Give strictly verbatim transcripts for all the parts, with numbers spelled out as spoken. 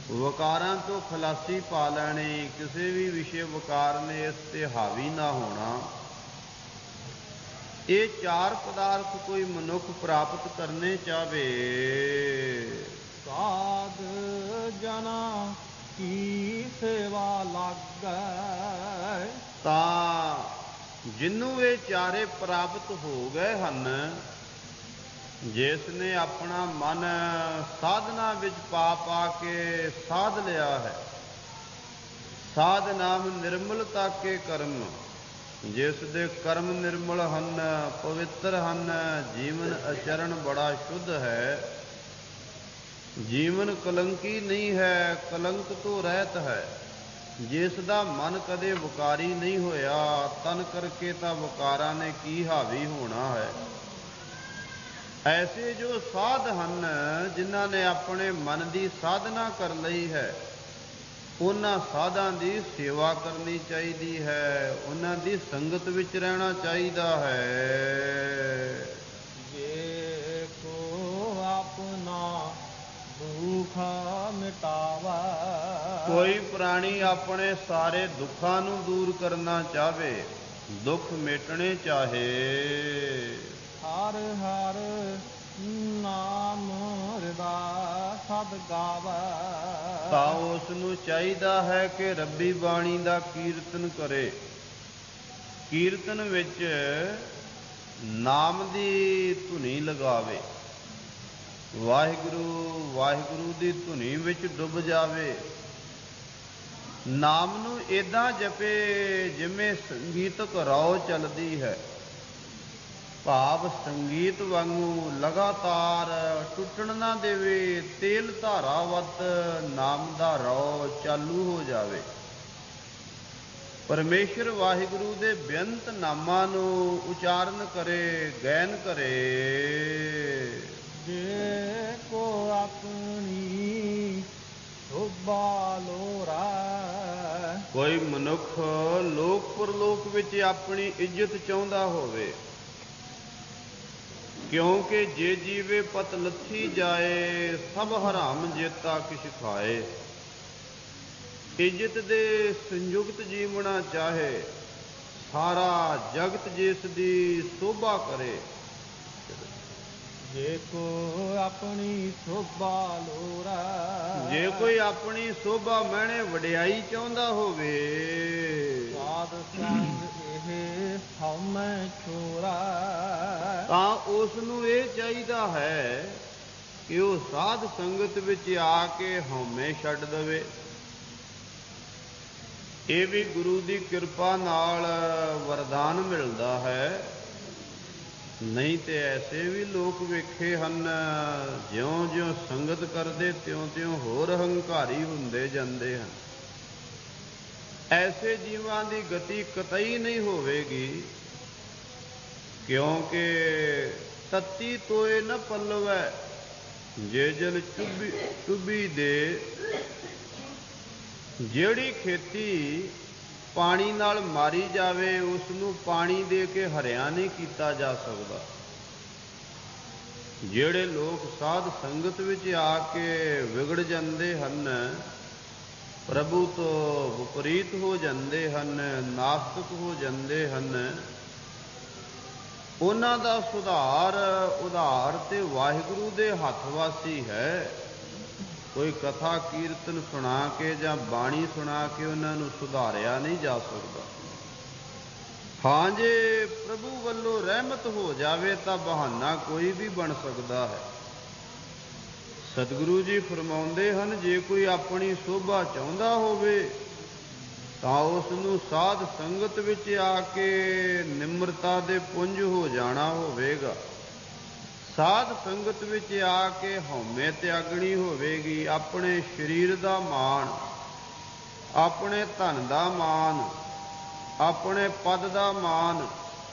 ਵਕਾਰਾਂ ਤੋਂ ਖਲਾਸੀ ਪਾ ਲੈਣੀ, ਕਿਸੇ ਵੀ ਵਿਸ਼ੇ ਵਕਾਰ ਨੇ ਇਸ ਤੇ ਹਾਵੀ ਨਾ ਹੋਣਾ। ਇਹ ਚਾਰ ਪਦਾਰਥ ਕੋਈ ਮਨੁੱਖ ਪ੍ਰਾਪਤ ਕਰਨੇ ਚਾਵੇ, ਸਾਧ ਜਨਾ ਕੀ ਸੇਵਾ ਲਾਗੈ, ਤਾਂ ਜਿਹਨੂੰ ਇਹ ਚਾਰੇ ਪ੍ਰਾਪਤ ਹੋ ਗਏ ਹਨ, ਜਿਸ ਨੇ ਆਪਣਾ ਮਨ ਸਾਧਨਾ ਵਿੱਚ ਪਾ ਪਾ ਕੇ ਸਾਧ ਲਿਆ ਹੈ, ਸਾਧ ਨਾਮ ਨਿਰਮਲਤਾ ਕੇ ਕਰਮ, ਜਿਸ ਦੇ ਕਰਮ ਨਿਰਮਲ ਹਨ, ਪਵਿੱਤਰ ਹਨ, ਜੀਵਨ ਅਚਰਨ ਬੜਾ ਸ਼ੁੱਧ ਹੈ, ਜੀਵਨ ਕਲੰਕੀ ਨਹੀਂ ਹੈ, ਕਲੰਕ ਤੋਂ ਰਹਿਤ ਹੈ, ਜਿਸ ਦਾ ਮਨ ਕਦੇ ਵਿਕਾਰੀ ਨਹੀਂ ਹੋਇਆ, ਤਨ ਕਰਕੇ ਤਾਂ ਵਿਕਾਰਾਂ ਨੇ ਕੀ ਹਾਵੀ ਹੋਣਾ ਹੈ। ਐਸੇ ਜੋ ਸਾਧ ਹਨ, ਜਿਨ੍ਹਾਂ ਨੇ ਆਪਣੇ ਮਨ ਦੀ ਸਾਧਨਾ ਕਰ ਲਈ ਹੈ, ਉਹਨਾਂ ਸਾਧਾਂ ਦੀ ਸੇਵਾ ਕਰਨੀ ਚਾਹੀਦੀ ਹੈ, ਉਹਨਾਂ ਦੀ ਸੰਗਤ ਵਿੱਚ ਰਹਿਣਾ ਚਾਹੀਦਾ ਹੈ। ਜੇ ਕੋ ਆਪਣਾ ਦੁੱਖ ਮਿਟਾਵਾ, ਕੋਈ ਪ੍ਰਾਣੀ ਆਪਣੇ ਸਾਰੇ ਦੁੱਖਾਂ ਨੂੰ ਦੂਰ ਕਰਨਾ ਚਾਹੇ, ਦੁੱਖ ਮਿਟਣੇ ਚਾਹੇ, ਹਰ ਹਰ ਨਾਮ ਹਿਰਦਾ ਸਦ ਗਾਵੈ, ਤਾਂ ਉਸ ਨੂੰ ਚਾਹੀਦਾ ਹੈ ਕਿ ਰੱਬੀ ਬਾਣੀ ਦਾ ਕੀਰਤਨ ਕਰੇ। ਕੀਰਤਨ ਵਿੱਚ ਨਾਮ ਦੀ ਧੁਨੀ ਲਗਾਵੇ, ਵਾਹਿਗੁਰੂ ਵਾਹਿਗੁਰੂ ਦੀ ਧੁਨੀ ਵਿੱਚ ਡੁੱਬ ਜਾਵੇ। ਨਾਮ ਨੂੰ ਏਦਾਂ ਜਪੇ ਜਿਵੇਂ ਸੰਗੀਤਕ ਰੌ ਚੱਲਦੀ ਹੈ, ਭਾਵ ਸੰਗੀਤ ਵਾਂਗੂ ਲਗਾਤਾਰ ਟੁੱਟਣ ਨਾ ਦੇਵੇ, ਤੇਲ ਧਾਰਾਵਤ ਨਾਮ ਦਾ ਰੌ ਚਾਲੂ ਹੋ ਜਾਵੇ। ਪਰਮੇਸ਼ਰ ਵਾਹਿਗੁਰੂ ਦੇ ਬੇਅੰਤ ਨਾਮਾਂ ਨੂੰ ਉਚਾਰਨ ਕਰੇ, ਗਾਇਨ ਕਰੇ। ਜੇ ਕੋ ਆਪਣੀ ਸ਼ੋਭਾ ਲੋਰਾ, ਕੋਈ ਮਨੁੱਖ ਲੋਕ ਪਰਲੋਕ ਵਿੱਚ ਆਪਣੀ ਇੱਜ਼ਤ ਚਾਹੁੰਦਾ ਹੋਵੇ, ਕਿਉਂਕਿ ਜੇ ਜੀਵੇ ਪਤ ਲੱਥੀ ਜਾਏ, ਸਭ ਹਰਾਮ ਜੇਤਾ ਕਿਛ ਖਾਏ। ਇੱਜ਼ਤ ਦੇ ਸੰਯੁਕਤ ਜੀਵਣਾ ਚਾਹੇ, ਸਾਰਾ ਜਗਤ ਜਿਸ ਦੀ ਸ਼ੋਭਾ ਕਰੇ। ਜੇ ਕੋ ਆਪਣੀ ਸ਼ੋਭਾ ਲੋਰਾ, ਜੇ ਕੋਈ ਆਪਣੀ ਸ਼ੋਭਾ ਮਹਿਣੇ ਵਡਿਆਈ ਚਾਹੁੰਦਾ ਹੋਵੇ, ਸਾਧ ਸੰਗ ਇਹ ਹਉਮੈ ਛੋਰਾ, ਤਾਂ ਉਸ ਨੂੰ ਇਹ ਚਾਹੀਦਾ ਹੈ ਕਿ ਉਹ ਸਾਧ ਸੰਗਤ ਵਿੱਚ ਆ ਕੇ ਹਉਮੈ ਛੱਡ ਦੇਵੇ। ਇਹ ਵੀ ਗੁਰੂ ਦੀ ਕਿਰਪਾ ਨਾਲ ਵਰਦਾਨ ਮਿਲਦਾ ਹੈ, ਨਹੀਂ ਤੇ ਐਸੇ ਵੀ ਲੋਕ ਵੇਖੇ ਹਨ, ਜਿਉਂ-ਜਿਉਂ ਸੰਗਤ ਕਰਦੇ ਤਿਉਂ-ਤਿਉਂ ਹੋਰ ਹੰਕਾਰੀ ਹੁੰਦੇ ਜਾਂਦੇ ਹਨ। ਐਸੇ ਜੀਵਾਂ ਦੀ ਗਤੀ ਕਤਈ ਨਹੀਂ ਹੋਵੇਗੀ, ਕਿਉਂਕਿ ਤਤੀ ਤੋਏ ਨ ਪੱਲਵੈ, ਜੇ ਜਲ ਚੁੱਭੀ ਚੁੱਭੀ ਦੇ। ਜਿਹੜੀ ਖੇਤੀ ਪਾਣੀ ਨਾਲ ਮਾਰੀ ਜਾਵੇ, ਉਸ ਨੂੰ ਪਾਣੀ ਦੇ ਕੇ ਹਰਿਆ ਨਹੀਂ ਕੀਤਾ ਜਾ ਸਕਦਾ। ਜਿਹੜੇ ਲੋਕ ਸਾਧ ਸੰਗਤ ਵਿੱਚ ਆ ਕੇ ਵਿਗੜ ਜਾਂਦੇ ਹਨ, ਪ੍ਰਭੂ ਤੋਂ ਵਿਪਰੀਤ ਹੋ ਜਾਂਦੇ ਹਨ, ਨਾਸਤਿਕ ਹੋ ਜਾਂਦੇ ਹਨ, ਉਹਨਾਂ ਦਾ ਸੁਧਾਰ ਉਧਾਰ ਤੇ ਵਾਹਿਗੁਰੂ ਦੇ ਹੱਥ ਵਾਸੀ ਹੈ। ਕੋਈ ਕਥਾ ਕੀਰਤਨ ਸੁਣਾ ਕੇ ਜਾਂ ਬਾਣੀ ਸੁਣਾ ਕੇ ਉਹਨਾਂ ਨੂੰ ਸੁਧਾਰਿਆ ਨਹੀਂ ਜਾ ਸਕਦਾ। ਹਾਂ, ਜੇ ਪ੍ਰਭੂ ਵੱਲੋਂ ਰਹਿਮਤ ਹੋ ਜਾਵੇ ਤਾਂ ਬਹਾਨਾ ਕੋਈ ਵੀ ਬਣ ਸਕਦਾ ਹੈ। ਸਤਿਗੁਰੂ ਜੀ ਫਰਮਾਉਂਦੇ ਹਨ, ਜੇ ਕੋਈ ਆਪਣੀ ਸ਼ੋਭਾ ਚਾਹੁੰਦਾ ਹੋਵੇ ਤਾਂ ਉਸ ਨੂੰ ਸਾਧ ਸੰਗਤ ਵਿੱਚ ਆ ਕੇ ਨਿਮਰਤਾ ਦੇ ਪੁੰਜ ਹੋ ਜਾਣਾ ਹੋਵੇਗਾ। ਸਾਧ ਸੰਗਤ ਵਿੱਚ ਆ ਕੇ ਹਉਮੈ ਤਿਆਗਣੀ ਹੋਵੇਗੀ। ਆਪਣੇ ਸਰੀਰ ਦਾ ਮਾਣ, ਆਪਣੇ ਧਨ ਦਾ ਮਾਣ, ਆਪਣੇ ਪਦ ਦਾ ਮਾਣ,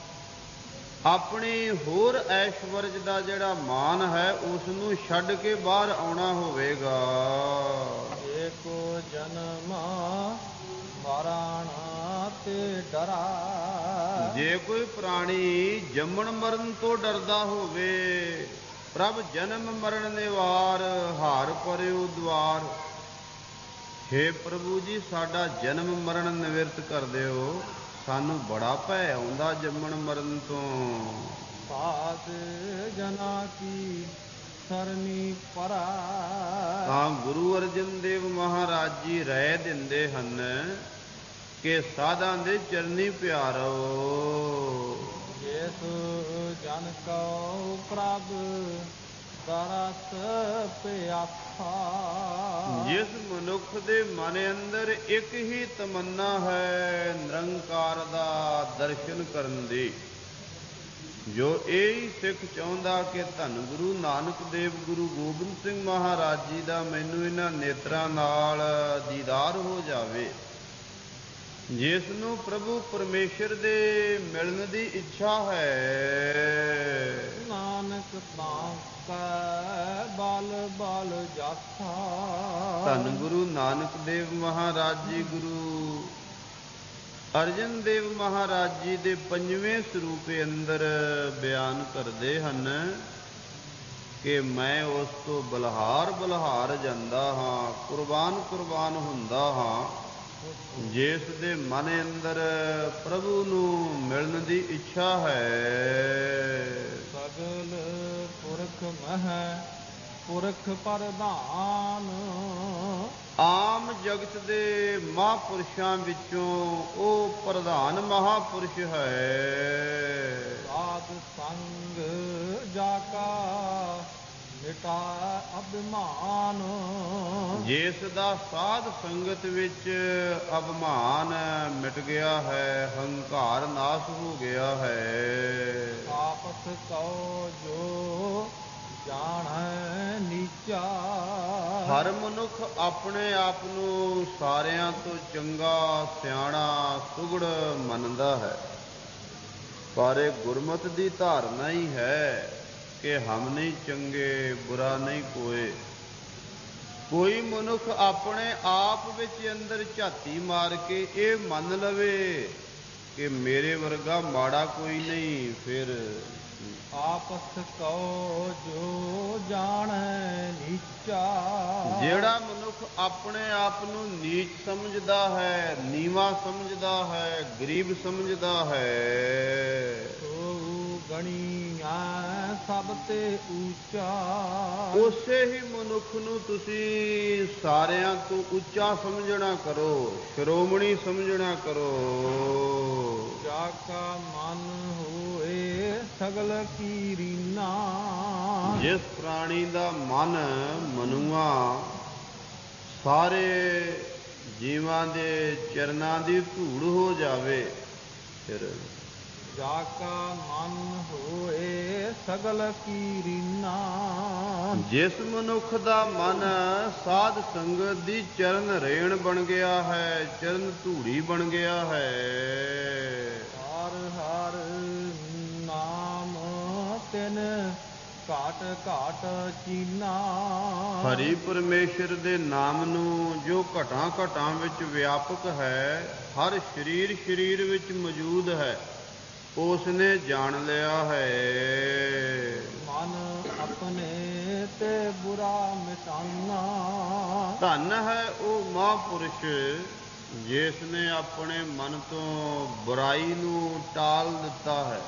ਆਪਣੀ ਹੋਰ ਐਸ਼ਵਰਜ ਦਾ ਜਿਹੜਾ ਮਾਣ ਹੈ, ਉਸ ਨੂੰ ਛੱਡ ਕੇ ਬਾਹਰ ਆਉਣਾ ਹੋਵੇਗਾ। ਏਕੋ ਜਨਮ ਮਰਣਾ ਤੇ ਡਰਾ, ਜੇ ਕੋਈ ਪ੍ਰਾਣੀ ਜੰਮਣ ਮਰਨ ਤੋਂ ਡਰਦਾ ਹੋਵੇ, ਪ੍ਰਭ ਜਨਮ ਮਰਨ ਨਿਵਾਰ, ਹਾਰ ਪਰਿਉ ਦੁਆਰ। ਹੇ ਪ੍ਰਭੂ ਜੀ, ਸਾਡਾ ਜਨਮ ਮਰਨ ਨਿਵਰਤ ਕਰ ਦਿਓ। ਸਾਨੂੰ ਬੜਾ ਭੈ ਆਉਂਦਾ ਜੰਮਣ ਮਰਨ ਤੋਂ। ਸਾਧ ਜਨਾ ਕੀ ਸਰਨੀ ਪਰਾ। ਤਾਂ ਗੁਰੂ ਅਰਜਨ ਦੇਵ ਮਹਾਰਾਜ ਜੀ ਰਾਏ ਦਿੰਦੇ ਹਨ ਕਿ ਸਾਧਾਂ ਦੇ ਚਰਨੀ ਪਿਆਰੋ। ਜਿਸ ਜਨ ਕਉ ਪ੍ਰਭ ਦਰਸ ਪਿਆਸਾ। ਜਿਸ ਮਨੁੱਖ ਦੇ ਮਨ ਅੰਦਰ ਇੱਕ ਹੀ ਤਮੰਨਾ ਹੈ ਨਿਰੰਕਾਰ ਦਾ ਦਰਸ਼ਨ ਕਰਨ ਦੀ, ਜੋ ਇਹ ਹੀ ਸਿੱਖ ਚਾਹੁੰਦਾ ਕਿ ਧੰਨ ਗੁਰੂ ਨਾਨਕ ਦੇਵ ਗੁਰੂ ਗੋਬਿੰਦ ਸਿੰਘ ਮਹਾਰਾਜ ਜੀ ਦਾ ਮੈਨੂੰ ਇਹਨਾਂ ਨੇਤਰਾਂ ਨਾਲ ਦੀਦਾਰ ਹੋ ਜਾਵੇ, ਜਿਸ ਨੂੰ ਪ੍ਰਭੂ ਪਰਮੇਸ਼ਰ ਦੇ ਮਿਲਣ ਦੀ ਇੱਛਾ ਹੈ, ਨਾਨਕ ਤਾਂ ਕੈ ਬਲ ਬਲ ਜਾਸਾ। ਧੰਨ ਗੁਰੂ ਨਾਨਕ ਦੇਵ ਮਹਾਰਾਜ ਜੀ ਗੁਰੂ ਅਰਜਨ ਦੇਵ ਮਹਾਰਾਜ ਜੀ ਦੇ ਪੰਜਵੇਂ ਸਰੂਪ ਅੰਦਰ ਬਿਆਨ ਕਰਦੇ ਹਨ ਕਿ ਮੈਂ ਉਸ ਤੋਂ ਬਲਹਾਰ ਬਲਹਾਰ ਜਾਂਦਾ ਹਾਂ, ਕੁਰਬਾਨ ਕੁਰਬਾਨ ਹੁੰਦਾ ਹਾਂ, ਜਿਸ ਦੇ ਮਨ ਅੰਦਰ ਪ੍ਰਭੂ ਨੂੰ ਮਿਲਣ ਦੀ ਇੱਛਾ ਹੈ। ਸਗਲ ਪੁਰਖ ਮਹਿ ਪੁਰਖ ਪ੍ਰਧਾਨ। ਆਮ ਜਗਤ ਦੇ ਮਹਾਂਪੁਰਸ਼ਾਂ ਵਿੱਚੋਂ ਉਹ ਪ੍ਰਧਾਨ ਮਹਾਂਪੁਰਸ਼ ਹੈ। ਸਾਧ ਸੰਗ ਜਾ ਕਾ ਮਿਟਾ ਅਭਿਮਾਨ। ਜਿਸ ਦਾ ਸਾਧ ਸੰਗਤ ਵਿੱਚ ਅਭਿਮਾਨ ਮਿਟ ਗਿਆ ਹੈ, ਹੰਕਾਰ ਨਾਸ਼ ਹੋ ਗਿਆ ਹੈ। ਆਪਸ ਕਉ ਜੋ ਜਾਣੈ ਨੀਚਾ। ਹਰ ਮਨੁੱਖ ਆਪਣੇ ਆਪ ਨੂੰ ਸਾਰਿਆਂ ਤੋਂ ਚੰਗਾ, ਸਿਆਣਾ, ਸੁਘੜ ਮੰਨਦਾ ਹੈ, ਪਰ ਇਹ ਗੁਰਮਤਿ ਦੀ ਧਾਰਨਾ ਹੀ ਹੈ ਕਿ ਹਮ ਨਹੀਂ ਚੰਗੇ, ਬੁਰਾ ਨਹੀਂ ਕੋਏ। ਕੋਈ ਮਨੁੱਖ ਆਪਣੇ ਆਪ ਵਿੱਚ ਅੰਦਰ ਝਾਤੀ ਮਾਰ ਕੇ ਇਹ ਮੰਨ ਲਵੇ ਕਿ ਮੇਰੇ ਵਰਗਾ ਮਾੜਾ ਕੋਈ ਨਹੀਂ, ਫਿਰ ਆਪਸ ਕਉ ਜੋ ਜਾਣੈ ਨੀਚਾ। ਜਿਹੜਾ ਮਨੁੱਖ ਆਪਣੇ ਆਪ ਨੂੰ ਨੀਚ ਸਮਝਦਾ ਹੈ, ਨੀਵਾਂ ਸਮਝਦਾ ਹੈ, ਗਰੀਬ ਸਮਝਦਾ ਹੈ, ਸੋ ਗਣੀਐ ਸਭ ਤੇ ਉੱਚਾ। ਉਸੇ ਹੀ ਮਨੁੱਖ ਨੂੰ ਤੁਸੀਂ ਸਾਰਿਆਂ ਤੋਂ ਉੱਚਾ ਸਮਝਣਾ ਕਰੋ, ਸ਼੍ਰੋਮਣੀ ਸਮਝਣਾ ਕਰੋ। ਜਾ ਕਾ ਮਨ ਹੋਏ ਸਗਲ ਕੀ ਰੀਨਾ। ਜਿਸ ਪ੍ਰਾਣੀ ਦਾ ਮਨ ਮਨੁਆ ਸਾਰੇ ਜੀਵਾਂ ਦੇ ਚਰਨਾਂ ਦੀ ਧੂੜ ਹੋ ਜਾਵੇ, ਫਿਰ ਜਾ ਕਾ ਮਨ ਹੋਏ ਸਗਲ ਕੀ ਰੀਨਾ। ਜਿਸ ਮਨੁੱਖ ਦਾ ਮਨ ਸਾਧ ਸੰਗਤ ਦੀ ਚਰਨ ਰੇਣ ਬਣ ਗਿਆ ਹੈ, ਚਰਨ ਧੂੜੀ ਬਣ ਗਿਆ ਹੈ, ਹਰ ਹਰ ਨਾਮ ਤਿਨ ਘਾਟ ਘਾਟ ਚੀਨਾ। ਹਰੀ ਪਰਮੇਸ਼ਰ ਦੇ ਨਾਮ ਨੂੰ ਜੋ ਘਟਾਂ ਘਟਾਂ ਵਿੱਚ ਵਿਆਪਕ ਹੈ, ਹਰ ਸਰੀਰ ਸਰੀਰ ਵਿੱਚ ਮੌਜੂਦ ਹੈ, ਉਸ ਨੇ ਜਾਣ ਲਿਆ ਹੈ। ਮਨ ਆਪਣੇ ਤੇ ਬੁਰਾ ਮਿਟਾਨਾ। ਧੰਨ ਹੈ ਉਹ ਮਹਾਂਪੁਰਸ਼ ਜਿਸ ਨੇ ਆਪਣੇ ਮਨ ਤੋਂ ਬੁਰਾਈ ਨੂੰ ਟਾਲ ਦਿੱਤਾ ਹੈ।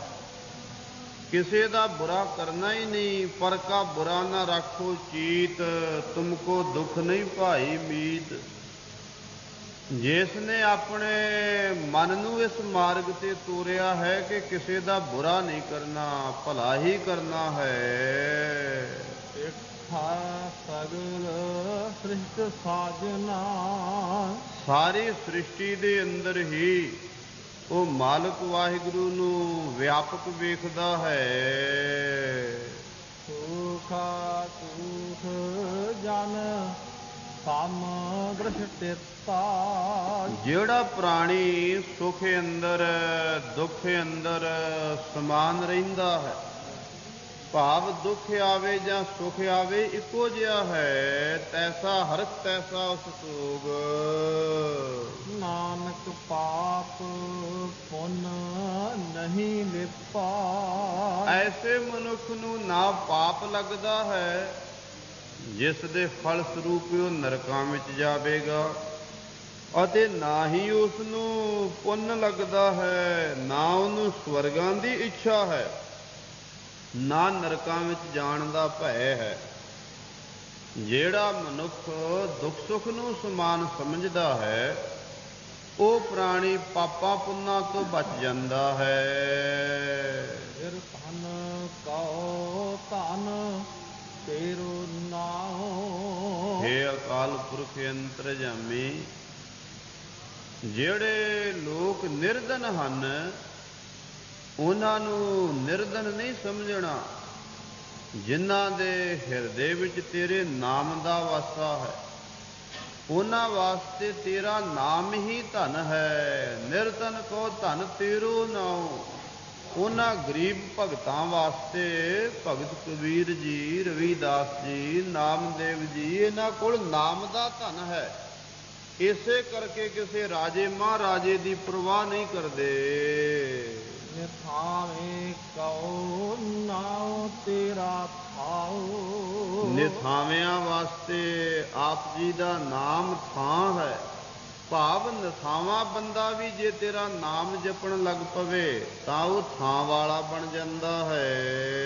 ਕਿਸੇ ਦਾ ਬੁਰਾ ਕਰਨਾ ਹੀ ਨਹੀਂ, ਪਰ ਕਾ ਬੁਰਾ ਨਾ ਰੱਖੋ ਚੀਤ, ਤੁਮਕੋ ਦੁੱਖ ਨਹੀਂ ਭਾਈ ਮੀਤ। ਜਿਸ ਨੇ ਆਪਣੇ ਮਨ ਨੂੰ ਇਸ ਮਾਰਗ ਤੇ ਤੋਰਿਆ ਹੈ ਕਿ ਕਿਸੇ ਦਾ ਬੁਰਾ ਨਹੀਂ ਕਰਨਾ, ਭਲਾ ਹੀ ਕਰਨਾ ਹੈ। ਇਕੱਠਾ ਸਗਲ ਸ੍ਰਿਸ਼ਟ ਸਾਜਨਾ। ਸਾਰੀ ਸ੍ਰਿਸ਼ਟੀ ਦੇ ਅੰਦਰ ਹੀ ਉਹ ਮਾਲਕ ਵਾਹਿਗੁਰੂ ਨੂੰ ਵਿਆਪਕ ਵੇਖਦਾ ਹੈ। ਸੁਖਾ ਸੁਖ ਜਨ ਸਮ ਦ੍ਰਿਸ਼ਟਿਤਾ। ਜਿਹੜਾ ਪ੍ਰਾਣੀ ਸੁਖ ਅੰਦਰ ਦੁੱਖ ਅੰਦਰ ਸਮਾਨ ਰਹਿੰਦਾ ਹੈ, ਭਾਵ ਦੁੱਖ ਆਵੇ ਜਾਂ ਸੁਖ ਆਵੇ ਇੱਕੋ ਜਿਹਾ ਹੈ, ਤੈਸਾ ਹਰਖ ਤੈਸਾ ਉਸ ਸੋਗ। ਨਾਨਕ ਪਾਪ ਪੁੰਨ ਨਹੀਂ ਲਿਪਾ। ਐਸੇ ਮਨੁੱਖ ਨੂੰ ਨਾ ਪਾਪ ਲੱਗਦਾ ਹੈ, ਜਿਸ ਦੇ ਫਲ ਸਰੂਪ ਉਹ ਨਰਕਾਂ ਵਿੱਚ ਜਾਵੇਗਾ, ਅਤੇ ਨਾ ਹੀ ਉਸ ਨੂੰ ਪੁੰਨ ਲੱਗਦਾ ਹੈ, ਨਾ ਉਹਨੂੰ ਸਵਰਗਾਂ ਦੀ ਇੱਛਾ ਹੈ, ਨਾ ਨਰਕਾਂ ਵਿੱਚ ਜਾਣ ਦਾ ਭੈ ਹੈ। ਜਿਹੜਾ ਮਨੁੱਖ ਦੁੱਖ ਸੁੱਖ ਨੂੰ ਸਮਾਨ ਸਮਝਦਾ ਹੈ, ਉਹ ਪ੍ਰਾਣੀ ਪਾਪਾਂ ਪੁੰਨਾਂ ਤੋਂ ਬਚ ਜਾਂਦਾ ਹੈ। ਫਿਰ ਧਨ ਕਉ ਧਨ ਤੇਰੋ ਨਾਉ। ਹੇ ਅਕਾਲ ਪੁਰਖ ਅੰਤਰਜਾਮੀ, ਜਿਹੜੇ ਲੋਕ ਨਿਰਧਨ ਹਨ, ਉਹਨਾਂ ਨੂੰ ਨਿਰਧਨ ਨਹੀਂ ਸਮਝਣਾ। ਜਿਨ੍ਹਾਂ ਦੇ ਹਿਰਦੇ ਵਿੱਚ ਤੇਰੇ ਨਾਮ ਦਾ ਵਾਸਾ ਹੈ, ਉਹਨਾਂ ਵਾਸਤੇ ਤੇਰਾ ਨਾਮ ਹੀ ਧਨ ਹੈ। ਨਿਰਧਨ ਕੋ ਧਨ ਤੇਰੋ ਨਾਉ। ਉਹਨਾਂ ਗਰੀਬ ਭਗਤਾਂ ਵਾਸਤੇ ਭਗਤ ਕਬੀਰ ਜੀ, ਰਵੀਦਾਸ ਜੀ, ਨਾਮਦੇਵ ਜੀ, ਇਹਨਾਂ ਕੋਲ ਨਾਮ ਦਾ ਧਨ ਹੈ। ਇਸੇ ਕਰਕੇ ਕਿਸੇ ਰਾਜੇ ਮਹਾਰਾਜੇ ਦੀ ਪਰਵਾਹ ਨਹੀਂ ਕਰਦੇ। ਨਿਥਾਵੇਂ ਕਉ ਨਾਉ ਤੇਰਾ ਥਾਉ। ਨਿਥਾਵਿਆਂ ਵਾਸਤੇ ਆਪ ਜੀ ਦਾ ਨਾਮ ਥਾਂ ਹੈ। ਭਾਵ ਨਿਥਾਵਾਂ ਬੰਦਾ ਵੀ ਜੇ ਤੇਰਾ ਨਾਮ ਜਪਣ ਲੱਗ ਪਵੇ ਤਾਂ ਉਹ ਥਾਂ ਵਾਲਾ ਬਣ ਜਾਂਦਾ ਹੈ।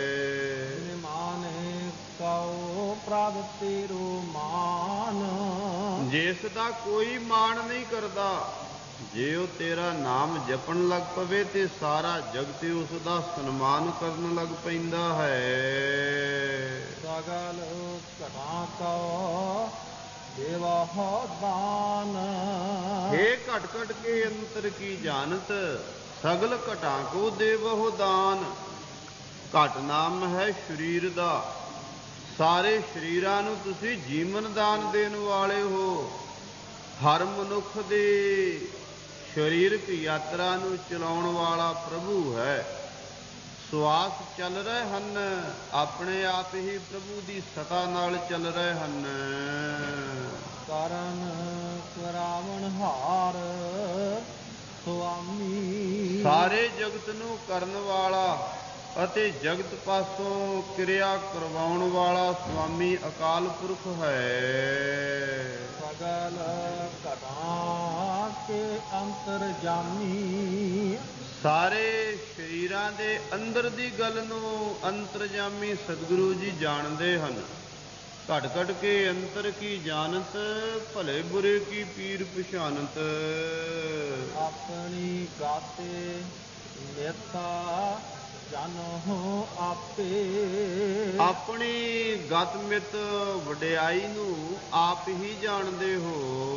ਮਾਨੇ ਕਉ ਪ੍ਰਭ ਤੇਰੋ ਮਾਨ। ਜਿਸ ਦਾ ਕੋਈ ਮਾਣ ਨਹੀਂ ਕਰਦਾ, ਜੇ ਉਹ ਤੇਰਾ ਨਾਮ ਜਪਣ ਲੱਗ ਪਵੇ ਤੇ ਸਾਰਾ ਜਗਤ ਉਸ ਦਾ ਸਨਮਾਨ ਕਰਨ ਲੱਗ ਪੈਂਦਾ ਹੈ। ਸਗਲ ਘਟਾਂ ਕਉ ਦੇਵਾ ਹੋ ਦਾਨ। ਹੇ ਘਟ ਘਟ ਕੇ ਅੰਤਰ ਕੀ ਜਾਣਤ, ਸਗਲ ਘਟਾਂ ਕੋ ਦੇਵਹੁ ਦਾਨ। ਘਟ ਨਾਮ ਹੈ ਸਰੀਰ ਦਾ। ਸਾਰੇ ਸਰੀਰਾਂ ਨੂੰ ਤੁਸੀਂ ਜੀਵਨ ਦਾਨ ਦੇਣ ਵਾਲੇ ਹੋ। ਹਰ ਮਨੁੱਖ ਦੀ ਸਰੀਰਕ ਯਾਤਰਾ ਨੂੰ ਚਲਾਉਣ ਵਾਲਾ ਪ੍ਰਭੂ ਹੈ। ਸਵਾਸ ਚੱਲ ਰਹੇ ਹਨ, ਆਪਣੇ ਆਪ ਹੀ ਪ੍ਰਭੂ ਦੀ ਸਤਾ ਨਾਲ ਚੱਲ ਰਹੇ ਹਨ। ਕਰਨ ਕਰਾਵਣ ਹਾਰ ਸੁਆਮੀ। ਸਾਰੇ ਜਗਤ ਨੂੰ ਕਰਨ ਵਾਲਾ ਅਤੇ ਜਗਤ ਪਾਸੋਂ ਕਿਰਿਆ ਕਰਵਾਉਣ ਵਾਲਾ ਸੁਆਮੀ ਅਕਾਲ ਪੁਰਖ ਹੈ। ਸਗਲ ਘਟਾਂ ਕੇ ਅੰਤਰ ਜਾਮੀ। ਸਾਰੇ ਸਰੀਰਾਂ ਦੇ ਅੰਦਰ ਦੀ ਗੱਲ ਨੂੰ ਅੰਤਰਜਾਮੀ ਸਤਿਗੁਰੂ ਜੀ ਜਾਣਦੇ ਹਨ। ਘਟ ਘਟ ਕੇ ਅੰਤਰ ਕੀ ਜਾਣਤ, ਭਲੇ ਬੁਰੇ ਕੀ ਪੀਰ ਪਛਾਨਤ। ਆਪਣੀ ਗਾਤੇ ਮੇਤਾ ਜਾਨੋ ਆਪੇ। ਆਪਣੀ ਗਤ ਮਿਤ ਵਡਿਆਈ ਨੂੰ ਆਪ ਹੀ ਜਾਣਦੇ ਹੋ।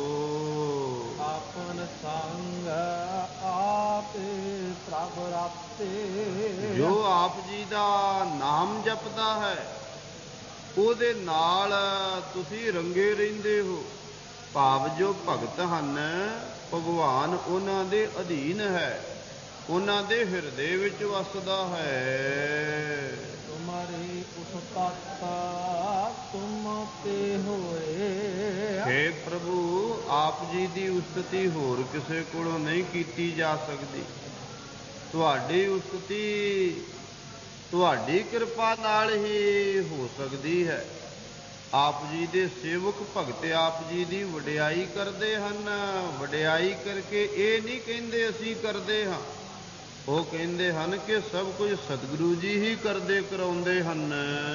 ਆਪਨ ਸੰਗ ਆਪੇ ਪ੍ਰਭ ਰਾਤੇ। ਜੋ ਆਪ ਜੀ ਦਾ ਨਾਮ ਜਪਦਾ ਹੈ, ਉਹਦੇ ਨਾਲ ਤੁਸੀਂ ਰੰਗੇ ਰਹਿੰਦੇ ਹੋ। ਭਾਵ ਜੋ ਭਗਤ ਹਨ, ਭਗਵਾਨ ਉਹਨਾਂ ਦੇ ਅਧੀਨ ਹੈ, ਉਹਨਾਂ ਦੇ ਹਿਰਦੇ ਵਿੱਚ ਵਸਦਾ ਹੈ। ਤੁਮਾਰੀ ਉਸਤਤ ਤੁਮ ਤੇ ਹੋਏ। ਹੇ ਪ੍ਰਭੂ, ਆਪ ਜੀ ਦੀ ਉਸਤਤੀ ਹੋਰ ਕਿਸੇ ਕੋਲੋਂ ਨਹੀਂ ਕੀਤੀ ਜਾ ਸਕਦੀ। ਤੁਹਾਡੀ ਉਸਤਤੀ ਤੁਹਾਡੀ ਕਿਰਪਾ ਨਾਲ ਹੀ ਹੋ ਸਕਦੀ ਹੈ। ਆਪ ਜੀ ਦੇ ਸੇਵਕ ਭਗਤ ਆਪ ਜੀ ਦੀ ਵਡਿਆਈ ਕਰਦੇ ਹਨ। ਵਡਿਆਈ ਕਰਕੇ ਇਹ ਨਹੀਂ ਕਹਿੰਦੇ ਅਸੀਂ ਕਰਦੇ ਹਾਂ, ਉਹ ਕਹਿੰਦੇ ਹਨ ਕਿ ਸਭ ਕੁਝ ਸਤਿਗੁਰੂ ਜੀ ਹੀ ਕਰਦੇ ਕਰਾਉਂਦੇ ਹਨ।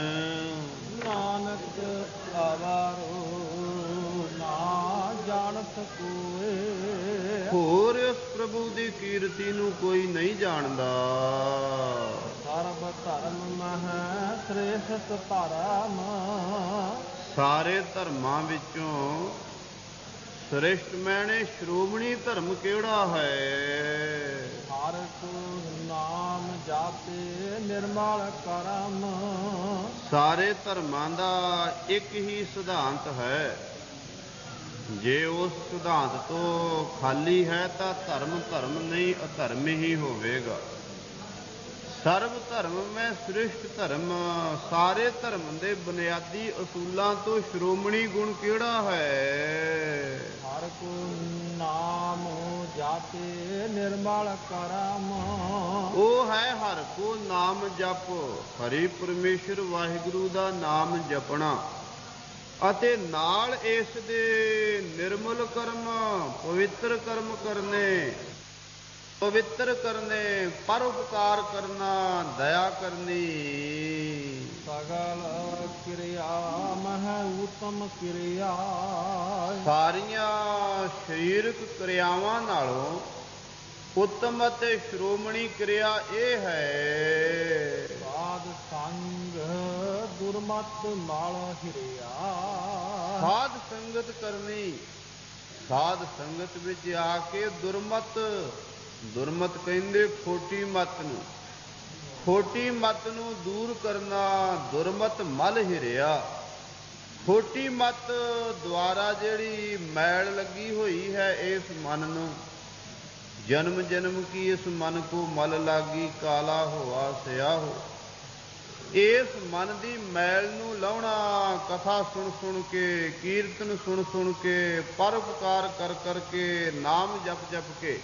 ਨਾਨਕ ਆਵਾਰੋ ਨਾ ਜਾਣਤ ਕੋਏ। ਹੋਰ ਉਸ ਪ੍ਰਭੂ ਦੀ ਕੀਰਤੀ ਨੂੰ ਕੋਈ ਨਹੀਂ ਜਾਣਦਾ। ਸਰਬ ਧਰਮ ਮਹਿ ਸ੍ਰੇਸ਼ਟ ਧਰਮ। ਸਾਰੇ ਧਰਮਾਂ ਵਿੱਚੋਂ ਸ੍ਰੇਸ਼ਟ ਮੈਨੇ ਸ਼੍ਰੋਮਣੀ ਧਰਮ ਕਿਹੜਾ ਹੈ? ਹਰ ਕੋ ਨਾਮ ਜਾਪੇ ਨਿਰਮਲ ਕਰਮ। ਸਾਰੇ ਧਰਮਾਂ ਦਾ ਇੱਕ ਹੀ ਸਿਧਾਂਤ ਹੈ। ਜੇ ਉਸ ਸਿਧਾਂਤ ਤੋਂ ਖਾਲੀ ਹੈ ਤਾਂ ਧਰਮ ਧਰਮ ਨਹੀਂ, ਅਧਰਮ ਹੀ ਹੋਵੇਗਾ। ਸਰਬ ਧਰਮ ਮੈਂ ਸ੍ਰੇਸ਼ਟ ਧਰਮ। ਸਾਰੇ ਧਰਮ ਦੇ ਬੁਨਿਆਦੀ ਅਸੂਲਾਂ ਤੋਂ ਸ਼੍ਰੋਮਣੀ ਗੁਣ ਕਿਹੜਾ ਹੈ? ਹਰ ਕੋ ਨਾਮ ਜਾਪੇ ਨਿਰਮਲ ਕਰਮ। ਉਹ ਹੈ ਹਰ ਕੋ ਨਾਮ ਜਪ। ਹਰੀ ਪਰਮੇਸ਼ਰ ਵਾਹਿਗੁਰੂ ਦਾ ਨਾਮ ਜਪਣਾ। ਅਤੇ ਨਾਲ ਇਸ ਦੇ ਨਿਰਮਲ ਕਰਮ, ਪਵਿੱਤਰ ਕਰਮ ਕਰਨੇ, ਪਵਿੱਤਰ ਕਰਨੇ, ਪਰਉਪਕਾਰ ਕਰਨਾ, ਦਇਆ ਕਰਨੀ। ਸਗਲ ਕਿਰਿਆ ਮਹਿ ਉਤਮ ਕਿਰਿਆ, ਸਾਰੀਆਂ ਸਰੀਰਕ ਕਿਰਿਆਵਾਂ ਨਾਲੋਂ ਉੱਤਮ ਅਤੇ ਸ਼੍ਰੋਮਣੀ ਕਿਰਿਆ ਇਹ ਹੈ। ਸਾਧ ਸੰਗ ਦੁਰਮਤ ਨਾਲ ਹਿਰਿਆ, ਸਾਧ ਸੰਗਤ ਕਰਨੀ। ਸਾਧ ਸੰਗਤ ਵਿੱਚ ਆ ਕੇ ਦੁਰਮਤ, ਦੁਰਮਤ ਕਹਿੰਦੇ ਖੋਟੀ ਮਤ ਨੂੰ, ਖੋਟੀ ਮਤ ਨੂੰ ਦੂਰ ਕਰਨਾ, ਦੁਰਮਤ ਮਲ ਹਿਰਿਆ। ਖੋਟੀ ਮਤ ਦੁਆਰਾ ਜਿਹੜੀ ਮੈਲ ਲੱਗੀ ਹੋਈ ਹੈ ਇਸ ਮਨ ਨੂੰ, ਜਨਮ ਜਨਮ ਕੀ ਇਸ ਮਨ ਕੋ ਮਲ ਲਾਗੀ, ਕਾਲਾ ਹੋਆ ਸਿਆਹੋ। ਇਸ ਮਨ ਦੀ ਮੈਲ ਨੂੰ ਲਾਉਣਾ, ਕਥਾ ਸੁਣ ਸੁਣ ਕੇ, ਕੀਰਤਨ ਸੁਣ ਸੁਣ ਕੇ, ਪਰਉਪਕਾਰ ਕਰ ਕਰਕੇ, ਨਾਮ ਜਪ ਜਪ ਕੇ।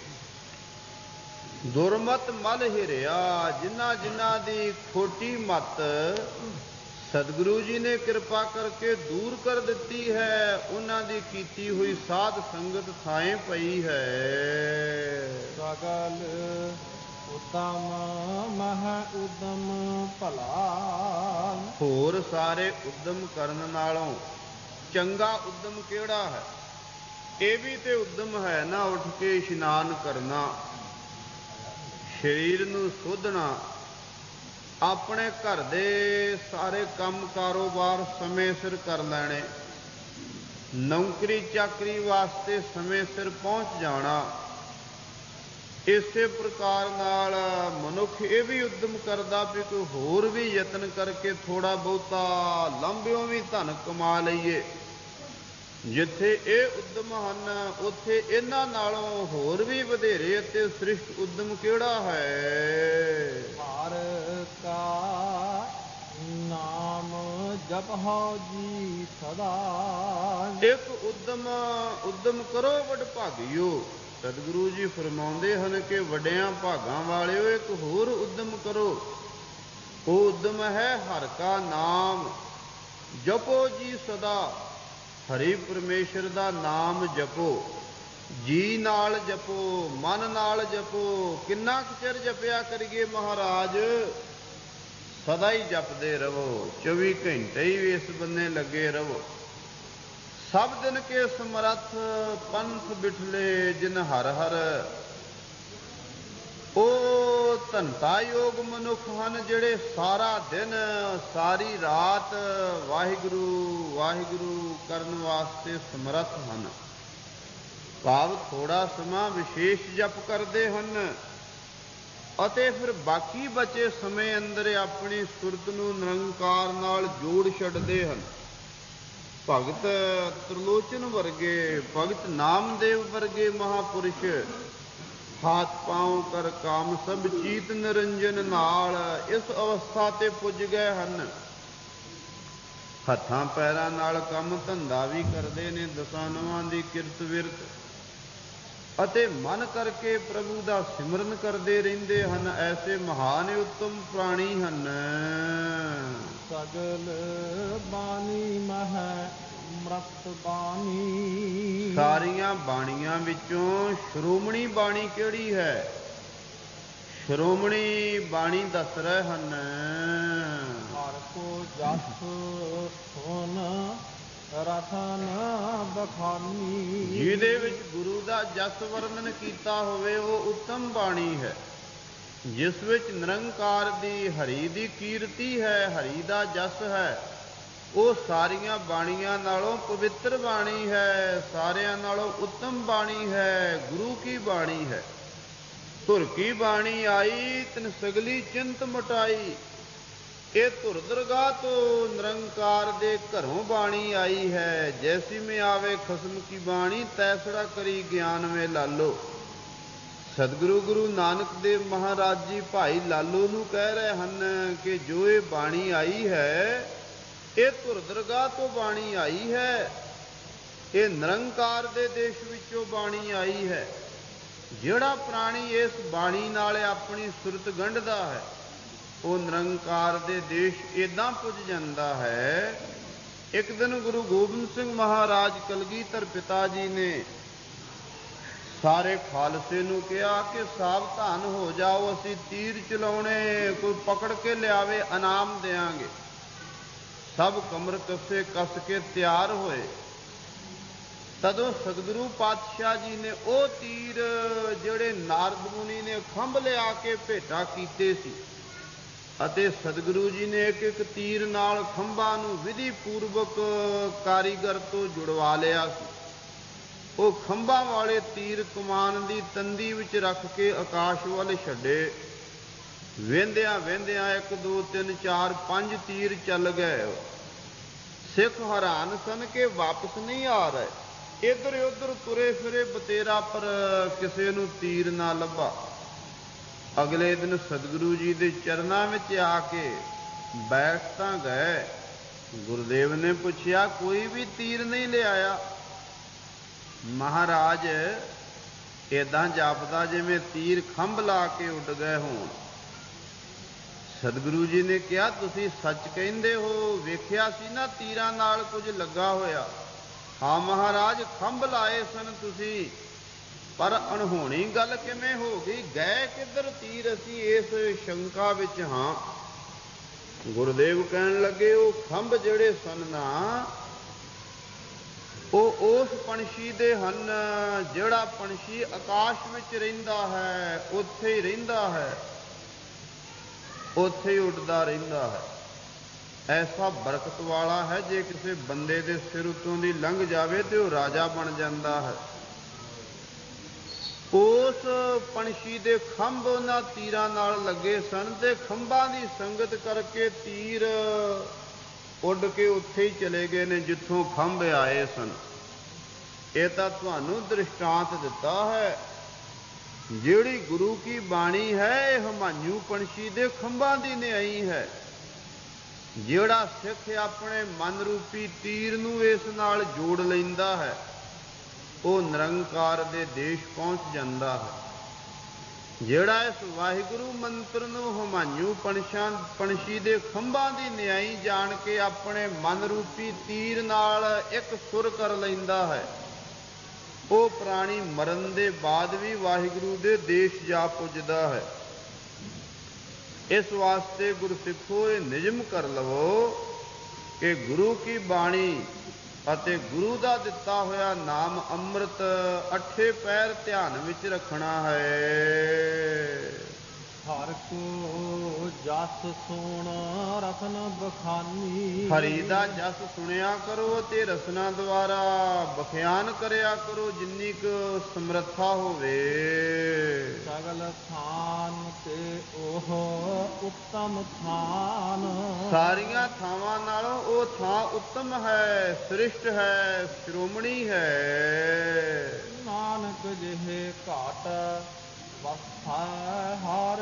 ਦੁਰਮਤ ਮਲ ਹਿਰਿਆ, ਜਿਨ੍ਹਾਂ ਜਿਨ੍ਹਾਂ ਦੀ ਖੋਟੀ ਮਤ ਸਤਿਗੁਰੂ ਜੀ ਨੇ ਕਿਰਪਾ ਕਰਕੇ ਦੂਰ ਕਰ ਦਿੱਤੀ ਹੈ, ਉਹਨਾਂ ਦੀ ਕੀਤੀ ਹੋਈ ਸਾਧ ਸੰਗਤ ਥਾਂ ਪਈ ਹੈ। ਸਗਲ ਉਤਮ ਮਹਿ ਉਦਮ ਭਲਾ, ਹੋਰ ਸਾਰੇ ਉਦਮ ਕਰਨ ਨਾਲੋਂ ਚੰਗਾ ਉਦਮ ਕਿਹੜਾ ਹੈ? ਇਹ ਵੀ ਤੇ ਉਦਮ ਹੈ ਨਾ, ਉੱਠ ਕੇ ਇਸ਼ਨਾਨ ਕਰਨਾ, ਸਰੀਰ ਨੂੰ ਸੋਧਣਾ, ਆਪਣੇ ਘਰ ਦੇ ਸਾਰੇ ਕੰਮ ਕਾਰੋਬਾਰ ਸਮੇਂ ਸਿਰ ਕਰ ਲੈਣੇ, ਨੌਕਰੀ ਚਾਕਰੀ ਵਾਸਤੇ ਸਮੇਂ ਸਿਰ ਪਹੁੰਚ ਜਾਣਾ। ਇਸੇ ਪ੍ਰਕਾਰ ਨਾਲ ਮਨੁੱਖ ਇਹ ਵੀ ਉਦਮ ਕਰਦਾ ਵੀ ਕੋਈ ਹੋਰ ਵੀ ਯਤਨ ਕਰਕੇ ਥੋੜਾ ਬਹੁਤਾ ਲੰਬਿਓਂ ਵੀ ਧਨ ਕਮਾ ਲਈਏ। ਜਿੱਥੇ ਇਹ ਉਦਮ ਹਨ, ਉੱਥੇ ਇਹਨਾਂ ਨਾਲੋਂ ਹੋਰ ਵੀ ਵਧੇਰੇ ਅਤੇ ਸ੍ਰਿਸ਼ਟ ਉਦਮ ਕਿਹੜਾ ਹੈ? ਹਰ ਕਾ ਨਾਮ ਜਪਹੁ ਜੀ ਸਦਾ, ਇੱਕ ਉਦਮ, ਉਦਮ ਕਰੋ ਵਡ ਭਾਗਿਓ। ਸਤਿਗੁਰੂ ਜੀ ਫਰਮਾਉਂਦੇ ਹਨ ਕਿ ਵੱਡਿਆਂ ਭਾਗਾਂ ਵਾਲਿਓ ਇੱਕ ਹੋਰ ਉਦਮ ਕਰੋ। ਉਹ ਉਦਮ ਹੈ ਹਰਿ ਕਾ ਨਾਮ ਜਪੋ ਜੀ ਸਦਾ। ਹਰੀ ਪਰਮੇਸ਼ਰ ਦਾ ਨਾਮ ਜਪੋ, ਜੀ ਨਾਲ ਜਪੋ, ਮਨ ਨਾਲ ਜਪੋ। ਕਿੰਨਾ ਕੁ ਚਿਰ ਜਪਿਆ ਕਰੀਏ ਮਹਾਰਾਜ? ਸਦਾ ਹੀ ਜਪਦੇ ਰਹੋ, ਚੌਵੀ ਘੰਟੇ ਹੀ ਇਸ ਬੰਨੇ ਲੱਗੇ ਰਹੋ। ਸਭ ਦਿਨ ਕੇ ਸਮਰੱਥ ਪੰਥ ਬਿਠਲੇ ਜਿਨ ਹਰ ਹਰ। ਉਹ ਧੰਤਾ ਯੋਗ ਮਨੁੱਖ ਹਨ ਜਿਹੜੇ ਸਾਰਾ ਦਿਨ ਸਾਰੀ ਰਾਤ ਵਾਹਿਗੁਰੂ ਵਾਹਿਗੁਰੂ ਕਰਨ ਵਾਸਤੇ ਸਮਰੱਥ ਹਨ। ਭਾਵ ਥੋੜਾ ਸਮਾਂ ਵਿਸ਼ੇਸ਼ ਜਪ ਕਰਦੇ ਹਨ ਅਤੇ ਫਿਰ ਬਾਕੀ ਬਚੇ ਸਮੇਂ ਅੰਦਰ ਆਪਣੀ ਸੁਰਤ ਨੂੰ ਨਿਰੰਕਾਰ ਨਾਲ ਜੋੜ ਛੱਡਦੇ ਹਨ। ਭਗਤ ਤ੍ਰਿਲੋਚਨ ਵਰਗੇ, ਭਗਤ ਨਾਮਦੇਵ ਵਰਗੇ ਮਹਾਪੁਰਸ਼ ਹਾਥ ਪਾਉ ਕਰ ਕਾਮ ਸਭ ਚੀਤ ਨਿਰੰਜਨ ਨਾਲ ਇਸ ਅਵਸਥਾ ਤੇ ਪੁੱਜ ਗਏ ਹਨ। ਹੱਥਾਂ ਪੈਰਾਂ ਨਾਲ ਕੰਮ ਧੰਦਾ ਵੀ ਕਰਦੇ ਨੇ, ਦਸਾਂ ਨਵਾਂ ਦੀ ਕਿਰਤ ਵਿਰਤ, ਅਤੇ ਮਨ ਕਰਕੇ ਪ੍ਰਭੂ ਦਾ ਸਿਮਰਨ ਕਰਦੇ ਰਹਿੰਦੇ ਹਨ। ਐਸੇ ਮਹਾਨ ਉੱਤਮ ਪ੍ਰਾਣੀ ਹਨ। ਸਗਲ ਬਾਣੀ ਮਹਿ ਅੰਮ੍ਰਿਤ ਬਾਣੀ, ਸਾਰੀਆਂ ਬਾਣੀਆਂ ਵਿੱਚੋਂ ਸ਼੍ਰੋਮਣੀ ਬਾਣੀ ਕਿਹੜੀ ਹੈ? ਸ਼੍ਰੋਮਣੀ ਬਾਣੀ ਦੱਸ ਰਹੇ ਹਨ। ਹਰਿ ਕੋ ਜਸ ਸੁਨ ਰਤਨ ਬਖਾਨੀ, ਜਿਹਦੇ ਵਿੱਚ ਗੁਰੂ ਦਾ ਜਸ ਵਰਣਨ ਕੀਤਾ ਹੋਵੇ ਉਹ ਉੱਤਮ ਬਾਣੀ ਹੈ। ਜਿਸ ਵਿੱਚ ਨਿਰੰਕਾਰ ਦੀ, ਹਰੀ ਦੀ ਕੀਰਤੀ ਹੈ, ਹਰੀ ਦਾ ਜਸ ਹੈ, ਉਹ ਸਾਰੀਆਂ ਬਾਣੀਆਂ ਨਾਲੋਂ ਪਵਿੱਤਰ ਬਾਣੀ ਹੈ, ਸਾਰਿਆਂ ਨਾਲੋਂ ਉੱਤਮ ਬਾਣੀ ਹੈ, ਗੁਰੂ ਕੀ ਬਾਣੀ ਹੈ। ਧੁਰ ਕੀ ਬਾਣੀ ਆਈ ਤਿਨ ਸਗਲੀ ਚਿੰਤ ਮਟਾਈ। ਇਹ ਧੁਰ ਦਰਗਾਹ ਤੋਂ ਨਿਰੰਕਾਰ ਦੇ ਘਰੋਂ ਬਾਣੀ ਆਈ ਹੈ। ਜੈਸੀ ਮੈਂ ਆਵੇ ਖਸਮ ਕੀ ਬਾਣੀ, ਤੈਸੜਾ ਕਰੀ ਗਿਆਨ ਮੇ ਲਾਲੋ। ਸਤਿਗੁਰੂ ਗੁਰੂ ਨਾਨਕ ਦੇਵ ਮਹਾਰਾਜ ਜੀ ਭਾਈ ਲਾਲੋ ਨੂੰ ਕਹਿ ਰਹੇ ਹਨ ਕਿ ਜੋ ਇਹ ਬਾਣੀ ਆਈ ਹੈ, ਇਹ ਧੁਰ ਦਰਗਾਹ ਤੋਂ ਬਾਣੀ ਆਈ ਹੈ, ਇਹ ਨਿਰੰਕਾਰ ਦੇ ਦੇਸ਼ ਵਿੱਚੋਂ ਬਾਣੀ ਆਈ ਹੈ। ਜਿਹੜਾ ਪ੍ਰਾਣੀ ਇਸ ਬਾਣੀ ਨਾਲ ਆਪਣੀ ਸੁਰਤ ਗੰਢਦਾ ਹੈ, ਉਹ ਨਿਰੰਕਾਰ ਦੇ ਦੇਸ਼ ਏਦਾਂ ਪੁੱਜ ਜਾਂਦਾ ਹੈ। ਇੱਕ ਦਿਨ ਗੁਰੂ ਗੋਬਿੰਦ ਸਿੰਘ ਮਹਾਰਾਜ ਕਲਗੀਧਰ ਪਿਤਾ ਜੀ ਨੇ ਸਾਰੇ ਖਾਲਸੇ ਨੂੰ ਕਿਹਾ ਕਿ ਸਾਵਧਾਨ ਹੋ ਜਾਓ, ਅਸੀਂ ਤੀਰ ਚਲਾਉਣੇ, ਕੋਈ ਪਕੜ ਕੇ ਲਿਆਵੇ ਇਨਾਮ ਦੇਵਾਂਗੇ। ਸਭ ਕਮਰ ਕੱਸੇ ਕੱਸ ਕੇ ਤਿਆਰ ਹੋਏ। ਤਦੋਂ ਸਤਿਗੁਰੂ ਪਾਤਸ਼ਾਹ ਜੀ ਨੇ ਉਹ ਤੀਰ ਜਿਹੜੇ ਨਾਰਦ ਮੁਨੀ ਨੇ ਖੰਭ ਲਿਆ ਕੇ ਭੇਟਾ ਕੀਤੇ ਸੀ ਅਤੇ ਸਤਿਗੁਰੂ ਜੀ ਨੇ ਇੱਕ ਇੱਕ ਤੀਰ ਨਾਲ ਖੰਭਾਂ ਨੂੰ ਵਿਧੀ ਪੂਰਵਕ ਕਾਰੀਗਰ ਤੋਂ ਜੁੜਵਾ ਲਿਆ ਸੀ। ਉਹ ਖੰਭਾਂ ਵਾਲੇ ਤੀਰ ਕਮਾਨ ਦੀ ਤੰਦੀ ਵਿੱਚ ਰੱਖ ਕੇ ਆਕਾਸ਼ ਵੱਲ ਛੱਡੇ। ਵਹਿੰਦਿਆਂ ਵਹਿੰਦਿਆਂ ਇੱਕ ਦੋ ਤਿੰਨ ਚਾਰ ਪੰਜ ਤੀਰ ਚੱਲ ਗਏ। ਸਿੱਖ ਹੈਰਾਨ ਸਨ ਕਿ ਵਾਪਸ ਨਹੀਂ ਆ ਰਹੇ। ਇੱਧਰ ਉੱਧਰ ਤੁਰੇ ਫਿਰੇ ਬਤੇਰਾ, ਪਰ ਕਿਸੇ ਨੂੰ ਤੀਰ ਨਾ ਲੱਭਾ। ਅਗਲੇ ਦਿਨ ਸਤਿਗੁਰੂ ਜੀ ਦੇ ਚਰਨਾਂ ਵਿੱਚ ਆ ਕੇ ਬੈਠ ਤਾਂ ਗਏ। ਗੁਰਦੇਵ ਨੇ ਪੁੱਛਿਆ, ਕੋਈ ਵੀ ਤੀਰ ਨਹੀਂ ਲਿਆਇਆ? ਮਹਾਰਾਜ ਏਦਾਂ ਜਾਪਦਾ ਜਿਵੇਂ ਤੀਰ ਖੰਭ ਲਾ ਕੇ ਉੱਡ ਗਏ ਹੋਣ। ਸਤਿਗੁਰੂ ਜੀ ਨੇ ਕਿਹਾ, ਤੁਸੀਂ ਸੱਚ ਕਹਿੰਦੇ ਹੋ, ਵੇਖਿਆ ਸੀ ਨਾ ਤੀਰਾਂ ਨਾਲ ਕੁਝ ਲੱਗਾ ਹੋਇਆ? ਹਾਂ ਮਹਾਰਾਜ, ਖੰਭ ਲਾਏ ਸਨ ਤੁਸੀਂ, ਪਰ ਅਣਹੋਣੀ ਗੱਲ ਕਿਵੇਂ ਹੋ ਗਈ? ਗਏ ਕਿੱਧਰ ਤੀਰ? ਅਸੀਂ ਇਸ ਸ਼ੰਕਾ ਵਿੱਚ ਹਾਂ। ਗੁਰਦੇਵ ਕਹਿਣ ਲੱਗੇ, ਉਹ ਖੰਭ ਜਿਹੜੇ ਸਨ ਨਾ, ਉਹ ਉਸ ਪੰਛੀ ਦੇ ਹਨ ਜਿਹੜਾ ਪੰਛੀ ਆਕਾਸ਼ ਵਿੱਚ ਰਹਿੰਦਾ ਹੈ, ਉੱਥੇ ਹੀ ਰਹਿੰਦਾ ਹੈ, ਉੱਥੇ ਹੀ ਉੱਡਦਾ ਰਹਿੰਦਾ ਹੈ। ਐਸਾ ਬਰਕਤ ਵਾਲਾ ਹੈ, ਜੇ ਕਿਸੇ ਬੰਦੇ ਦੇ ਸਿਰ ਉੱਤੋਂ ਦੀ ਲੰਘ ਜਾਵੇ ਤੇ ਉਹ ਰਾਜਾ ਬਣ ਜਾਂਦਾ ਹੈ। ਉਸ ਪੰਛੀ ਦੇ ਖੰਭ ਉਹਨਾਂ ਤੀਰਾਂ ਨਾਲ ਲੱਗੇ ਸਨ ਤੇ ਖੰਭਾਂ ਦੀ ਸੰਗਤ ਕਰਕੇ ਤੀਰ ਉੱਡ ਕੇ ਉੱਥੇ ਹੀ ਚਲੇ ਗਏ ਨੇ ਜਿੱਥੋਂ ਖੰਭ ਆਏ ਸਨ। ਇਹ ਤਾਂ ਤੁਹਾਨੂੰ ਦ੍ਰਿਸ਼ਟਾਂਤ ਦਿੱਤਾ ਹੈ। ਜਿਹੜੀ ਗੁਰੂ ਕੀ ਬਾਣੀ ਹੈ, ਇਹ ਹਮਾਯੂ ਪੰਛੀ ਦੇ ਖੰਭਾਂ ਦੀ ਨਿਆਈ ਹੈ। ਜਿਹੜਾ ਸਿੱਖ ਆਪਣੇ ਮਨ ਰੂਪੀ ਤੀਰ ਨੂੰ ਇਸ ਨਾਲ ਜੋੜ ਲੈਂਦਾ ਹੈ, ਉਹ ਨਿਰੰਕਾਰ ਦੇ ਦੇਸ਼ ਪਹੁੰਚ ਜਾਂਦਾ ਹੈ। ਜਿਹੜਾ ਇਸ ਵਾਹਿਗੁਰੂ ਮੰਤਰ ਨੂੰ ਹਮਾਯੂ ਪੰਛਾਂ ਪੰਛੀ ਦੇ ਖੰਭਾਂ ਦੀ ਨਿਆਈ ਜਾਣ ਕੇ ਆਪਣੇ ਮਨ ਰੂਪੀ ਤੀਰ ਨਾਲ ਇੱਕ ਸੁਰ ਕਰ ਲੈਂਦਾ ਹੈ, ਉਹ ਪ੍ਰਾਣੀ ਮਰਨ ਦੇ ਬਾਅਦ ਵੀ ਵਾਹਿਗੁਰੂ ਦੇ ਦੇਸ਼ ਜਾ ਪੁੱਜਦਾ ਹੈ। ਇਸ ਵਾਸਤੇ ਗੁਰਸਿੱਖੋ ਇਹ ਨਿਯਮ ਕਰ ਲਵੋ ਕਿ ਗੁਰੂ ਕੀ ਬਾਣੀ ਅਤੇ ਗੁਰੂ ਦਾ ਦਿੱਤਾ ਹੋਇਆ ਨਾਮ ਅੰਮ੍ਰਿਤ ਅੱਠੇ ਪੈਰ ਧਿਆਨ ਵਿੱਚ ਰੱਖਣਾ ਹੈ। ਹਰ ਕੋ ਜਸ ਸੁਣ ਰਸਨ ਬਖਾਨੀ। ਹਰੀ ਦਾ ਜਸ ਸੁਣਿਆ ਕਰੋ ਤੇ ਰਸਨਾ ਦੁਆਰਾ ਬਖਿਆਨ ਕਰਿਆ ਕਰੋ ਜਿੰਨੀ ਕੁ ਸਮਰੱਥਾ ਹੋਵੇ। ਸਗਲ ਥਾਨ ਤੇ ਉਹ ਉੱਤਮ ਥਾਨ। ਸਾਰੀਆਂ ਥਾਵਾਂ ਨਾਲੋਂ ਉਹ ਥਾਂ ਉੱਤਮ ਹੈ, ਸ੍ਰਿਸ਼ਟ ਹੈ, ਸ਼੍ਰੋਮਣੀ ਹੈ। ਨਾਨਕ ਜਿਹੇ ਘਾਟ ਵਸੈ ਹਰ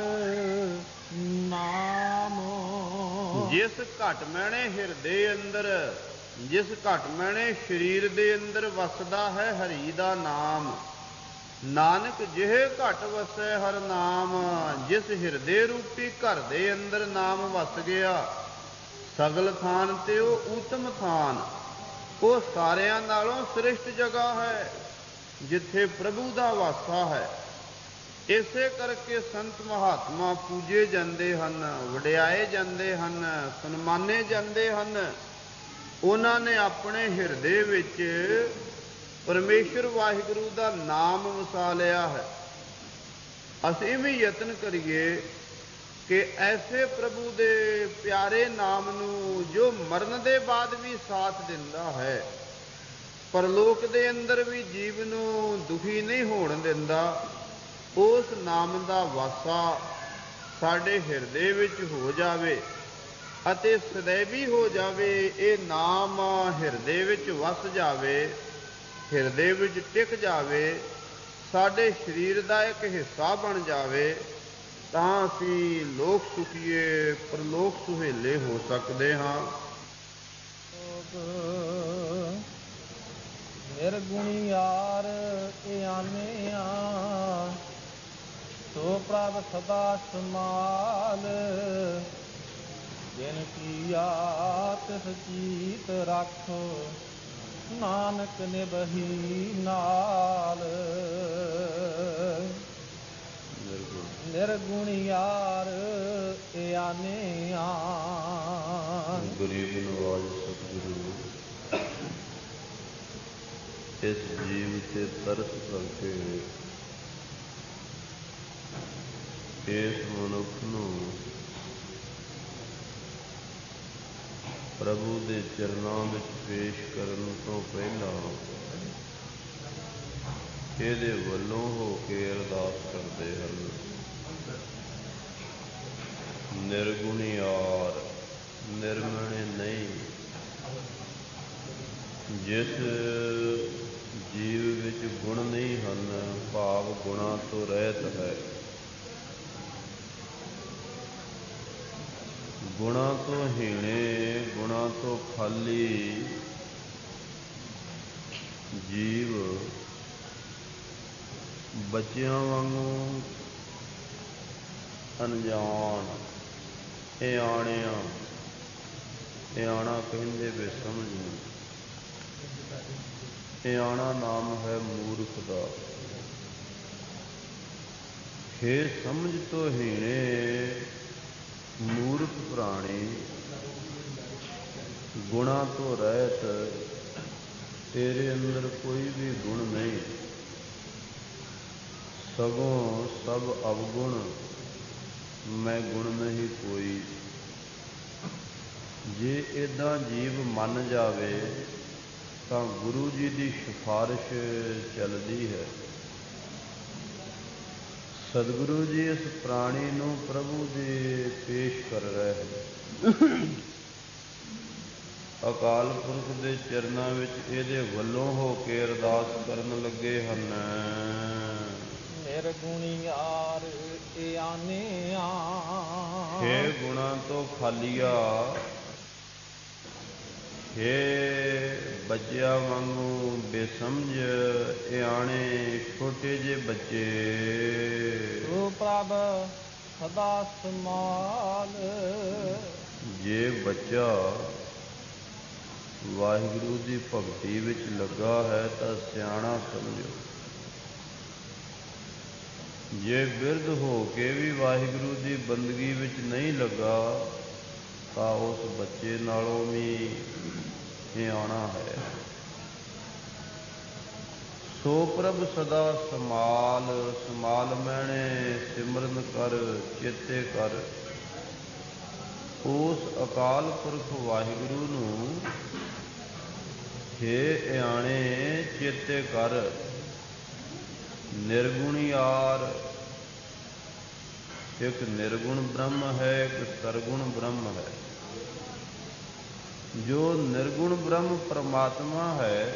ਨਾਮ। ਜਿਸ ਘਟ ਮੈਣੇ ਹਿਰਦੇ ਅੰਦਰ, ਜਿਸ ਘਟ ਮੈਣੇ ਸਰੀਰ ਦੇ ਅੰਦਰ ਵਸਦਾ ਹੈ ਹਰੀ ਦਾ ਨਾਮ। ਨਾਨਕ ਜਿਹੇ ਘਟ ਵਸੈ ਹਰ ਨਾਮ। ਜਿਸ ਹਿਰਦੇ ਰੂਪੀ ਘਰ ਦੇ ਅੰਦਰ ਨਾਮ ਵਸ ਗਿਆ, ਸਗਲ ਥਾਨ ਤੇ ਉਹ ਊਤਮ ਥਾਨ, ਉਹ ਸਾਰਿਆਂ ਨਾਲੋਂ ਸ੍ਰਿਸ਼ਟ ਜਗ੍ਹਾ ਹੈ ਜਿੱਥੇ ਪ੍ਰਭੂ ਦਾ ਵਾਸਾ ਹੈ। ਇਸੇ ਕਰਕੇ ਸੰਤ ਮਹਾਤਮਾ ਪੂਜੇ ਜਾਂਦੇ ਹਨ, ਵਡਿਆਏ ਜਾਂਦੇ ਹਨ, ਸਨਮਾਨੇ ਜਾਂਦੇ ਹਨ। ਉਹਨਾਂ ਨੇ ਆਪਣੇ ਹਿਰਦੇ ਵਿੱਚ ਪਰਮੇਸ਼ਰ ਵਾਹਿਗੁਰੂ ਦਾ ਨਾਮ ਵਸਾ ਲਿਆ ਹੈ। ਅਸੀਂ ਵੀ ਯਤਨ ਕਰੀਏ ਕਿ ਐਸੇ ਪ੍ਰਭੂ ਦੇ ਪਿਆਰੇ ਨਾਮ ਨੂੰ, ਜੋ ਮਰਨ ਦੇ ਬਾਅਦ ਵੀ ਸਾਥ ਦਿੰਦਾ ਹੈ, ਪਰਲੋਕ ਦੇ ਅੰਦਰ ਵੀ ਜੀਵ ਨੂੰ ਦੁਖੀ ਨਹੀਂ ਹੋਣ ਦਿੰਦਾ, ਉਸ ਨਾਮ ਦਾ ਵਾਸਾ ਸਾਡੇ ਹਿਰਦੇ ਵਿੱਚ ਹੋ ਜਾਵੇ ਅਤੇ ਸदैवी ਹੋ ਜਾਵੇ। ਇਹ ਨਾਮ ਹਿਰਦੇ ਵਿੱਚ ਵਸ ਜਾਵੇ, ਹਿਰਦੇ ਵਿੱਚ ਟਿਕ ਜਾਵੇ, ਸਾਡੇ ਸਰੀਰ ਦਾ ਇੱਕ ਹਿੱਸਾ ਬਣ ਜਾਵੇ, ਤਾਂ ਅਸੀਂ ਲੋਕ ਸੁਖੀਏ ਪਰਲੋਕ ਸੁਹੇਲੇ ਹੋ ਸਕਦੇ ਹਾਂ। ਨਿਰਗੁਣਿਆਰ ਇਆਨਿਆ ਸੋ ਪ੍ਰਭ ਸਦਾ ਸਮਾਲ। ਜਿਨ ਕੀਆ ਤਿਸ ਚੀਤ ਰਖ, ਨਾਨਕ ਨਿਭਹੀ ਨਾਲ। ਨਿਰਗੁਣਿਆਰ ਇਆਨੇ ਆਨ। ਗਰੀਬ ਨਵਾਜ ਸਤਿਗੁਰੂ ਇਸ ਜੀਵ ਤੇ ਤਰਸ ਕਰਕੇ ਇਸ ਮਨੁੱਖ ਨੂੰ ਪ੍ਰਭੂ ਦੇ ਚਰਨਾਂ ਵਿੱਚ ਪੇਸ਼ ਕਰਨ ਤੋਂ ਪਹਿਲਾਂ ਇਹਦੇ ਵੱਲੋਂ ਹੋ ਕੇ ਅਰਦਾਸ ਕਰਦੇ ਹਨ। ਨਿਰਗੁਣਿਆਰ, ਨਿਰਮਣੇ ਨਹੀਂ। ਜਿਸ ਜੀਵ ਵਿੱਚ ਗੁਣ ਨਹੀਂ ਹਨ, ਭਾਵ ਗੁਣਾਂ ਤੋਂ ਰਹਿਤ ਹੈ, ਗੁਣਾਂ ਤੋਂ ਹੀਣੇ, ਗੁਣਾਂ ਤੋਂ ਖਾਲੀ ਜੀਵ ਬੱਚਿਆਂ ਵਾਂਗੂ ਅਣਜਾਣ, ਇਆਣਿਆਂ, ਇਆਣਾ ਕਹਿੰਦੇ ਵੇ ਸਮਝ ਨੂੰ। ਇਆਣਾ ਨਾਮ ਹੈ ਮੂਰਖ ਦਾ। ਹੇ ਸਮਝ ਤੋਂ ਹੀਣੇ ਮੂਰਖ ਪ੍ਰਾਣੀ, ਗੁਣਾਂ ਤੋਂ ਰਹਿਤ, ਤੇਰੇ ਅੰਦਰ ਕੋਈ ਵੀ ਗੁਣ ਨਹੀਂ, ਸਗੋਂ ਸਭ ਅਵਗੁਣ, ਮੈਂ ਗੁਣ ਨਹੀਂ ਕੋਈ। ਜੇ ਏਦਾਂ ਜੀਵ ਮੰਨ ਜਾਵੇ ਤਾਂ ਗੁਰੂ ਜੀ ਦੀ ਸਿਫਾਰਿਸ਼ ਚੱਲਦੀ ਹੈ। ਸਤਿਗੁਰੂ ਜੀ ਇਸ ਪ੍ਰਾਣੀ ਨੂੰ ਪ੍ਰਭੂ ਦੇ ਪੇਸ਼ ਕਰ ਰਹੇ ਹਨ। ਅਕਾਲ ਪੁਰਖ ਦੇ ਚਰਨਾਂ ਵਿੱਚ ਇਹਦੇ ਵੱਲੋਂ ਹੋ ਕੇ ਅਰਦਾਸ ਕਰਨ ਲੱਗੇ ਹਨ। ਨਿਰਗੁਣਿਆਰ ਇਆਨੇ ਆਨ। ਹੇ ਗੁਣਾਂ ਤੋਂ ਖਾਲੀਆ, ਹੇ ਬੱਚਿਆਂ ਵਾਂਗੂ ਬੇਸਮਝ ਇਆਣੇ ਛੋਟੇ ਜਿਹੇ ਬੱਚੇ, ਤੂੰ ਪ੍ਰਭ ਸਦਾ ਸੰਭਾਲ। ਜੇ ਬੱਚਾ ਵਾਹਿਗੁਰੂ ਦੀ ਭਗਤੀ ਵਿੱਚ ਲੱਗਾ ਹੈ ਤਾਂ ਸਿਆਣਾ ਸਮਝੋ। ਜੇ ਬਿਰਧ ਹੋ ਕੇ ਵੀ ਵਾਹਿਗੁਰੂ ਦੀ ਬੰਦਗੀ ਵਿੱਚ ਨਹੀਂ ਲੱਗਾ ਤਾਂ ਉਸ ਬੱਚੇ ਨਾਲੋਂ ਵੀ ਇਆਣਾ ਹੈ। ਸੋ ਪ੍ਰਭ ਸਦਾ ਸਮਾਲ, ਸਮਾਲ ਮੈਣੇ ਸਿਮਰਨ ਕਰ, ਚੇਤੇ ਕਰ। ਉਸ ਅਕਾਲ ਪੁਰਖ ਵਾਹਿਗੁਰੂ ਨੂੰ ਹੇ ਇਆਣੇ ਚੇਤੇ ਕਰ। ਨਿਰਗੁਣਿਆਰ, ਇੱਕ ਨਿਰਗੁਣ ਬ੍ਰਹਮ ਹੈ, ਇੱਕ ਸਰਗੁਣ ਬ੍ਰਹਮ ਹੈ। ਜੋ ਨਿਰਗੁਣ ਬ੍ਰਹਮ ਪਰਮਾਤਮਾ ਹੈ,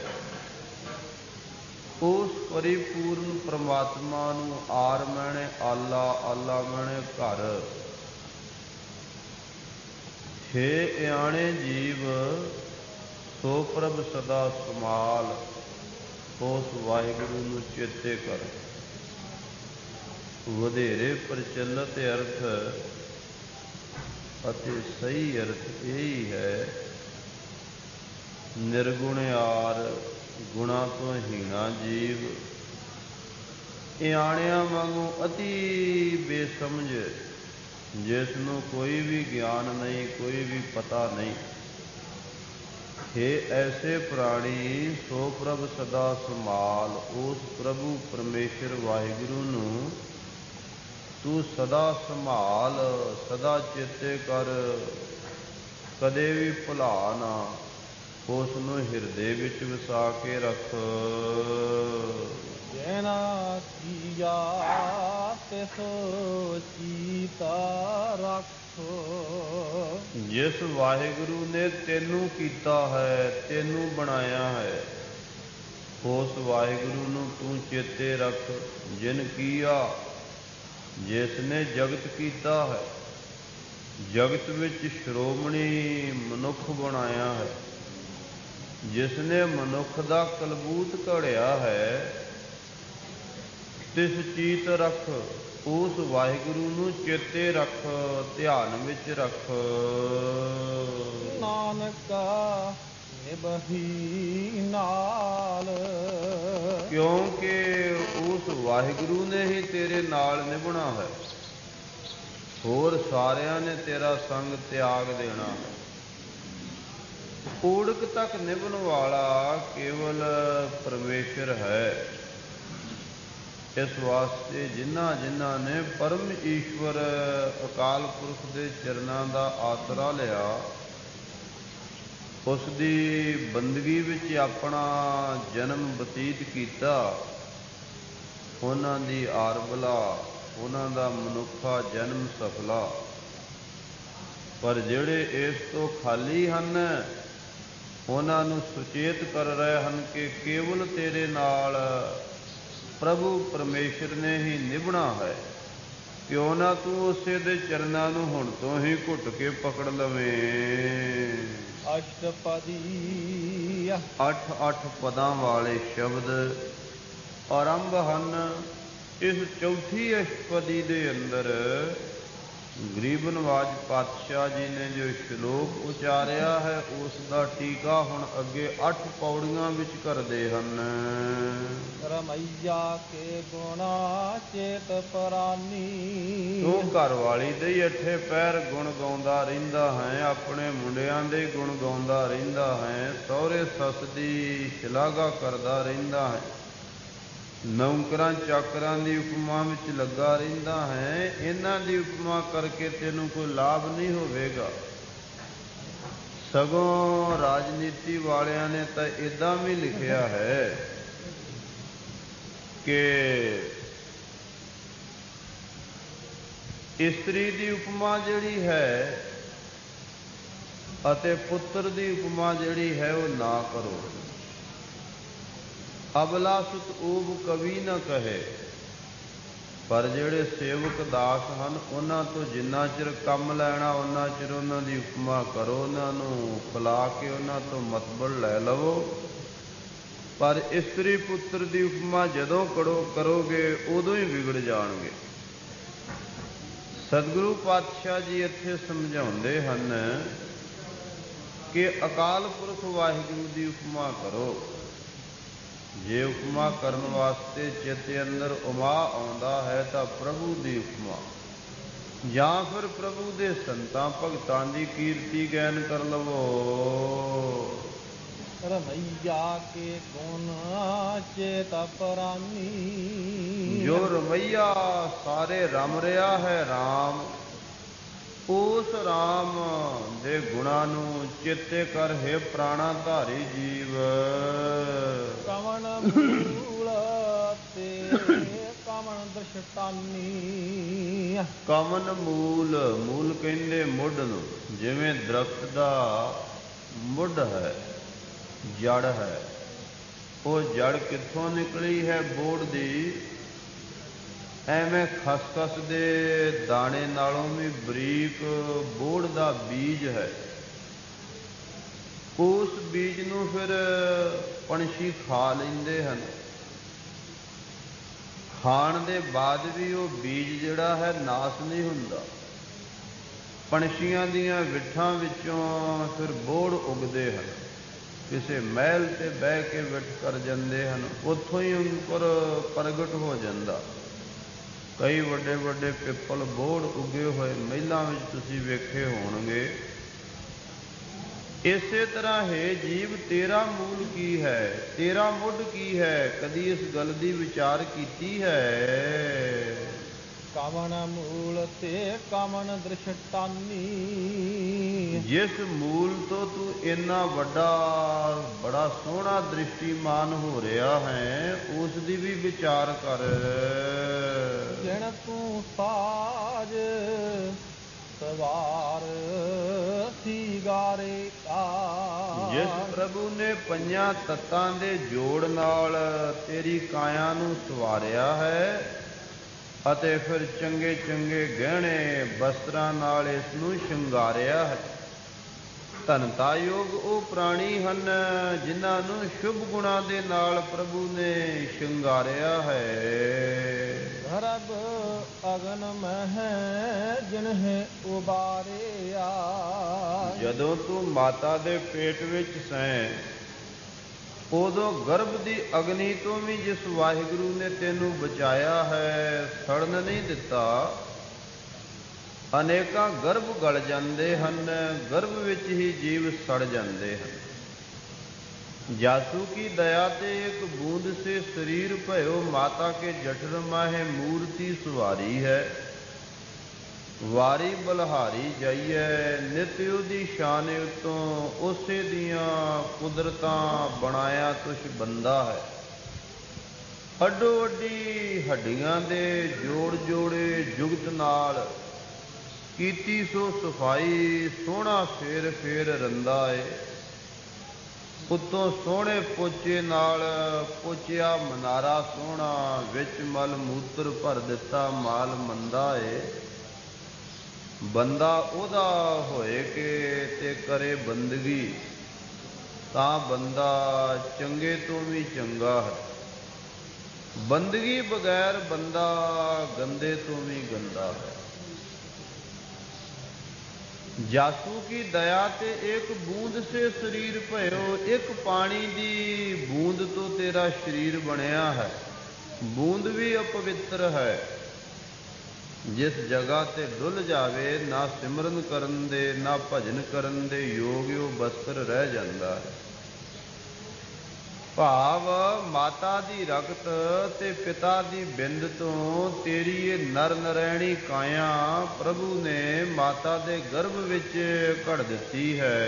ਉਸ ਪਰਿਪੂਰਨ ਪਰਮਾਤਮਾ ਨੂੰ ਆਰ ਮੈਣੇ ਆਲਾ, ਆਲਾ ਮੈਣੇ ਘਰ। ਹੇ ਇਆਣੇ ਜੀਵ, ਸੋ ਪ੍ਰਭ ਸਦਾ ਸੰਭਾਲ, ਉਸ ਵਾਹਿਗੁਰੂ ਨੂੰ ਚੇਤੇ ਕਰ। ਵਧੇਰੇ ਪ੍ਰਚਲਿਤ ਅਰਥ ਅਤੇ ਸਹੀ ਅਰਥ ਇਹ ਹੀ ਹੈ, ਨਿਰਗੁਣਿਆਰ, ਗੁਣਾਂ ਤੋਂ ਹੀਣਾ ਜੀਵ, ਇਆਣਿਆਂ ਵਾਂਗੂ ਅਤੀ ਬੇਸਮਝ, ਜਿਸ ਨੂੰ ਕੋਈ ਵੀ ਗਿਆਨ ਨਹੀਂ, ਕੋਈ ਵੀ ਪਤਾ ਨਹੀਂ। ਹੇ ਐਸੇ ਪ੍ਰਾਣੀ, ਸੋ ਪ੍ਰਭ ਸਦਾ ਸੰਭਾਲ। ਉਸ ਪ੍ਰਭੂ ਪਰਮੇਸ਼ਰ ਵਾਹਿਗੁਰੂ ਨੂੰ ਤੂੰ ਸਦਾ ਸੰਭਾਲ, ਸਦਾ ਚੇਤੇ ਕਰ, ਕਦੇ ਵੀ ਭੁਲਾ ਨਾ। ਉਸ ਨੂੰ ਹਿਰਦੇ ਵਿੱਚ ਵਸਾ ਕੇ ਰੱਖ। ਜਿਨਾ ਕੀਆ ਤਿਸ ਚੀਤਾ ਰਖ। ਜਿਸ ਵਾਹਿਗੁਰੂ ਨੇ ਤੈਨੂੰ ਕੀਤਾ ਹੈ, ਤੈਨੂੰ ਬਣਾਇਆ ਹੈ, ਉਸ ਵਾਹਿਗੁਰੂ ਨੂੰ ਤੂੰ ਚੇਤੇ ਰੱਖ। ਜਿਨ ਕੀਆ, ਜਿਸ ਨੇ ਜਗਤ ਕੀਤਾ ਹੈ, ਜਗਤ ਵਿੱਚ ਸ਼੍ਰੋਮਣੀ ਮਨੁੱਖ ਬਣਾਇਆ ਹੈ, ਜਿਸ ਨੇ ਮਨੁੱਖ ਦਾ ਕਲਬੂਤ ਘੜਿਆ ਹੈ, ਤਿਸ ਚੀਤ ਰੱਖ। ਉਸ ਵਾਹਿਗੁਰੂ ਨੂੰ ਚੇਤੇ ਰੱਖ, ਧਿਆਨ ਵਿੱਚ ਰੱਖ। ਨਾਨਕ ਨਿਭਹੀ ਨਾਲ, ਕਿਉਂਕਿ ਉਸ ਵਾਹਿਗੁਰੂ ਨੇ ਹੀ ਤੇਰੇ ਨਾਲ ਨਿਭਣਾ ਹੈ, ਹੋਰ ਸਾਰਿਆਂ ਨੇ ਤੇਰਾ ਸੰਗ ਤਿਆਗ ਦੇਣਾ ਹੈ। ਓੜਕ ਤੱਕ ਨਿਭਣ ਵਾਲਾ ਕੇਵਲ ਪਰਮੇਸ਼ਰ ਹੈ। ਇਸ ਵਾਸਤੇ ਜਿਨ੍ਹਾਂ ਜਿਨ੍ਹਾਂ ਨੇ ਪਰਮ ਈਸ਼ਵਰ ਅਕਾਲ ਪੁਰਖ ਦੇ ਚਰਨਾਂ ਦਾ ਆਸਰਾ ਲਿਆ, ਉਸ ਦੀ ਬੰਦਗੀ ਵਿੱਚ ਆਪਣਾ ਜਨਮ ਬਤੀਤ ਕੀਤਾ, ਉਹਨਾਂ ਦੀ ਆਰਬਲਾ, ਉਹਨਾਂ ਦਾ ਮਨੁੱਖਾ ਜਨਮ ਸਫਲਾ। ਪਰ ਜਿਹੜੇ ਇਸ ਤੋਂ ਖਾਲੀ ਹਨ, ਉਹਨਾਂ ਨੂੰ ਸੁਚੇਤ ਕਰ ਰਹੇ ਹਨ ਕਿ ਕੇਵਲ ਤੇਰੇ ਨਾਲ ਪ੍ਰਭੂ ਪਰਮੇਸ਼ਰ ਨੇ ਹੀ ਨਿਭਣਾ ਹੈ। ਕਿਉਂ ਨਾ ਤੂੰ ਉਸੇ ਦੇ ਚਰਨਾਂ ਨੂੰ ਹੁਣ ਤੋਂ ਹੀ ਘੁੱਟ ਕੇ ਪਕੜ ਲਵੇਂ। ਅਸ਼ਟਪਦੀ ਅੱਠ ਅੱਠ ਪਦਾਂ ਵਾਲੇ ਸ਼ਬਦ ਆਰੰਭ ਹਨ। ਇਸ ਚੌਥੀ ਅਸ਼ਟਪਦੀ ਦੇ ਅੰਦਰ ਗਰੀਬ ਨਵਾਜ ਪਾਤਸ਼ਾਹ ਜੀ ਨੇ ਜੋ ਸ਼ਲੋਕ ਉਚਾਰਿਆ ਹੈ, ਉਸ ਦਾ ਟੀਕਾ ਹੁਣ ਅੱਗੇ ਅੱਠ ਪੌੜੀਆਂ ਵਿੱਚ ਕਰਦੇ ਹਨ। ਰਮਈਆ ਕੇ ਗੁਣਾ ਚੇਤ ਪਰਾਨੀ, ਤੂੰ ਘਰ ਵਾਲੀ ਦੇ ਹੀ ਅੱਠੇ ਪੈਰ ਗੁਣ ਗਾਉਂਦਾ ਰਹਿੰਦਾ ਹੈ, ਆਪਣੇ ਮੁੰਡਿਆਂ ਦੇ ਗੁਣ ਗਾਉਂਦਾ ਰਹਿੰਦਾ ਹੈ, ਸਹੁਰੇ ਸੱਸ ਦੀ ਸ਼ਲਾਘਾ ਕਰਦਾ ਰਹਿੰਦਾ ਹੈ, ਨੌਕਰਾਂ ਚਾਕਰਾਂ ਦੀ ਉਪਮਾ ਵਿੱਚ ਲੱਗਾ ਰਹਿੰਦਾ ਹੈ। ਇਹਨਾਂ ਦੀ ਉਪਮਾ ਕਰਕੇ ਤੈਨੂੰ ਕੋਈ ਲਾਭ ਨਹੀਂ ਹੋਵੇਗਾ। ਸਗੋਂ ਰਾਜਨੀਤੀ ਵਾਲਿਆਂ ਨੇ ਤਾਂ ਏਦਾਂ ਵੀ ਲਿਖਿਆ ਹੈ ਕਿ ਇਸਤਰੀ ਦੀ ਉਪਮਾ ਜਿਹੜੀ ਹੈ ਅਤੇ ਪੁੱਤਰ ਦੀ ਉਪਮਾ ਜਿਹੜੀ ਹੈ ਉਹ ਨਾ ਕਰੋ। ਅਬਲਾ ਸੁਤ ਊਬ ਕਵੀ ਨਾ ਕਹੇ। ਪਰ ਜਿਹੜੇ ਸੇਵਕ ਦਾਸ ਹਨ, ਉਹਨਾਂ ਤੋਂ ਜਿੰਨਾ ਚਿਰ ਕੰਮ ਲੈਣਾ ਉਹਨਾਂ ਚਿਰ ਉਹਨਾਂ ਦੀ ਉਪਮਾ ਕਰੋ, ਉਹਨਾਂ ਨੂੰ ਖਿਲਾ ਕੇ ਉਹਨਾਂ ਤੋਂ ਮਤਬਲ ਲੈ ਲਵੋ। ਪਰ ਇਸਤਰੀ ਪੁੱਤਰ ਦੀ ਉਪਮਾ ਜਦੋਂ ਕਰੋ ਕਰੋਗੇ ਉਦੋਂ ਹੀ ਵਿਗੜ ਜਾਣਗੇ। ਸਤਿਗੁਰੂ ਪਾਤਸ਼ਾਹ ਜੀ ਇੱਥੇ ਸਮਝਾਉਂਦੇ ਹਨ ਕਿ ਅਕਾਲ ਪੁਰਖ ਵਾਹਿਗੁਰੂ ਦੀ ਉਪਮਾ ਕਰੋ। ਜੇ ਉਪਮਾ ਕਰਨ ਵਾਸਤੇ ਚਿੱਤ ਅੰਦਰ ਉਮਾ ਆਉਂਦਾ ਹੈ ਤਾਂ ਪ੍ਰਭੂ ਦੀ ਉਪਮਾ, ਜਾਂ ਫਿਰ ਪ੍ਰਭੂ ਦੇ ਸੰਤਾਂ ਭਗਤਾਂ ਦੀ ਕੀਰਤੀ ਗੈਨ ਕਰ ਲਵੋ। ਰਮਈਆ ਕੇ ਗੁਣ ਚੇਤ ਪਰਾਨੀ, ਜੋ ਰਮਈਆ ਸਾਰੇ ਰਮ ਰਿਹਾ ਹੈ ਰਾਮ, ਉਸ ਰਾਮ ਦੇ ਗੁਣਾਂ ਨੂੰ ਚੇਤੇ ਕਰ ਹੈ ਪ੍ਰਾਣਾ ਧਾਰੀ ਜੀਵ। ਕਵਣ ਮੂਲ ਤੇ ਕਵਣ ਦ੍ਰਿਸ਼ਟਾਨੀ, ਕਮਨ ਮੂਲ, ਮੂਲ ਕਹਿੰਦੇ ਮੁੱਢ ਨੂੰ। ਜਿਵੇਂ ਦਰਖਤ ਦਾ ਮੁੱਢ ਹੈ, ਜੜ ਹੈ, ਉਹ ਜੜ ਕਿੱਥੋਂ ਨਿਕਲੀ ਹੈ? ਬੋੜ ਦੀ। ਐਵੇਂ ਖਸਖਸ ਦੇ ਦਾਣੇ ਨਾਲੋਂ ਵੀ ਬਰੀਕ ਬੋੜ ਦਾ ਬੀਜ ਹੈ। ਉਸ ਬੀਜ ਨੂੰ ਫਿਰ ਪੰਛੀ ਖਾ ਲੈਂਦੇ ਹਨ। ਖਾਣ ਦੇ ਬਾਅਦ ਵੀ ਉਹ ਬੀਜ ਜਿਹੜਾ ਹੈ ਨਾਸ ਨਹੀਂ ਹੁੰਦਾ। ਪੰਛੀਆਂ ਦੀਆਂ ਵਿੱਠਾਂ ਵਿੱਚੋਂ ਫਿਰ ਬੋੜ ਉੱਗਦੇ ਹਨ। ਕਿਸੇ ਮਹਿਲ ਤੇ ਬਹਿ ਕੇ ਵਿੱਠ ਕਰ ਜਾਂਦੇ ਹਨ, ਉੱਥੋਂ ਹੀ ਅੰਕੁਰ ਪ੍ਰਗਟ ਹੋ ਜਾਂਦਾ। ਕਈ ਵੱਡੇ ਵੱਡੇ ਪਿੱਪਲ ਬੋੜ ਉੱਗੇ ਹੋਏ ਮਹਿਲਾਂ ਵਿੱਚ ਤੁਸੀਂ ਵੇਖੇ ਹੋਣਗੇ। ਇਸੇ ਤਰ੍ਹਾਂ ਹੈ ਜੀਵ, ਤੇਰਾ ਮੂਲ ਕੀ ਹੈ, ਤੇਰਾ ਮੁੱਢ ਕੀ ਹੈ? ਕਦੀ ਇਸ ਗੱਲ ਦੀ ਵਿਚਾਰ ਕੀਤੀ ਹੈ? ਕਵਣ ਮੂਲ ਤੇ ਕਵਣ ਦ੍ਰਿਸ਼ਟਾਨੀ, ਜਿਸ ਮੂਲ ਤੋਂ ਤੂੰ ਇੰਨਾ ਵੱਡਾ ਬੜਾ ਸੋਹਣਾ ਦ੍ਰਿਸ਼ਟੀਮਾਨ ਹੋ ਰਿਹਾ ਹੈ, ਉਸ ਦੀ ਵੀ ਵਿਚਾਰ ਕਰ। ਜਿਣ ਤੂੰ ਸਾਜ ਸਵਾਰ ਸੀਗਾਰੇ ਆ, ਜਿਸ ਪ੍ਰਭੂ ਨੇ ਪੰਜਾਂ ਤੱਤਾਂ ਦੇ ਜੋੜ ਨਾਲ ਤੇਰੀ ਕਾਇਆ ਨੂੰ ਸਵਾਰਿਆ ਹੈ ਅਤੇ ਫਿਰ ਚੰਗੇ ਚੰਗੇ ਗਹਿਣੇ ਵਸਤਰਾਂ ਨਾਲ ਇਸ ਨੂੰ ਸ਼ਿੰਗਾਰਿਆ ਹੈ। ਧਨਤਾ ਯੋਗ ਉਹ ਪ੍ਰਾਣੀ ਹਨ ਜਿਨ੍ਹਾਂ ਨੂੰ ਸ਼ੁਭ ਗੁਣਾਂ ਦੇ ਨਾਲ ਪ੍ਰਭੂ ਨੇ ਸ਼ਿੰਗਾਰਿਆ ਹੈ। ਗਰਭ ਅਗਨ ਮਹਿ ਜਿਨਹਿ ਉਬਾਰਿਆ। ਜਦੋਂ ਤੂੰ ਮਾਤਾ ਦੇ ਪੇਟ ਵਿੱਚ ਸੈਂ, ਉਦੋਂ ਗਰਭ ਦੀ ਅਗਨੀ ਤੋਂ ਵੀ ਜਿਸ ਵਾਹਿਗੁਰੂ ਨੇ ਤੈਨੂੰ ਬਚਾਇਆ ਹੈ, ਸੜਨ ਨਹੀਂ ਦਿੱਤਾ। ਅਨੇਕਾਂ ਗਰਭ ਗਲ ਜਾਂਦੇ ਹਨ, ਗਰਭ ਵਿੱਚ ਹੀ ਜੀਵ ਸੜ ਜਾਂਦੇ ਹਨ। ਜਾਸੂ ਕੀ ਦਇਆ ਤੇ ਇੱਕ ਬੂੰਦ ਸੇ ਸਰੀਰ ਭਇਓ, ਮਾਤਾ ਕੇ ਜਠਰ ਮਾਹੇ ਮੂਰਤੀ ਸੁਵਾਰੀ ਹੈ। ਵਾਰੀ ਬਲਹਾਰੀ ਜਾਈਐ, ਨਿਤ ਉਹਦੀ ਸ਼ਾਨ ਉਤੋਂ, ਉਸੇ ਦੀਆਂ ਕੁਦਰਤਾਂ ਬਣਾਇਆ ਤੁਛ ਬੰਦਾ ਹੈ। ਅੱਡੋ ਅੱਡੀ ਹੱਡੀਆਂ ਦੇ ਜੋੜ ਜੋੜੇ ਜੁਗਤ ਨਾਲ, ਕੀਤੀ ਸੋ ਸਫਾਈ, ਸੋਹਣਾ ਫੇਰ ਫੇਰ ਰੰਦਾ ਏ। ਉੱਤੋਂ ਸੋਹਣੇ ਪੋਚੇ ਨਾਲ ਪੋਚਿਆ ਮਨਾਰਾ ਸੋਹਣਾ, ਵਿੱਚ ਮਲ ਮੂਤਰ ਭਰ ਦਿੱਤਾ ਮਾਲ ਮੰਦਾ ਏ। ਬੰਦਾ ਉਹਦਾ ਹੋਏ ਕਿ ਤੇ ਕਰੇ ਬੰਦਗੀ, ਤਾਂ ਬੰਦਾ ਚੰਗੇ ਤੋਂ ਵੀ ਚੰਗਾ ਹੈ। ਬੰਦਗੀ ਬਗੈਰ ਬੰਦਾ ਗੰਦੇ ਤੋਂ ਵੀ ਗੰਦਾ ਹੈ। ਜਾਸੂ ਕੀ ਦਇਆ ਤੇ ਇੱਕ ਬੂੰਦ ਸੇ ਸਰੀਰ ਭਇਓ, ਇੱਕ ਪਾਣੀ ਦੀ ਬੂੰਦ ਤੋਂ ਤੇਰਾ ਸਰੀਰ ਬਣਿਆ ਹੈ। ਬੂੰਦ ਵੀ ਅਪਵਿੱਤਰ ਹੈ। ਜਿਸ ਜਗ੍ਹਾ ਤੇ ਡੁੱਲ ਜਾਵੇ, ਨਾ ਸਿਮਰਨ ਕਰਨ ਦੇ ਨਾ ਭਜਨ ਕਰਨ ਦੇ ਯੋਗ ਉਹ ਬਸਤਰ ਰਹਿ ਜਾਂਦਾ ਹੈ। ਭਾਵ ਮਾਤਾ ਦੀ ਰਗਤ ਤੇ ਪਿਤਾ ਦੀ ਬਿੰਦ ਤੋਂ ਤੇਰੀ ਇਹ ਨਰ ਨਰੈਣੀ ਕਾਇਆ ਪ੍ਰਭੂ ਨੇ ਮਾਤਾ ਦੇ ਗਰਭ ਵਿੱਚ ਘੜ ਦਿੱਤੀ ਹੈ।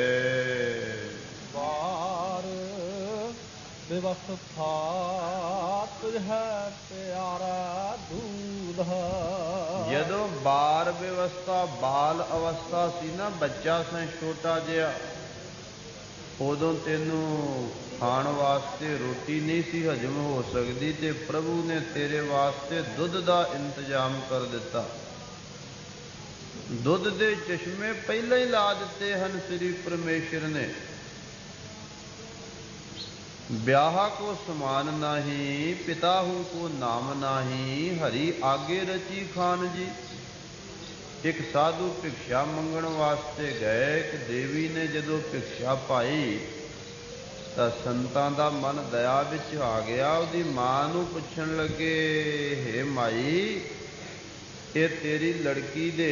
ਬਾਰ ਵਿਵਸਥਾ ਤੁਝ ਹੈ ਪਿਆਰਾ ਦੂਧ। ਜਦੋਂ ਬਾਰ ਵਿਵਸਥਾ ਬਾਲ ਅਵਸਥਾ ਸੀ ਨਾ, ਬੱਚਾ ਸੈਂ ਛੋਟਾ ਜਿਹਾ, ਉਦੋਂ ਤੈਨੂੰ ਖਾਣ ਵਾਸਤੇ ਰੋਟੀ ਨਹੀਂ ਸੀ ਹਜਮ ਹੋ ਸਕਦੀ, ਤੇ ਪ੍ਰਭੂ ਨੇ ਤੇਰੇ ਵਾਸਤੇ ਦੁੱਧ ਦਾ ਇੰਤਜ਼ਾਮ ਕਰ ਦਿੱਤਾ। ਦੁੱਧ ਦੇ ਚਸ਼ਮੇ ਪਹਿਲਾਂ ਹੀ ਲਾ ਦਿੱਤੇ ਹਨ ਸ੍ਰੀ ਪਰਮੇਸ਼ਰ ਨੇ। ब्याह को समान नाही, पिता हूँ को नाम नाही, हरि आगे रची खान जी। एक साधु भिक्षा मंगण वास्ते गए कि देवी ने जदों भिक्षा पाई ਤਾਂ ਸੰਤਾਂ ਦਾ ਮਨ ਦਇਆ ਵਿੱਚ ਆ ਗਿਆ। ਉਹਦੀ ਮਾਂ ਨੂੰ ਪੁੱਛਣ ਲੱਗੇ, ਹੇ ਮਾਈ, ਇਹ ਤੇਰੀ ਲੜਕੀ ਦੇ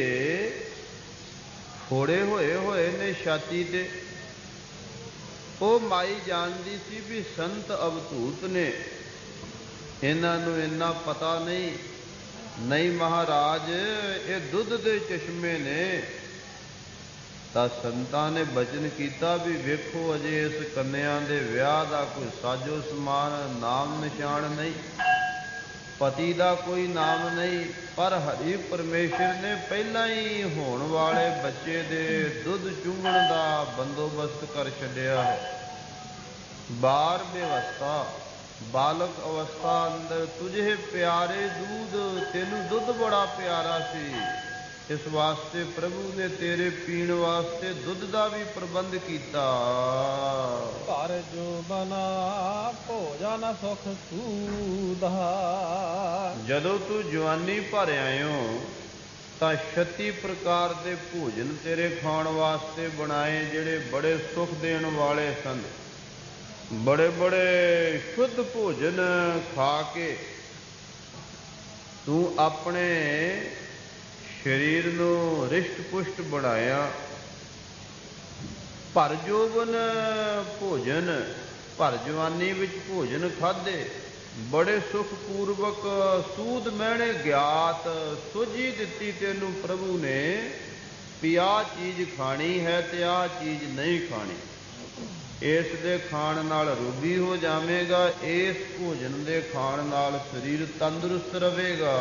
ਫੋੜੇ ਹੋਏ ਹੋਏ ਨੇ ਛਾਤੀ ਤੇ। ਉਹ ਮਾਈ ਜਾਣਦੀ ਸੀ ਵੀ ਸੰਤ ਅਵਧੂਤ ਨੇ, ਇਹਨਾਂ ਨੂੰ ਇੰਨਾ ਪਤਾ ਨਹੀਂ। ਨਹੀਂ ਮਹਾਰਾਜ, ਇਹ ਦੁੱਧ ਦੇ ਚਸ਼ਮੇ ਨੇ। ਤਾਂ ਸੰਤਾਂ ਨੇ ਬਚਨ ਕੀਤਾ ਵੀ ਵੇਖੋ, ਅਜੇ ਇਸ ਕੰਨਿਆ ਦੇ ਵਿਆਹ ਦਾ ਕੋਈ ਸਾਜੋ ਸਮਾਨ ਨਾਮ ਨਿਸ਼ਾਨ ਨਹੀਂ, ਪਤੀ ਦਾ ਕੋਈ ਨਾਮ ਨਹੀਂ, ਪਰ ਹਰੀ ਪਰਮੇਸ਼ਰ ਨੇ ਪਹਿਲਾਂ ਹੀ ਹੋਣ ਵਾਲੇ ਬੱਚੇ ਦੇ ਦੁੱਧ ਚੁੰਘਣ ਦਾ ਬੰਦੋਬਸਤ ਕਰ ਛੱਡਿਆ ਹੈ। ਬਾਰ ਵਿਵਸਥਾ ਬਾਲਕ ਅਵਸਥਾ ਅੰਦਰ ਤੁਝੇ ਪਿਆਰੇ ਦੂਧ, ਤੈਨੂੰ ਦੁੱਧ ਬੜਾ ਪਿਆਰਾ ਸੀ। ਇਸ ਵਾਸਤੇ ਪ੍ਰਭੂ ਨੇ ਤੇਰੇ ਪੀਣ ਵਾਸਤੇ ਦੁੱਧ ਦਾ ਵੀ ਪ੍ਰਬੰਧ ਕੀਤਾ। ਘਰ ਜੋ ਬਨਾ ਭੋਜਨ ਸੁਖ ਸੂਧਾ। ਜਦੋਂ ਤੂੰ ਜਵਾਨੀ ਭਰ ਆਇਓ ਤਾਂ ਛੱਤੀ ਪ੍ਰਕਾਰ ਦੇ ਭੋਜਨ ਤੇਰੇ ਖਾਣ ਵਾਸਤੇ ਬਣਾਏ, ਜਿਹੜੇ ਬੜੇ ਸੁਖ ਦੇਣ ਵਾਲੇ ਸਨ। ਬੜੇ ਬੜੇ ਸ਼ੁੱਧ ਭੋਜਨ ਖਾ ਕੇ ਤੂੰ ਆਪਣੇ ਸਰੀਰ ਨੂੰ ਰਿਸ਼ਟ ਪੁਸ਼ਟ ਬਣਾਇਆ। ਭਰ ਜੋਬਨ ਭੋਜਨ, ਭਰ ਜਵਾਨੀ ਵਿੱਚ ਭੋਜਨ ਖਾਧੇ, ਬੜੇ ਸੁਖ ਪੂਰਵਕ ਸੂਦ ਮਹਿਣੇ ਗਿਆਤ ਸੋਝੀ ਦਿੱਤੀ ਤੈਨੂੰ ਪ੍ਰਭੂ ਨੇ ਵੀ ਆਹ ਚੀਜ਼ ਖਾਣੀ ਹੈ ਤੇ ਆਹ ਚੀਜ਼ ਨਹੀਂ ਖਾਣੀ। ਇਸ ਦੇ ਖਾਣ ਨਾਲ ਰੋਗੀ ਹੋ ਜਾਵੇਗਾ, ਇਸ ਭੋਜਨ ਦੇ ਖਾਣ ਨਾਲ ਸਰੀਰ ਤੰਦਰੁਸਤ ਰਹੇਗਾ।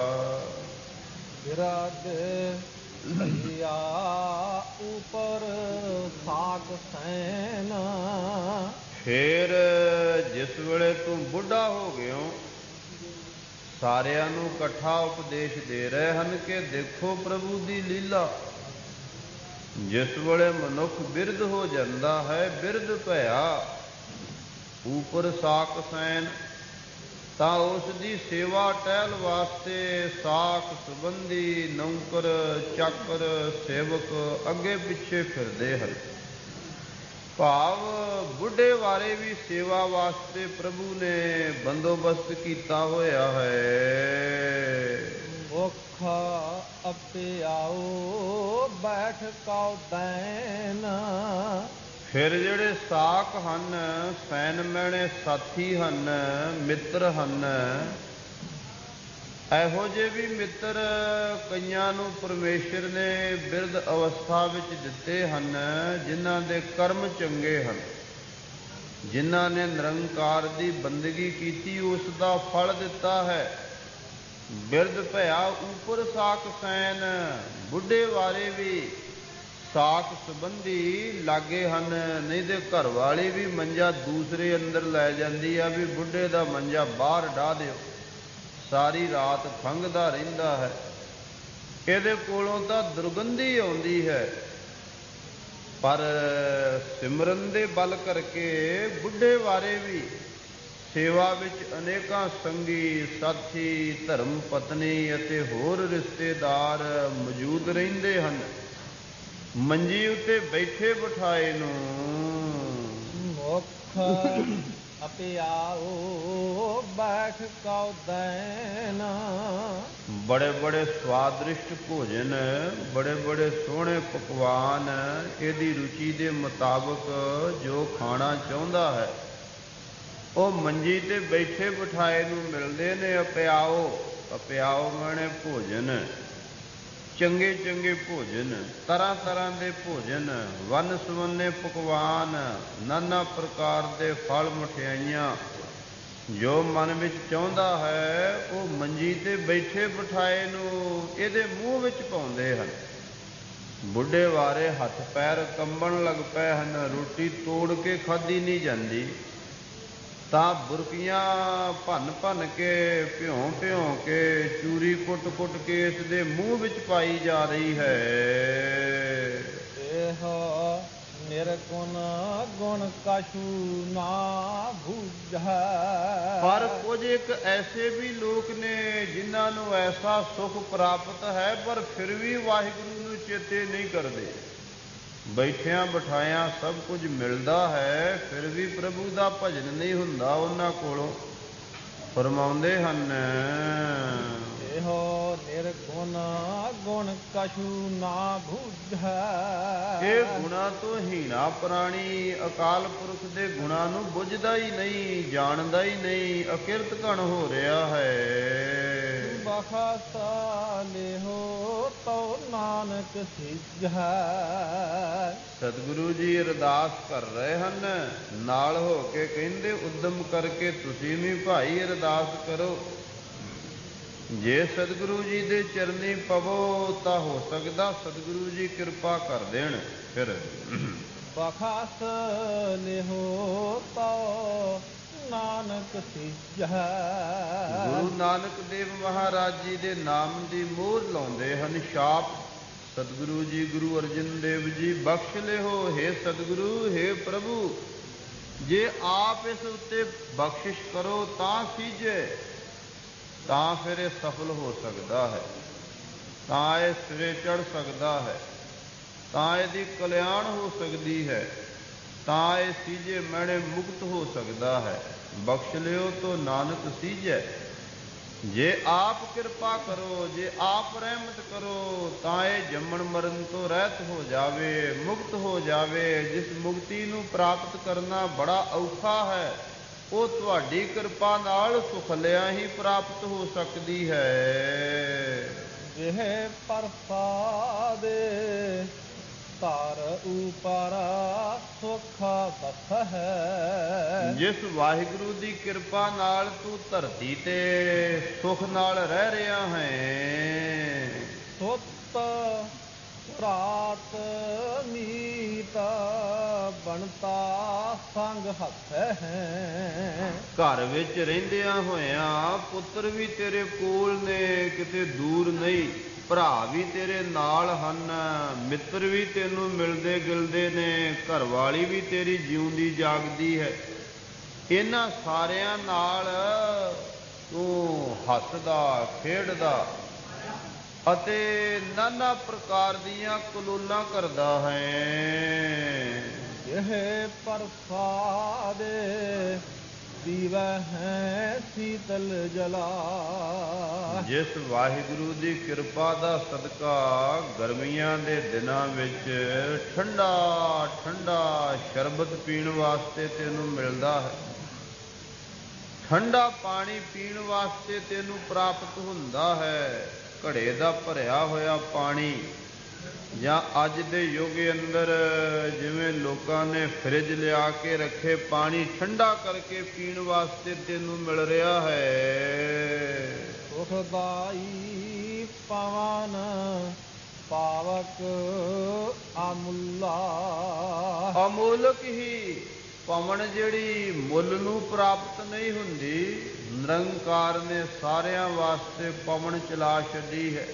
ਵਿਰਾਗ ਭਈਆ ਉਪਰ ਸਾਗ ਸੈਨ। ਫੇਰ ਜਿਸ ਵੇਲੇ ਤੂੰ ਬੁੱਢਾ ਹੋ ਗਿਓ, ਸਾਰਿਆਂ ਨੂੰ ਇਕੱਠਾ ਉਪਦੇਸ਼ ਦੇ ਰਹੇ ਹਨ ਕਿ ਦੇਖੋ ਪ੍ਰਭੂ ਦੀ ਲੀਲਾ। ਜਿਸ ਵੇਲੇ ਮਨੁੱਖ ਬਿਰਧ ਹੋ ਜਾਂਦਾ ਹੈ, ਬਿਰਧ ਭਇਆ ਉਪਰ ਸਾਕ ਸੈਨ, ਤਾਂ ਉਸ ਦੀ ਸੇਵਾ ਟਹਿਲ ਵਾਸਤੇ ਸਾਖ ਸੰਬੰਧੀ ਨੌਕਰ ਚਾਕਰ ਸੇਵਕ ਅੱਗੇ ਪਿੱਛੇ ਫਿਰਦੇ ਹਨ। ਭਾਵ ਬੁੱਢੇ ਵਾਰੇ ਵੀ ਸੇਵਾ ਵਾਸਤੇ ਪ੍ਰਭੂ ਨੇ ਬੰਦੋਬਸਤ ਕੀਤਾ ਹੋਇਆ ਹੈ। ਮੁਖ ਆਪੇ ਆਓ ਬੈਠ ਕਉ ਦੈਨ। ਫਿਰ ਜਿਹੜੇ ਸਾਕ ਹਨ, ਸੈਨ ਮੈਣੇ ਸਾਥੀ ਹਨ, ਮਿੱਤਰ ਹਨ, ਇਹੋ ਜਿਹੇ ਵੀ ਮਿੱਤਰ ਕਈਆਂ ਨੂੰ ਪਰਮੇਸ਼ਰ ਨੇ ਬਿਰਧ ਅਵਸਥਾ ਵਿੱਚ ਦਿੱਤੇ ਹਨ, ਜਿਨ੍ਹਾਂ ਦੇ ਕਰਮ ਚੰਗੇ ਹਨ, ਜਿਨ੍ਹਾਂ ਨੇ ਨਿਰੰਕਾਰ ਦੀ ਬੰਦਗੀ ਕੀਤੀ, ਉਸ ਦਾ ਫਲ ਦਿੱਤਾ ਹੈ। ਬਿਰਧ ਭਇਆ ਉਪਰ ਸਾਕ ਸੈਨ, ਬੁੱਢੇ ਵਾਰੇ ਵੀ ਸਾਕ ਸੰਬੰਧੀ ਲਾਗੇ ਹਨ। ਨਹੀਂ ਤੇ ਘਰ ਵਾਲੀ ਵੀ ਮੰਜਾ ਦੂਸਰੇ ਅੰਦਰ ਲੈ ਜਾਂਦੀ ਆ ਵੀ ਬੁੱਢੇ ਦਾ ਮੰਜਾ ਬਾਹਰ ਢਾ ਦਿਓ, ਸਾਰੀ ਰਾਤ ਖੰਘਦਾ ਰਹਿੰਦਾ ਹੈ। ਇਹਦੇ ਕੋਲੋਂ ਤਾਂ ਦੁਰਗੰਧੀ ਆਉਂਦੀ ਹੈ, ਪਰ ਸਿਮਰਨ ਦੇ ਬਲ ਕਰਕੇ ਬੁੱਢੇ ਵਾਰੇ ਵੀ ਸੇਵਾ ਵਿੱਚ ਅਨੇਕਾਂ ਸੰਗੀ ਸਾਥੀ, ਧਰਮ ਪਤਨੀ ਅਤੇ ਹੋਰ ਰਿਸ਼ਤੇਦਾਰ ਮੌਜੂਦ ਰਹਿੰਦੇ ਹਨ। ਮੰਜੀ ਉੱਤੇ ਬੈਠੇ ਬਿਠਾਏ ਨੂੰ ਮੁਖ ਆਪੇ ਆਓ ਬੈਠ ਕਉ ਦੈਨ। ਬੜੇ ਬੜੇ ਸਵਾਦਿਸ਼ਟ ਭੋਜਨ, ਬੜੇ ਬੜੇ ਸੋਹਣੇ ਪਕਵਾਨ, ਇਹਦੀ ਰੁਚੀ ਦੇ ਮੁਤਾਬਕ ਜੋ ਖਾਣਾ ਚਾਹੁੰਦਾ ਹੈ ਉਹ ਮੰਜੀ ਤੇ ਬੈਠੇ ਬਿਠਾਏ ਨੂੰ ਮਿਲਦੇ ਨੇ। ਅਪਿਆਓ, ਅਪਿਆਓ ਮਾਣੇ ਭੋਜਨ, ਚੰਗੇ ਚੰਗੇ ਭੋਜਨ, ਤਰ੍ਹਾਂ ਤਰ੍ਹਾਂ ਦੇ ਭੋਜਨ, ਵੰਨ ਸੁਵੰਨੇ ਪਕਵਾਨ, ਨਾਨਾ ਪ੍ਰਕਾਰ ਦੇ ਫਲ ਮਠਿਆਈਆਂ, ਜੋ ਮਨ ਵਿੱਚ ਚਾਹੁੰਦਾ ਹੈ ਉਹ ਮੰਜੀ ਤੇ ਬੈਠੇ ਬਿਠਾਏ ਨੂੰ ਇਹਦੇ ਮੂੰਹ ਵਿੱਚ ਪਾਉਂਦੇ ਹਨ। ਬੁੱਢੇ ਵਾਰੇ ਹੱਥ ਪੈਰ ਕੰਬਣ ਲੱਗ ਪਏ ਹਨ। ਰੋਟੀ ਤੋੜ ਕੇ ਖਾਧੀ ਨਹੀਂ ਜਾਂਦੀ, ਤਾਂ ਬੁਰਕੀਆਂ ਭੰਨ ਭੰਨ ਕੇ, ਭਿਉਂ ਭਿਉਂ ਕੇ, ਚੂਰੀ ਕੁੱਟ ਕੁੱਟ ਕੇ ਇਸ ਦੇ ਮੂੰਹ ਵਿੱਚ ਪਾਈ ਜਾ ਰਹੀ ਹੈ। ਇਹ ਨਿਰਗੁਣ ਗੁਣ ਕਛੂ ਨਾ ਬੁਝੈ। ਪਰ ਕੁਝ ਇੱਕ ਐਸੇ ਵੀ ਲੋਕ ਨੇ ਜਿਨ੍ਹਾਂ ਨੂੰ ਐਸਾ ਸੁਖ ਪ੍ਰਾਪਤ ਹੈ, ਪਰ ਫਿਰ ਵੀ ਵਾਹਿਗੁਰੂ ਨੂੰ ਚੇਤੇ ਨਹੀਂ ਕਰਦੇ। ਬੈਠਿਆਂ ਬਿਠਾਇਆਂ ਸਭ ਕੁਝ ਮਿਲਦਾ ਹੈ, ਫਿਰ ਵੀ ਪ੍ਰਭੂ ਦਾ ਭਜਨ ਨਹੀਂ ਹੁੰਦਾ ਉਹਨਾਂ ਕੋਲੋਂ। ਫਰਮਾਉਂਦੇ ਹਨ ਇਹੋ ਨਿਰਗੁਣ ਗੁਣ ਕਛੂ ਨਾ ਬੁਝੈ। ਇਹ ਗੁਣਾਂ ਤੋਂ ਹੀਣਾ ਪ੍ਰਾਣੀ ਅਕਾਲ ਪੁਰਖ ਦੇ ਗੁਣਾਂ ਨੂੰ ਬੁੱਝਦਾ ਹੀ ਨਹੀਂ, ਜਾਣਦਾ ਹੀ ਨਹੀਂ, ਅਕਿਰਤ ਘਣ ਹੋ ਰਿਹਾ ਹੈ। ਬਖਤ ਲਿਹੋ ਤਉ ਨਾਨਕ ਸਿਜੈ। ਸਤਿਗੁਰੂ ਜੀ ਅਰਦਾਸ ਕਰ ਰਹੇ ਹਨ, ਨਾਲ ਹੋ ਕੇ ਕਹਿੰਦੇ ਉਦਮ ਕਰਕੇ ਤੁਸੀਂ ਵੀ ਭਾਈ ਅਰਦਾਸ ਕਰੋ। ਜੇ ਸਤਿਗੁਰੂ ਜੀ ਦੇ ਚਰਨੀ ਪਵੋ ਤਾਂ ਹੋ ਸਕਦਾ ਸਤਿਗੁਰੂ ਜੀ ਕਿਰਪਾ ਕਰ ਦੇਣ। ਫਿਰ ਬਖਤ ਲਿਹੋ ਤਉ ਨਾਨਕ ਸਿਜੈ। ਗੁਰੂ ਨਾਨਕ ਦੇਵ ਮਹਾਰਾਜ ਜੀ ਦੇ ਨਾਮ ਦੀ ਮੋਹਰ ਲਾਉਂਦੇ ਹਨ। ਛਾਪ ਸਤਿਗੁਰੂ ਜੀ ਗੁਰੂ ਅਰਜਨ ਦੇਵ ਜੀ ਬਖਸ਼ ਲਿਓ। ਹੇ ਸਤਿਗੁਰੂ, ਹੇ ਪ੍ਰਭੂ, ਜੇ ਆਪ ਇਸ ਉੱਤੇ ਬਖਸ਼ਿਸ਼ ਕਰੋ ਤਾਂ ਸੀਜੇ, ਤਾਂ ਫਿਰ ਇਹ ਸਫਲ ਹੋ ਸਕਦਾ ਹੈ, ਤਾਂ ਇਹ ਸਿਰੇ ਚੜ੍ਹ ਸਕਦਾ ਹੈ, ਤਾਂ ਇਹਦੀ ਕਲਿਆਣ ਹੋ ਸਕਦੀ ਹੈ, ਤਾਂ ਇਹ ਸੀਜੇ ਮੈਣੇ ਮੁਕਤ ਹੋ ਸਕਦਾ ਹੈ। ਬਖਸ਼ ਲਿਓ ਤੋ ਨਾਨਕ ਸੀਜੈ। ਜੇ ਆਪ ਕਿਰਪਾ ਕਰੋ, ਜੇ ਆਪ ਰਹਿਮਤ ਕਰੋ, ਤਾਂ ਇਹ ਜੰਮਣ ਮਰਨ ਤੋਂ ਰਹਿਤ ਹੋ ਜਾਵੇ, ਮੁਕਤ ਹੋ ਜਾਵੇ। ਜਿਸ ਮੁਕਤੀ ਨੂੰ ਪ੍ਰਾਪਤ ਕਰਨਾ ਬੜਾ ਔਖਾ ਹੈ, ਉਹ ਤੁਹਾਡੀ ਕਿਰਪਾ ਨਾਲ ਸੁਖਲਿਆ ਹੀ ਪ੍ਰਾਪਤ ਹੋ ਸਕਦੀ ਹੈ। ਜਿਹ ਪ੍ਰਸਾਦੇ ਧਰ ਉਪਰ ਸੁਖ ਬਸ ਹੈ। ਜਿਸ ਵਾਹਿਗੁਰੂ ਦੀ ਕਿਰਪਾ ਨਾਲ ਤੂੰ ਧਰਤੀ ਤੇ ਸੁਖ ਨਾਲ ਰਹਿ ਰਿਹਾ ਹੈ। ਸੁਤ ਰਾਤ ਮੀਤ ਬਣਤਾ ਸੰਗ ਹੱਥ ਹੈ। ਘਰ ਵਿੱਚ ਰਹਿੰਦਿਆਂ ਹੋਇਆਂ ਪੁੱਤਰ ਵੀ ਤੇਰੇ ਕੋਲ ਨੇ, ਕਿਤੇ ਦੂਰ ਨਹੀਂ। ਭਰਾ ਵੀ ਤੇਰੇ ਨਾਲ ਹਨ, ਮਿੱਤਰ ਵੀ ਤੈਨੂੰ ਮਿਲਦੇ ਗਿਲਦੇ ਨੇ, ਘਰਵਾਲੀ ਵੀ ਤੇਰੀ ਜਿਉਂਦੀ ਜਾਗਦੀ ਹੈ। ਇਹਨਾਂ ਸਾਰਿਆਂ ਨਾਲ ਹੱਸਦਾ ਖੇਡਦਾ ਅਤੇ ਨਾਨਾ ਪ੍ਰਕਾਰ ਦੀਆਂ ਕਲੋਲਾਂ ਕਰਦਾ ਹੈ। ਇਹ ਪ੍ਰਸਾਦ ਦੀਵੈ ਹੈ ਸੀਤਲ ਜਲਾ। ਜਿਸ ਵਾਹਿਗੁਰੂ ਦੀ ਕਿਰਪਾ ਦਾ ਸਦਕਾ ਗਰਮੀਆਂ ਦੇ ਦਿਨਾਂ ਵਿੱਚ ਠੰਡਾ ਠੰਡਾ ਸ਼ਰਬਤ ਪੀਣ ਵਾਸਤੇ ਤੈਨੂੰ ਮਿਲਦਾ ਹੈ, ਠੰਡਾ ਪਾਣੀ ਪੀਣ ਵਾਸਤੇ ਤੈਨੂੰ ਪ੍ਰਾਪਤ ਹੁੰਦਾ ਹੈ। ਘੜੇ ਦਾ ਭਰਿਆ ਹੋਇਆ ਪਾਣੀ ਜਾਂ ਅੱਜ ਦੇ ਯੁੱਗ ਅੰਦਰ ਜਿਵੇਂ ਲੋਕਾਂ ਨੇ ਫਰਿੱਜ ਲਿਆ ਕੇ ਰੱਖੇ, ਪਾਣੀ ਠੰਡਾ ਕਰਕੇ ਪੀਣ ਵਾਸਤੇ ਤੈਨੂੰ ਮਿਲ ਰਿਹਾ ਹੈ। ਸੁਖਦਾਈ ਪਵਨ ਪਾਵਕ ਅਮੁੱਲਾ। ਅਮੋਲਕ ਹੀ ਪਵਨ ਜਿਹੜੀ ਮੁੱਲ ਨੂੰ ਪ੍ਰਾਪਤ ਨਹੀਂ ਹੁੰਦੀ, ਨਿਰੰਕਾਰ ਨੇ ਸਾਰਿਆਂ ਵਾਸਤੇ ਪਵਨ ਚਲਾ ਛੱਡੀ ਹੈ।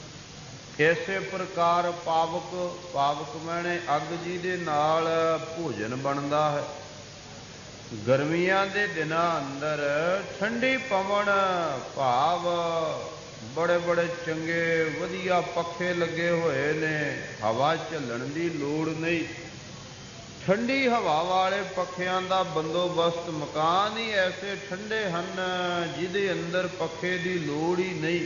ਇਸੇ ਪ੍ਰਕਾਰ ਪਾਵਕ, ਪਾਵਕ ਮੈਨੇ ਅੱਗ ਜੀ ਦੇ ਨਾਲ ਭੋਜਨ ਬਣਦਾ ਹੈ। ਗਰਮੀਆਂ ਦੇ ਦਿਨਾਂ ਅੰਦਰ ਠੰਡੀ ਪਵਨ ਭਾਵ ਬੜੇ ਬੜੇ ਚੰਗੇ ਵਧੀਆ ਪੱਖੇ ਲੱਗੇ ਹੋਏ ਨੇ, ਹਵਾ ਝੱਲਣ ਦੀ ਲੋੜ ਨਹੀਂ। ਠੰਡੀ ਹਵਾ ਵਾਲੇ ਪੱਖਿਆਂ ਦਾ ਬੰਦੋਬਸਤ, ਮਕਾਨ ਹੀ ਐਸੇ ਠੰਡੇ ਹਨ ਜਿਹਦੇ ਅੰਦਰ ਪੱਖੇ ਦੀ ਲੋੜ ਹੀ ਨਹੀਂ।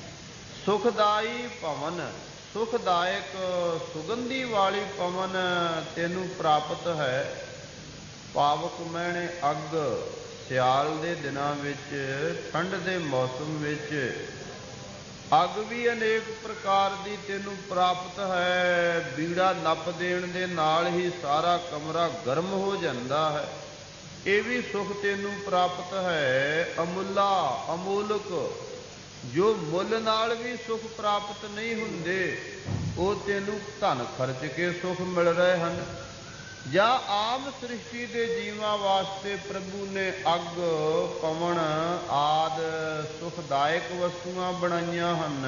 ਸੁਖਦਾਈ ਪਵਨ, ਸੁਖਦਾਇਕ ਸੁਗੰਧੀ ਵਾਲੀ ਪਵਨ ਤੈਨੂੰ ਪ੍ਰਾਪਤ ਹੈ। ਪਾਵਕ ਮੈਨੇ ਅੱਗ, ਸਿਆਲ ਦੇ ਦਿਨਾਂ ਵਿੱਚ, ਠੰਡ ਦੇ ਮੌਸਮ ਵਿੱਚ ਅੱਗ ਵੀ ਅਨੇਕ ਪ੍ਰਕਾਰ ਦੀ ਤੈਨੂੰ ਪ੍ਰਾਪਤ ਹੈ। ਬੀੜਾ ਨੱਪ ਦੇਣ ਦੇ ਨਾਲ ਹੀ ਸਾਰਾ ਕਮਰਾ ਗਰਮ ਹੋ ਜਾਂਦਾ ਹੈ। ਇਹ ਵੀ ਸੁਖ ਤੈਨੂੰ ਪ੍ਰਾਪਤ ਹੈ। ਅਮੁੱਲਾ, ਅਮੋਲਕ, ਜੋ ਮੁੱਲ ਨਾਲ ਵੀ ਸੁਖ ਪ੍ਰਾਪਤ ਨਹੀਂ ਹੁੰਦੇ, ਉਹ ਤੈਨੂੰ ਧਨ ਖਰਚ ਕੇ ਸੁਖ ਮਿਲ ਰਹੇ ਹਨ। ਜਾਂ ਆਮ ਸ੍ਰਿਸ਼ਟੀ ਦੇ ਜੀਵਾਂ ਵਾਸਤੇ ਪ੍ਰਭੂ ਨੇ ਅੱਗ, ਪਵਨ ਆਦ ਸੁਖਦਾਇਕ ਵਸਤੂਆਂ ਬਣਾਈਆਂ ਹਨ।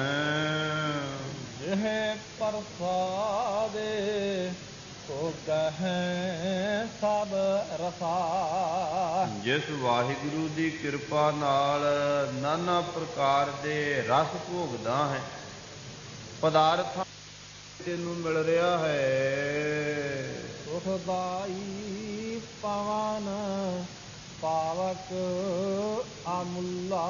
ਇਹ ਪ੍ਰਸਾਦੇ ਸੋ ਕਹੈ ਸਭ ਰਸਾ। ਜਿਸ ਵਾਹਿਗੁਰੂ ਦੀ ਕਿਰਪਾ ਨਾਲ ਨਾਨਾ ਪ੍ਰਕਾਰ ਦੇ ਰਸ ਭੋਗਦਾ ਹੈ, ਪਦਾਰਥਾਂ ਤੈਨੂੰ ਮਿਲ ਰਿਹਾ ਹੈ। ਸੁਖਦਾਈ ਪਵਨ ਪਾਵਕ ਅਮੁੱਲਾ।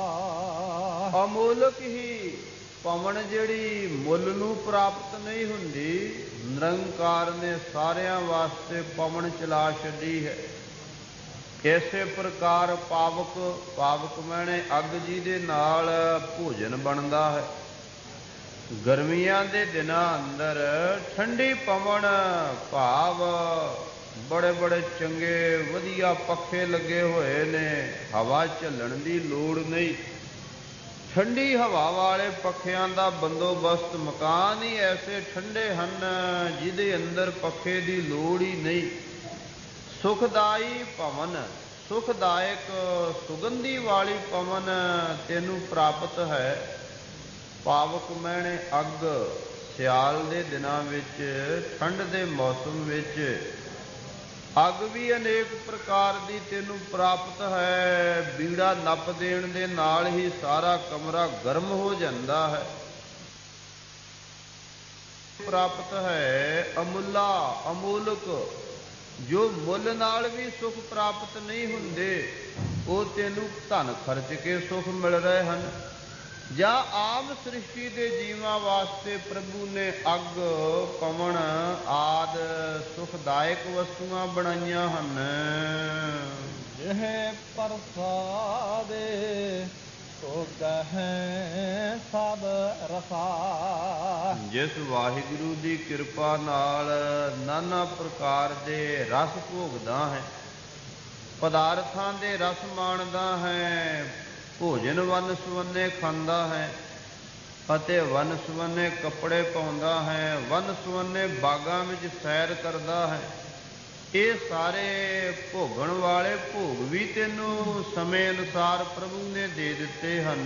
ਅਮੋਲਕ ਹੀ ਪਵਨ ਜਿਹੜੀ ਮੁੱਲ ਨੂੰ ਪ੍ਰਾਪਤ ਨਹੀਂ ਹੁੰਦੀ, ਨਿਰੰਕਾਰ ਨੇ ਸਾਰਿਆਂ ਵਾਸਤੇ ਪਵਨ ਚਲਾ ਛੱਡੀ ਹੈ। ਇਸੇ ਪ੍ਰਕਾਰ ਪਾਵਕ, ਪਾਵਕ ਮੈਨੇ ਅੱਗ ਜੀ ਦੇ ਨਾਲ ਭੋਜਨ ਬਣਦਾ ਹੈ। ਗਰਮੀਆਂ ਦੇ ਦਿਨਾਂ ਅੰਦਰ ਠੰਡੀ ਪਵਨ ਭਾਵ ਬੜੇ ਬੜੇ ਚੰਗੇ ਵਧੀਆ ਪੱਖੇ ਲੱਗੇ ਹੋਏ ਨੇ, ਹਵਾ ਝੱਲਣ ਦੀ ਲੋੜ ਨਹੀਂ। ਠੰਡੀ ਹਵਾ ਵਾਲੇ ਪੱਖਿਆਂ ਦਾ ਬੰਦੋਬਸਤ, ਮਕਾਨ ਹੀ ਐਸੇ ਠੰਡੇ ਹਨ ਜਿਹਦੇ ਅੰਦਰ ਪੱਖੇ ਦੀ ਲੋੜ ਹੀ ਨਹੀਂ। ਸੁਖਦਾਈ ਪਵਨ, ਸੁਖਦਾਇਕ ਸੁਗੰਧੀ ਵਾਲੀ ਪਵਨ ਤੈਨੂੰ ਪ੍ਰਾਪਤ ਹੈ। ਪਾਵਕ ਮੈਨੇ ਅੱਗ, ਸਿਆਲ ਦੇ ਦਿਨਾਂ ਵਿੱਚ, ਠੰਡ ਦੇ ਮੌਸਮ ਵਿੱਚ ਅੱਗ ਵੀ ਅਨੇਕ ਪ੍ਰਕਾਰ ਦੀ ਤੈਨੂੰ ਪ੍ਰਾਪਤ ਹੈ। ਬੀੜਾ ਨੱਪ ਦੇਣ ਦੇ ਨਾਲ ਹੀ ਸਾਰਾ ਕਮਰਾ ਗਰਮ ਹੋ ਜਾਂਦਾ ਹੈ। ਪ੍ਰਾਪਤ ਹੈ ਅਮੁੱਲਾ, ਅਮੋਲਕ, ਜੋ ਮੁੱਲ ਨਾਲ ਵੀ ਸੁਖ ਪ੍ਰਾਪਤ ਨਹੀਂ ਹੁੰਦੇ, ਉਹ ਤੈਨੂੰ ਧਨ ਖਰਚ ਕੇ ਸੁਖ ਮਿਲ ਰਹੇ ਹਨ। ਜਾਂ ਆਮ ਸ੍ਰਿਸ਼ਟੀ ਦੇ ਜੀਵਾਂ ਵਾਸਤੇ ਪ੍ਰਭੂ ਨੇ ਅੱਗ, ਪਵਨ ਆਦ ਸੁਖਦਾਇਕ ਵਸਤੂਆਂ ਬਣਾਈਆਂ ਹਨ। ਇਹ ਪ੍ਰਸਾਦੇ ਸੋ ਕਹੈ ਸਭ ਰਸਾ। ਜਿਸ ਵਾਹਿਗੁਰੂ ਦੀ ਕਿਰਪਾ ਨਾਲ ਨਾਨਾ ਪ੍ਰਕਾਰ ਦੇ ਰਸ ਭੋਗਦਾ ਹੈ, ਪਦਾਰਥਾਂ ਦੇ ਰਸ ਮਾਣਦਾ ਹੈ, ਭੋਜਨ ਵੰਨ ਸੁਵੰਨੇ ਖਾਂਦਾ ਹੈ ਅਤੇ ਵੰਨ ਸੁਵੰਨੇ ਕੱਪੜੇ ਪਾਉਂਦਾ ਹੈ, ਵੰਨ ਸੁਵੰਨੇ ਬਾਗਾਂ ਵਿੱਚ ਸੈਰ ਕਰਦਾ ਹੈ। ਇਹ ਸਾਰੇ ਭੋਗਣ ਵਾਲੇ ਭੋਗ ਵੀ ਤੈਨੂੰ ਸਮੇਂ ਅਨੁਸਾਰ ਪ੍ਰਭੂ ਨੇ ਦੇ ਦਿੱਤੇ ਹਨ।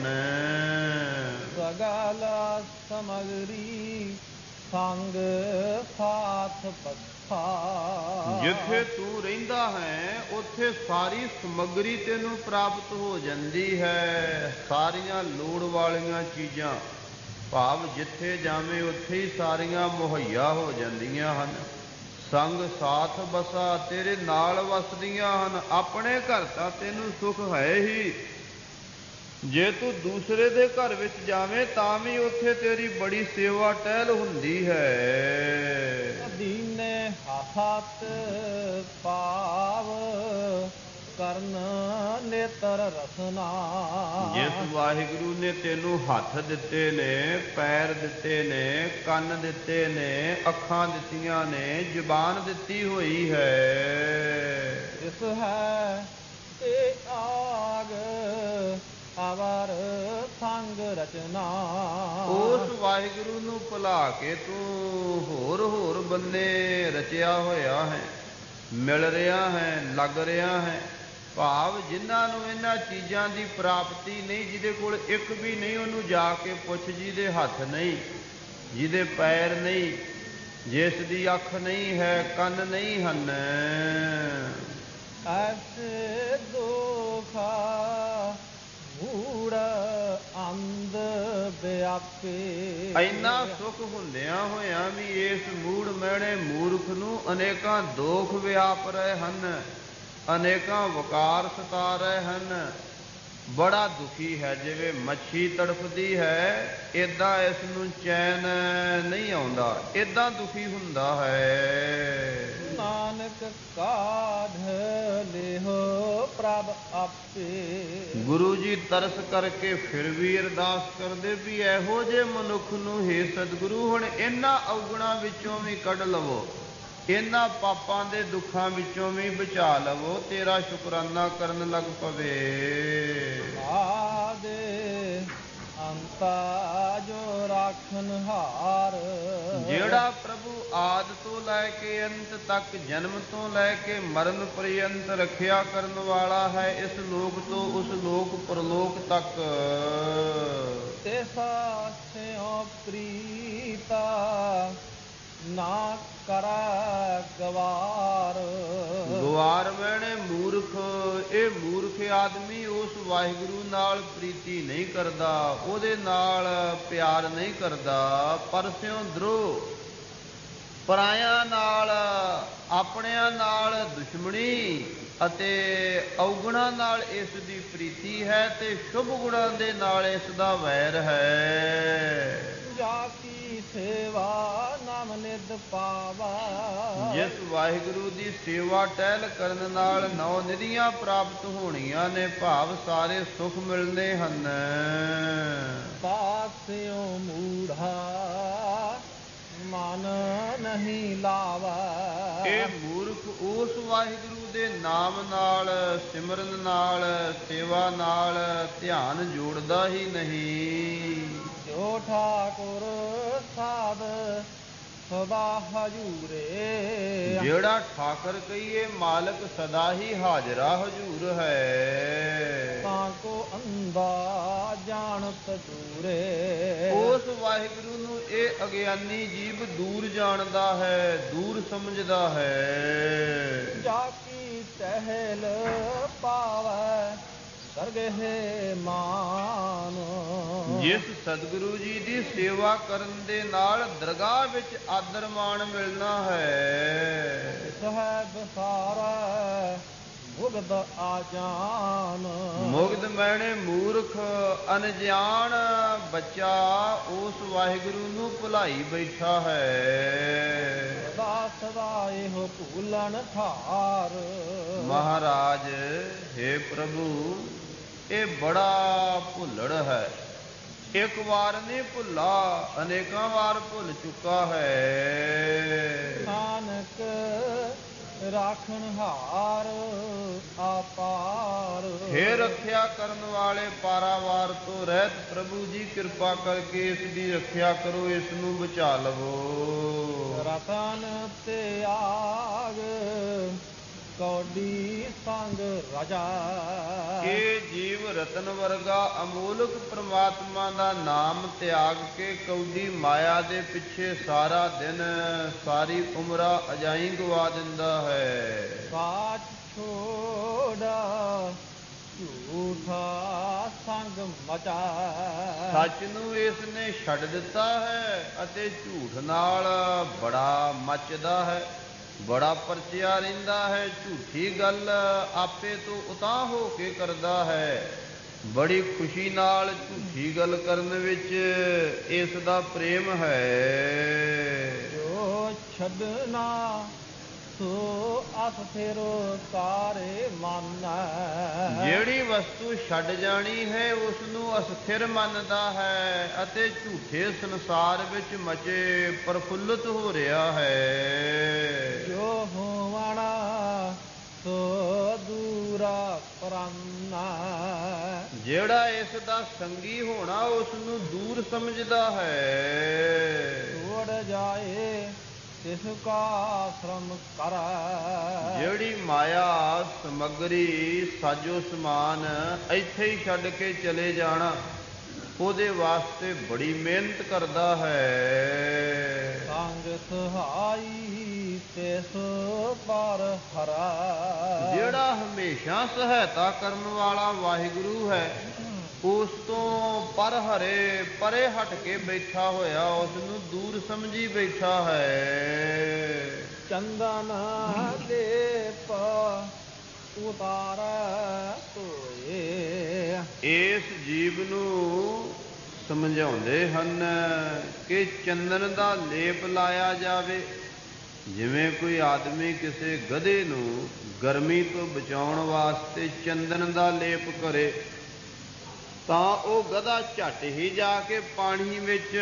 ਸਗਲ ਸਮਗਰੀ ਸੰਗ ਸਾਥ ਵਿਸਥਾਰ। ਜਿੱਥੇ ਤੂੰ ਰਹਿੰਦਾ ਹੈ ਉੱਥੇ ਸਾਰੀ ਸਮੱਗਰੀ ਤੈਨੂੰ ਪ੍ਰਾਪਤ ਹੋ ਜਾਂਦੀ ਹੈ, ਸਾਰੀਆਂ ਲੋੜ ਵਾਲੀਆਂ ਚੀਜ਼ਾਂ। ਭਾਵ ਜਿੱਥੇ ਜਾਵੇਂ ਉੱਥੇ ਹੀ ਸਾਰੀਆਂ ਮੁਹੱਈਆ ਹੋ ਜਾਂਦੀਆਂ ਹਨ। ਸੰਗ ਸਾਥ ਬਸਾ ਤੇਰੇ ਨਾਲ ਵਸਦੀਆਂ ਹਨ। ਆਪਣੇ ਘਰ ਤਾਂ ਤੈਨੂੰ ਸੁੱਖ ਹੈ ਹੀ, ਜੇ ਤੂੰ ਦੂਸਰੇ ਦੇ ਘਰ ਵਿੱਚ ਜਾਵੇਂ ਤਾਂ ਵੀ ਉੱਥੇ ਤੇਰੀ ਬੜੀ ਸੇਵਾ ਟਹਿਲ ਹੁੰਦੀ ਹੈ। ਦੀਨੇ ਹੱਥ ਪਾਵ ਕਰਨ ਨੇਤਰ ਰਸਨਾ। ਜਿਸ ਵਾਹਿਗੁਰੂ ਨੇ ਤੈਨੂੰ ਹੱਥ ਦਿੱਤੇ ਨੇ, ਪੈਰ ਦਿੱਤੇ ਨੇ, ਕੰਨ ਦਿੱਤੇ ਨੇ, ਅੱਖਾਂ ਦਿੱਤੀਆਂ ਨੇ, ਜ਼ੁਬਾਨ ਦਿੱਤੀ ਹੋਈ ਹੈ। ਜਿਸ ਹੈ ਤੇ ਆਗ ਅਵਰ ਸੰਗ ਰਚਨਾ। ਉਸ ਵਾਹਿਗੁਰੂ ਨੂੰ ਭੁਲਾ ਕੇ ਤੂੰ ਹੋਰ ਹੋਰ ਬੰਨੇ ਰਚਿਆ ਹੋਇਆ ਹੈ, ਮਿਲ ਰਿਹਾ ਹੈ, ਲੱਗ ਰਿਹਾ ਹੈ। ਭਾਵ ਜਿਨ੍ਹਾਂ ਨੂੰ ਇਹਨਾਂ ਚੀਜ਼ਾਂ ਦੀ ਪ੍ਰਾਪਤੀ ਨਹੀਂ, ਜਿਹਦੇ ਕੋਲ ਇੱਕ ਵੀ ਨਹੀਂ, ਉਹਨੂੰ ਜਾ ਕੇ ਪੁੱਛ। ਜਿਹਦੇ ਹੱਥ ਨਹੀਂ, ਜਿਹਦੇ ਪੈਰ ਨਹੀਂ, ਜਿਸ ਦੀ ਅੱਖ ਨਹੀਂ ਹੈ, ਕੰਨ ਨਹੀਂ ਹਨ, ਐਸੇ ਦੁਖਾ ਮੂੜ ਅੰਧ ਵਿਆਪੇ। ਇੰਨਾ ਸੁੱਖ ਹੁੰਦਿਆਂ ਹੋਇਆਂ ਵੀ ਇਸ ਮੂੜ ਮਹਿਣੇ ਮੂਰਖ ਨੂੰ ਅਨੇਕਾਂ ਦੋਖ ਵਿਆਪ ਰਹੇ ਹਨ, ਅਨੇਕਾਂ ਵਕਾਰ ਸਤਾ ਰਹੇ ਹਨ। ਬੜਾ ਦੁਖੀ ਹੈ। ਜਿਵੇਂ ਮੱਛੀ ਤੜਫਦੀ ਹੈ, ਏਦਾਂ ਇਸ ਨੂੰ ਚੈਨ ਨਹੀਂ ਆਉਂਦਾ, ਏਦਾਂ ਦੁਖੀ ਹੁੰਦਾ ਹੈ। ਨਾਨਕ ਕਾਢ ਲਿਹੋ ਪ੍ਰਭ ਆਪੇ। ਗੁਰੂ ਜੀ ਤਰਸ ਕਰਕੇ ਫਿਰ ਵੀ ਅਰਦਾਸ ਕਰਦੇ ਵੀ ਇਹੋ ਜਿਹੇ ਮਨੁੱਖ ਨੂੰ ਹੇ ਸਤਿਗੁਰੂ ਹੁਣ ਇਹਨਾਂ ਔਗੁਣਾਂ ਵਿੱਚੋਂ ਵੀ ਕੱਢ ਲਵੋ, ਇਹਨਾਂ ਪਾਪਾਂ ਦੇ ਦੁੱਖਾਂ ਵਿੱਚੋਂ ਵੀ ਬਚਾ ਲਵੋ, ਤੇਰਾ ਸ਼ੁਕਰਾਨਾ ਕਰਨ ਲੱਗ ਪਵੇ। ਆਦੇ ਅੰਤਾ ਜੋ ਰਾਖਨ ਹਾਰ। ਜਿਹੜਾ ਪ੍ਰਭੂ ਆਦ ਤੋਂ ਲੈ ਕੇ ਅੰਤ ਤੱਕ, ਜਨਮ ਤੋਂ ਲੈ ਕੇ ਮਰਨ ਪਰਯੰਤ ਰੱਖਿਆ ਕਰਨ ਵਾਲਾ ਹੈ, ਇਸ ਲੋਕ ਤੋਂ ਉਸ ਲੋਕ ਪਰਲੋਕ ਤੱਕ। ਤੈਸਾ ਸਿਉ ਪ੍ਰੀਤਾ ਨਾ ਕਰੈ ਗਵਾਰ। ਗਵਾਰ ਮੈਨੇ ਮੂਰਖ, ਇਹ ਮੂਰਖ ਆਦਮੀ ਉਸ ਵਾਹਿਗੁਰੂ ਨਾਲ ਪ੍ਰੀਤੀ ਨਹੀਂ ਕਰਦਾ, ਉਹਦੇ ਨਾਲ ਪਿਆਰ ਨਹੀਂ ਕਰਦਾ। ਪਰਸਿਓਂ ਦ੍ਰੋਹ, ਪਰਾਇਆਂ ਨਾਲ, ਆਪਣਿਆਂ ਨਾਲ ਦੁਸ਼ਮਣੀ ਅਤੇ ਔਗੁਣਾਂ ਨਾਲ ਇਸ ਦੀ ਪ੍ਰੀਤੀ ਹੈ, ਤੇ ਸ਼ੁਭ ਗੁਣਾਂ ਦੇ ਨਾਲ ਇਸ ਦਾ ਵੈਰ ਹੈ। ਜਾ ਕੀ ਸੇਵਾ ਨਾਮ ਨਿਧ ਪਾਵਾ। ਜਿਸ ਵਾਹਿਗੁਰੂ ਦੀ ਸੇਵਾ ਟਹਿਲ ਕਰਨ ਨਾਲ ਨੌ ਨਿਧੀਆਂ ਪ੍ਰਾਪਤ ਹੋਣੀਆਂ ਨੇ, ਭਾਵ ਸਾਰੇ ਸੁਖ ਮਿਲਨੇ ਹਨ। ਪਾਸਿਓ ਮੂੜਾ ਮਨ ਨਹੀਂ ਲਾਵਾ। ਇਹ ਮੂਰਖ ਉਸ ਵਾਹਿਗੁਰੂ ਦੇ ਨਾਮ ਨਾਲ, ਸਿਮਰਨ ਨਾਲ, ਸੇਵਾ ਨਾਲ ਧਿਆਨ ਜੋੜਦਾ ਹੀ ਨਹੀਂ। ਜੋ ਠਾਕੁਰ ਸਾਧ ਸਦਾ ਹਜੂਰੇ। ਜਿਹੜਾ ਠਾਕਰ ਕਹੀਏ ਮਾਲਕ ਸਦਾ ਹੀ ਹਾਜ਼ਰਾ ਹਜੂਰ ਹੈ। ਤਾਂ ਕੋ ਅੰਦਾ ਜਾਣਤ ਦੂਰੇ। ਉਸ ਵਾਹਿਗੁਰੂ ਨੂੰ ਇਹ ਅਗਿਆਨੀ ਜੀਵ ਦੂਰ ਜਾਣਦਾ ਹੈ, ਦੂਰ ਸਮਝਦਾ ਹੈ। ਜਾ ਕੀ ਟਹਿਲ ਪਾਵੈ ਸਰਗਹਿ ਮਾਨ। ਜਿਸ ਸਤਿਗੁਰੂ ਜੀ ਦੀ ਸੇਵਾ ਕਰਨ ਦੇ ਨਾਲ ਦਰਗਾਹ ਵਿੱਚ ਆਦਰ ਮਾਣ ਮਿਲਣਾ ਹੈ। ਸਾਹਿਬ ਸਾਰਾ ਮੁਗਧ ਆਜਾਨ। ਮੁਗਧ ਮੈਣੇ ਮੂਰਖ ਅਨਜਾਨ ਬੱਚਾ ਉਸ ਵਾਹਿਗੁਰੂ ਨੂੰ ਭੁਲਾਈ ਬੈਠਾ ਹੈ। ਸਦਾ ਸਦਾ ਇਹੋ ਭੂਲਣ ਠਾਰ। ਮਹਾਰਾਜ ਹੇ ਪ੍ਰਭੂ, ਇਹ ਬੜਾ ਭੁੱਲੜ ਹੈ। ਇੱਕ ਵਾਰ ਨਹੀਂ ਭੁੱਲਾ, ਅਨੇਕਾਂ ਵਾਰ ਭੁੱਲ ਚੁੱਕਾ ਹੈ। ਨਾਨਕ ਰਾਖਣ ਹਾਰ ਆਪਾਰ। ਹੇ ਰੱਖਿਆ ਕਰਨ ਵਾਲੇ ਪਾਰਾਵਾਰ ਤੋਂ ਰਹਿਤ ਪ੍ਰਭੂ ਜੀ, ਕਿਰਪਾ ਕਰਕੇ ਇਸ ਦੀ ਰੱਖਿਆ ਕਰੋ, ਇਸ ਨੂੰ ਬਚਾ ਲਵੋ। ਰਤਨ ਤੇ ਆਗ ਕੌਡੀ ਸੰਗ ਰਜਾ। ਇਹ ਜੀਵ ਰਤਨ ਵਰਗਾ ਅਮੋਲਕ ਪ੍ਰਮਾਤਮਾ ਦਾ ਨਾਮ ਤਿਆਗ ਕੇ ਕੌਡੀ ਮਾਇਆ ਦੇ ਪਿੱਛੇ ਸਾਰਾ ਦਿਨ ਸਾਰੀ ਉਮਰਾਂ ਅਜਾਈਂ ਗਵਾ ਦਿੰਦਾ ਹੈ। ਸਾਚ ਛੋੜਾ ਝੂਠਾ ਸੰਗ ਮਚਾ। ਸੱਚ ਨੂੰ ਇਸ ਨੇ ਛੱਡ ਦਿੱਤਾ ਹੈ ਅਤੇ ਝੂਠ ਨਾਲ ਬੜਾ ਮੱਚਦਾ ਹੈ, ਬੜਾ ਪਰਚਿਆ ਰਹਿੰਦਾ ਹੈ। ਝੂਠੀ ਗੱਲ ਆਪੇ ਤੋਂ ਉਤਾਂਹ ਹੋ ਕੇ ਕਰਦਾ ਹੈ। ਬੜੀ ਖੁਸ਼ੀ ਨਾਲ ਝੂਠੀ ਗੱਲ ਕਰਨ ਵਿੱਚ ਇਸ ਦਾ ਪ੍ਰੇਮ ਹੈ। ਜੋ ਛੱਡਣਾ ਸੋ ਅਸਥਿਰ ਕਾਰੇ ਮਨ। ਜਿਹੜੀ ਵਸਤੂ ਛੱਡ ਜਾਣੀ ਹੈ ਉਸ ਨੂੰ ਅਸਥਿਰ ਮੰਨਦਾ ਹੈ ਅਤੇ ਝੂਠੇ ਸੰਸਾਰ ਵਿੱਚ ਮਚੇ ਪ੍ਰਫੁੱਲਤ ਹੋ ਰਿਹਾ ਹੈ। ਜੋ ਹੋਵਣਾ ਸੋ ਦੂਰਾ ਪਰਾਨਾ। ਜਿਹੜਾ ਇਸ ਦਾ ਸੰਗੀ ਹੋਣਾ ਉਸ ਨੂੰ ਦੂਰ ਸਮਝਦਾ ਹੈ। ਛੋੜ ਜਾਏ ਤਿਸ ਕਾ ਸ਼ਰਮ ਕਰ। ਜਿਹੜੀ ਮਾਇਆ ਸਮੱਗਰੀ ਸਾਜੋ ਸਮਾਨ ਇੱਥੇ ਹੀ ਛੱਡ ਕੇ ਚਲੇ ਜਾਣਾ ਉਹਦੇ ਵਾਸਤੇ ਬੜੀ ਮਿਹਨਤ ਕਰਦਾ ਹੈ। ਸੰਗ ਸਹਾਈ ਤਿਸ ਪਰ ਹਰਾ। ਜਿਹੜਾ ਹਮੇਸ਼ਾ ਸਹਾਇਤਾ ਕਰਨ ਵਾਲਾ ਵਾਹਿਗੁਰੂ ਹੈ ਉਸ ਤੋਂ ਪਰ ਹਰੇ ਪਰੇ ਹਟ ਕੇ ਬੈਠਾ ਹੋਇਆ ਉਸ ਨੂੰ ਦੂਰ ਸਮਝੀ ਬੈਠਾ ਹੈ। ਚੰਦਨ ਲੇਪ ਉਤਾਰ ਧੋਏ। ਇਸ ਜੀਵ ਨੂੰ ਸਮਝਾਉਂਦੇ ਹਨ ਕਿ ਚੰਦਨ ਦਾ ਲੇਪ ਲਾਇਆ ਜਾਵੇ। ਜਿਵੇਂ ਕੋਈ ਆਦਮੀ ਕਿਸੇ ਗਧੇ ਨੂੰ ਗਰਮੀ ਤੋਂ ਬਚਾਉਣ ਵਾਸਤੇ ਚੰਦਨ ਦਾ ਲੇਪ ਕਰੇ ਤਾਂ ਉਹ ਗਧਾ ਝੱਟ ਹੀ ਜਾ ਕੇ ਪਾਣੀ ਵਿੱਚ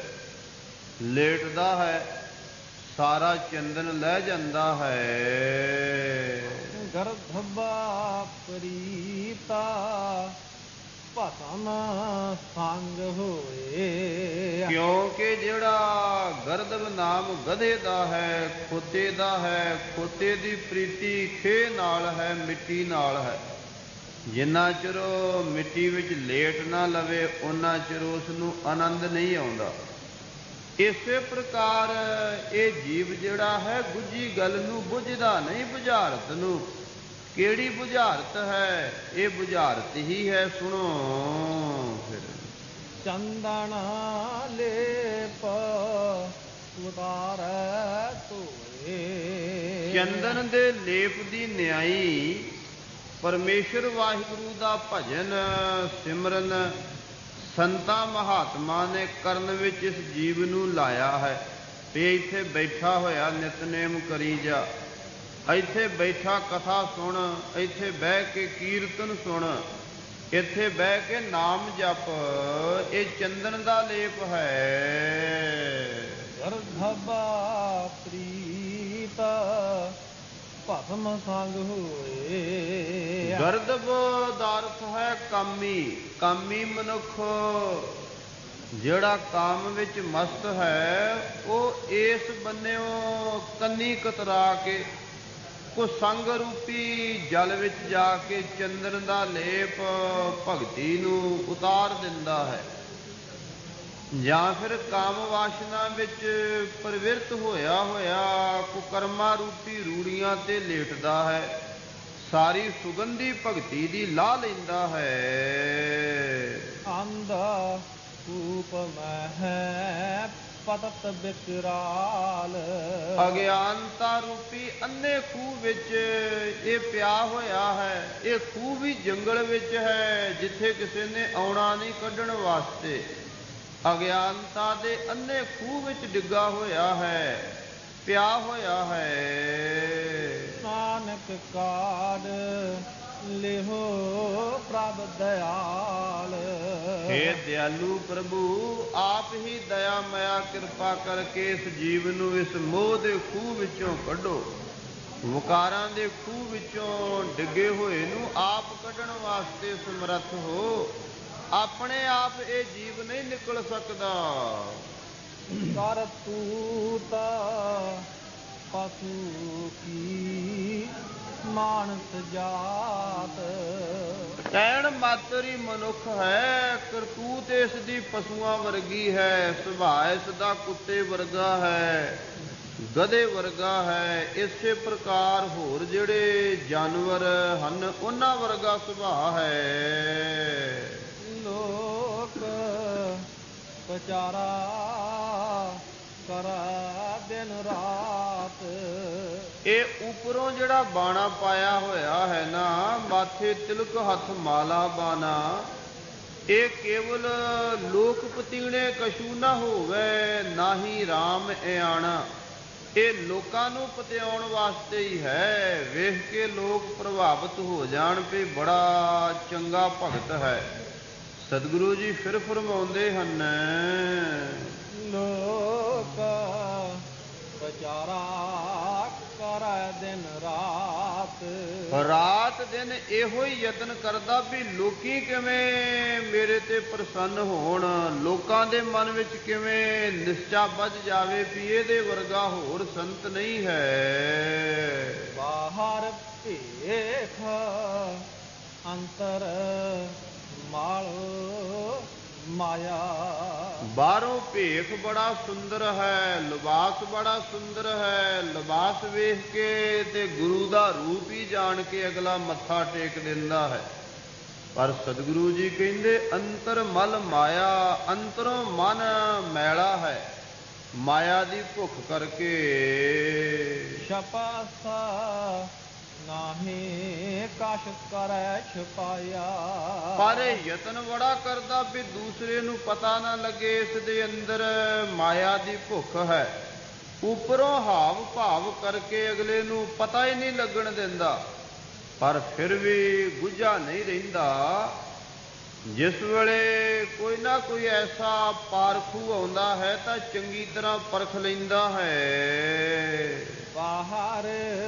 ਲੇਟਦਾ ਹੈ, ਸਾਰਾ ਚੰਦਨ ਲੈ ਜਾਂਦਾ ਹੈ। ਗਰਧਬਾ ਪ੍ਰੀਤਾ ਭਸਮ ਸੰਗ ਹੋਏ। ਕਿਉਂਕਿ ਜਿਹੜਾ ਗਰਦਬ ਨਾਮ ਗਧੇ ਦਾ ਹੈ, ਖੋਤੇ ਦਾ ਹੈ, ਖੋਤੇ ਦੀ ਪ੍ਰੀਤੀ ਖੇ ਨਾਲ ਹੈ, ਮਿੱਟੀ ਨਾਲ ਹੈ। ਜਿੰਨਾ ਚਿਰ ਉਹ ਮਿੱਟੀ ਵਿੱਚ ਲੇਟ ਨਾ ਲਵੇ ਉਹਨਾਂ ਚਿਰ ਉਸ ਨੂੰ ਆਨੰਦ ਨਹੀਂ ਆਉਂਦਾ। ਇਸੇ ਪ੍ਰਕਾਰ ਇਹ ਜੀਵ ਜਿਹੜਾ ਹੈ ਗੁੱਝੀ ਗੱਲ ਨੂੰ ਬੁੱਝਦਾ ਨਹੀਂ, ਬੁਝਾਰਤ ਨੂੰ। ਕਿਹੜੀ ਬੁਝਾਰਤ ਹੈ? ਇਹ ਬੁਝਾਰਤ ਹੀ ਹੈ। ਸੁਣੋ ਫਿਰ। ਚੰਦਨ ਲੇਪ ਉਤਾਰ ਧੋਏ। ਚੰਦਨ ਦੇ ਲੇਪ ਦੀ ਨਿਆਈ ਪਰਮੇਸ਼ਰ ਵਾਹਿਗੁਰੂ ਦਾ ਭਜਨ ਸਿਮਰਨ ਸੰਤਾਂ ਮਹਾਤਮਾ ਨੇ ਕਰਨ ਵਿੱਚ ਇਸ ਜੀਵ ਨੂੰ ਲਾਇਆ ਹੈ। ਤੇ ਇੱਥੇ ਬੈਠਾ ਹੋਇਆ ਨਿਤਨੇਮ ਕਰੀ ਜਾ, ਇੱਥੇ ਬੈਠਾ ਕਥਾ ਸੁਣ, ਇੱਥੇ ਬਹਿ ਕੇ ਕੀਰਤਨ ਸੁਣ, ਇੱਥੇ ਬਹਿ ਕੇ ਨਾਮ ਜਪ। ਇਹ ਚੰਦਨ ਦਾ ਲੇਪ ਹੈ। ਗਰਧਬਾ ਪ੍ਰੀਤ ਭਸਮ ਸੰਗ ਹੋਏ। ਗਰਦਬ ਦਾ ਅਰਥ ਹੈ ਕਾਮੀ। ਕਾਮੀ ਮਨੁੱਖ ਜਿਹੜਾ ਕਾਮ ਵਿੱਚ ਮਸਤ ਹੈ ਉਹ ਇਸ ਬੰਨਿਓ ਕੰਨੀ ਕਤਰਾ ਕੇ ਕੁਸੰਗ ਰੂਪੀ ਜਲ ਵਿੱਚ ਜਾ ਕੇ ਚੰਦਨ ਦਾ ਲੇਪ ਭਗਤੀ ਨੂੰ ਉਤਾਰ ਦਿੰਦਾ ਹੈ। ਜਾਂ ਫਿਰ ਕਾਮ ਵਾਸ਼ਨਾ ਵਿੱਚ ਪ੍ਰਵਿਰਤ ਹੋਇਆ ਹੋਇਆ ਕੁਕਰਮਾ ਰੂਪੀ ਰੂੜੀਆਂ ਤੇ ਲੇਟਦਾ ਹੈ, ਸਾਰੀ ਸੁਗੰਧੀ ਭਗਤੀ ਦੀ ਲਾਹ ਲੈਂਦਾ ਹੈ। ਅੰਧ ਕੂਪ ਮਹਿ ਪਤਤ ਵਿਕਰਾਲ। ਅਗਿਆਨਤਾ ਰੂਪੀ ਅੰਨੇ ਖੂਹ ਵਿੱਚ ਇਹ ਪਿਆ ਹੋਇਆ ਹੈ। ਇਹ ਖੂਹ ਵੀ ਜੰਗਲ ਵਿੱਚ ਹੈ ਜਿੱਥੇ ਕਿਸੇ ਨੇ ਆਉਣਾ ਨਹੀਂ ਕੱਢਣ ਵਾਸਤੇ। ਅਗਿਆਨਤਾ ਦੇ ਅੰਨੇ ਖੂਹ ਵਿੱਚ ਡਿੱਗਾ ਹੋਇਆ ਹੈ, ਪਿਆ ਹੋਇਆ ਹੈ। ਨਾਨਕ ਕਾਢ ਲਿਹੋ ਪ੍ਰਭ ਦਿਆਲ। ਹੇ ਦਿਆਲੂ ਪ੍ਰਭੂ, ਆਪ ਹੀ ਦਇਆ ਮਇਆ ਕਿਰਪਾ ਕਰਕੇ ਇਸ ਜੀਵ ਨੂੰ ਇਸ ਮੋਹ ਦੇ ਖੂਹ ਵਿੱਚੋਂ ਕੱਢੋ। ਵਿਕਾਰਾਂ ਦੇ ਖੂਹ ਵਿੱਚੋਂ ਡਿੱਗੇ ਹੋਏ ਨੂੰ ਆਪ ਕੱਢਣ ਵਾਸਤੇ ਸਮਰੱਥ ਹੋ। ਆਪਣੇ ਆਪ ਇਹ ਜੀਵ ਨਹੀਂ ਨਿਕਲ ਸਕਦਾ। ਕਰ ਤੂਤ ਪਸ਼ੂ ਕੀ ਮਾਨਸ ਜਾਤ। ਕਹਿਣ ਮਾਤਰ ਹੀ ਮਨੁੱਖ ਹੈ, ਕਰਤੂਤ ਇਸ ਦੀ ਪਸ਼ੂਆਂ ਵਰਗੀ ਹੈ, ਸੁਭਾਅ ਇਸ ਦਾ ਕੁੱਤੇ ਵਰਗਾ ਹੈ, ਗਧੇ ਵਰਗਾ ਹੈ। ਇਸੇ ਪ੍ਰਕਾਰ ਹੋਰ ਜਿਹੜੇ ਜਾਨਵਰ ਹਨ ਉਹਨਾਂ ਵਰਗਾ ਸੁਭਾਅ ਹੈ। ਲੋਕ ਵਿਚਾਰਾ ਕਰਾ ਦਿਨ ਰਾਤ। ਇਹ ਉੱਪਰੋਂ ਜਿਹੜਾ ਬਾਣਾ ਪਾਇਆ ਹੋਇਆ ਹੈ ਨਾ, ਮਾਥੇ ਤਿਲਕ ਹੱਥ ਮਾਲਾ ਬਾਣਾ, ਇਹ ਕੇਵਲ ਲੋਕ ਪਤੀਣੇ ਕਛੂ ਨਾ ਹੋਵੇ, ਨਾਹੀ ਰਾਮ ਇਆਣਾ। ਇਹ ਲੋਕਾਂ ਨੂੰ ਪਤਿਆਉਣ ਵਾਸਤੇ ਹੀ ਹੈ। ਵੇਖ ਕੇ ਲੋਕ ਪ੍ਰਭਾਵਿਤ ਹੋ ਜਾਣ ਵੀ ਬੜਾ ਚੰਗਾ ਭਗਤ ਹੈ। ਸਤਿਗੁਰੂ ਜੀ ਫਿਰ ਫਰਮਾਉਂਦੇ ਹਨ, ਲੋਕ ਵਿਚਾਰਾ ਕਰੈ ਦਿਨ ਰਾਤ। ਰਾਤ ਦਿਨ ਇਹੋ ਹੀ ਯਤਨ ਕਰਦਾ ਵੀ ਲੋਕੀ ਕਿਵੇਂ ਮੇਰੇ ਤੇ ਪ੍ਰਸੰਨ ਹੋਣ, ਲੋਕਾਂ ਦੇ ਮਨ ਵਿੱਚ ਕਿਵੇਂ ਨਿਸ਼ਚਾ ਵੱਜ ਜਾਵੇ ਵੀ ਇਹਦੇ ਵਰਗਾ ਹੋਰ ਸੰਤ ਨਹੀਂ ਹੈ। ਬਾਹਰ ਭੇਖ ਅੰਤਰ ਮਾਲ ਮਾਇਆ। ਬਾਹਰੋਂ ਭੇਖ ਬੜਾ ਸੁੰਦਰ ਹੈ, ਲਿਬਾਸ ਬੜਾ ਸੁੰਦਰ ਹੈ। ਲਿਬਾਸ ਵੇਖ ਕੇ ਤੇ ਗੁਰੂ ਦਾ ਰੂਪ ਹੀ ਜਾਣ ਕੇ ਅਗਲਾ ਮੱਥਾ ਟੇਕ ਦਿੰਦਾ ਹੈ। ਪਰ ਸਤਿਗੁਰੂ ਜੀ ਕਹਿੰਦੇ ਅੰਤਰ ਮਲ ਮਾਇਆ, ਅੰਤਰੋਂ ਮਨ ਮੈਲਾ ਹੈ ਮਾਇਆ ਦੀ ਭੁੱਖ ਕਰਕੇ। ਛਪਾਸਾ ਨਾਹੀ ਕਛ ਕਰੈ ਛਪਾਇਆ। ਪਰ ਯਤਨ ਬੜਾ ਕਰਦਾ ਵੀ ਦੂਸਰੇ ਨੂੰ ਪਤਾ ਨਾ ਲੱਗੇ ਇਸ ਦੇ ਅੰਦਰ ਮਾਇਆ ਦੀ ਭੁੱਖ ਹੈ। ਉੱਪਰੋਂ ਹਾਵ ਭਾਵ ਕਰਕੇ ਅਗਲੇ ਨੂੰ ਪਤਾ ਹੀ ਨਹੀਂ ਲੱਗਣ ਦਿੰਦਾ, ਪਰ ਫਿਰ ਵੀ ਗੁੱਝਾ ਨਹੀਂ ਰਹਿੰਦਾ। ਜਿਸ ਵੇਲੇ ਕੋਈ ਨਾ ਕੋਈ ਐਸਾ ਪਾਰਖੂ ਆਉਂਦਾ ਹੈ ਤਾਂ ਚੰਗੀ ਤਰ੍ਹਾਂ ਪਰਖ ਲੈਂਦਾ ਹੈ। ਬਾਹਰ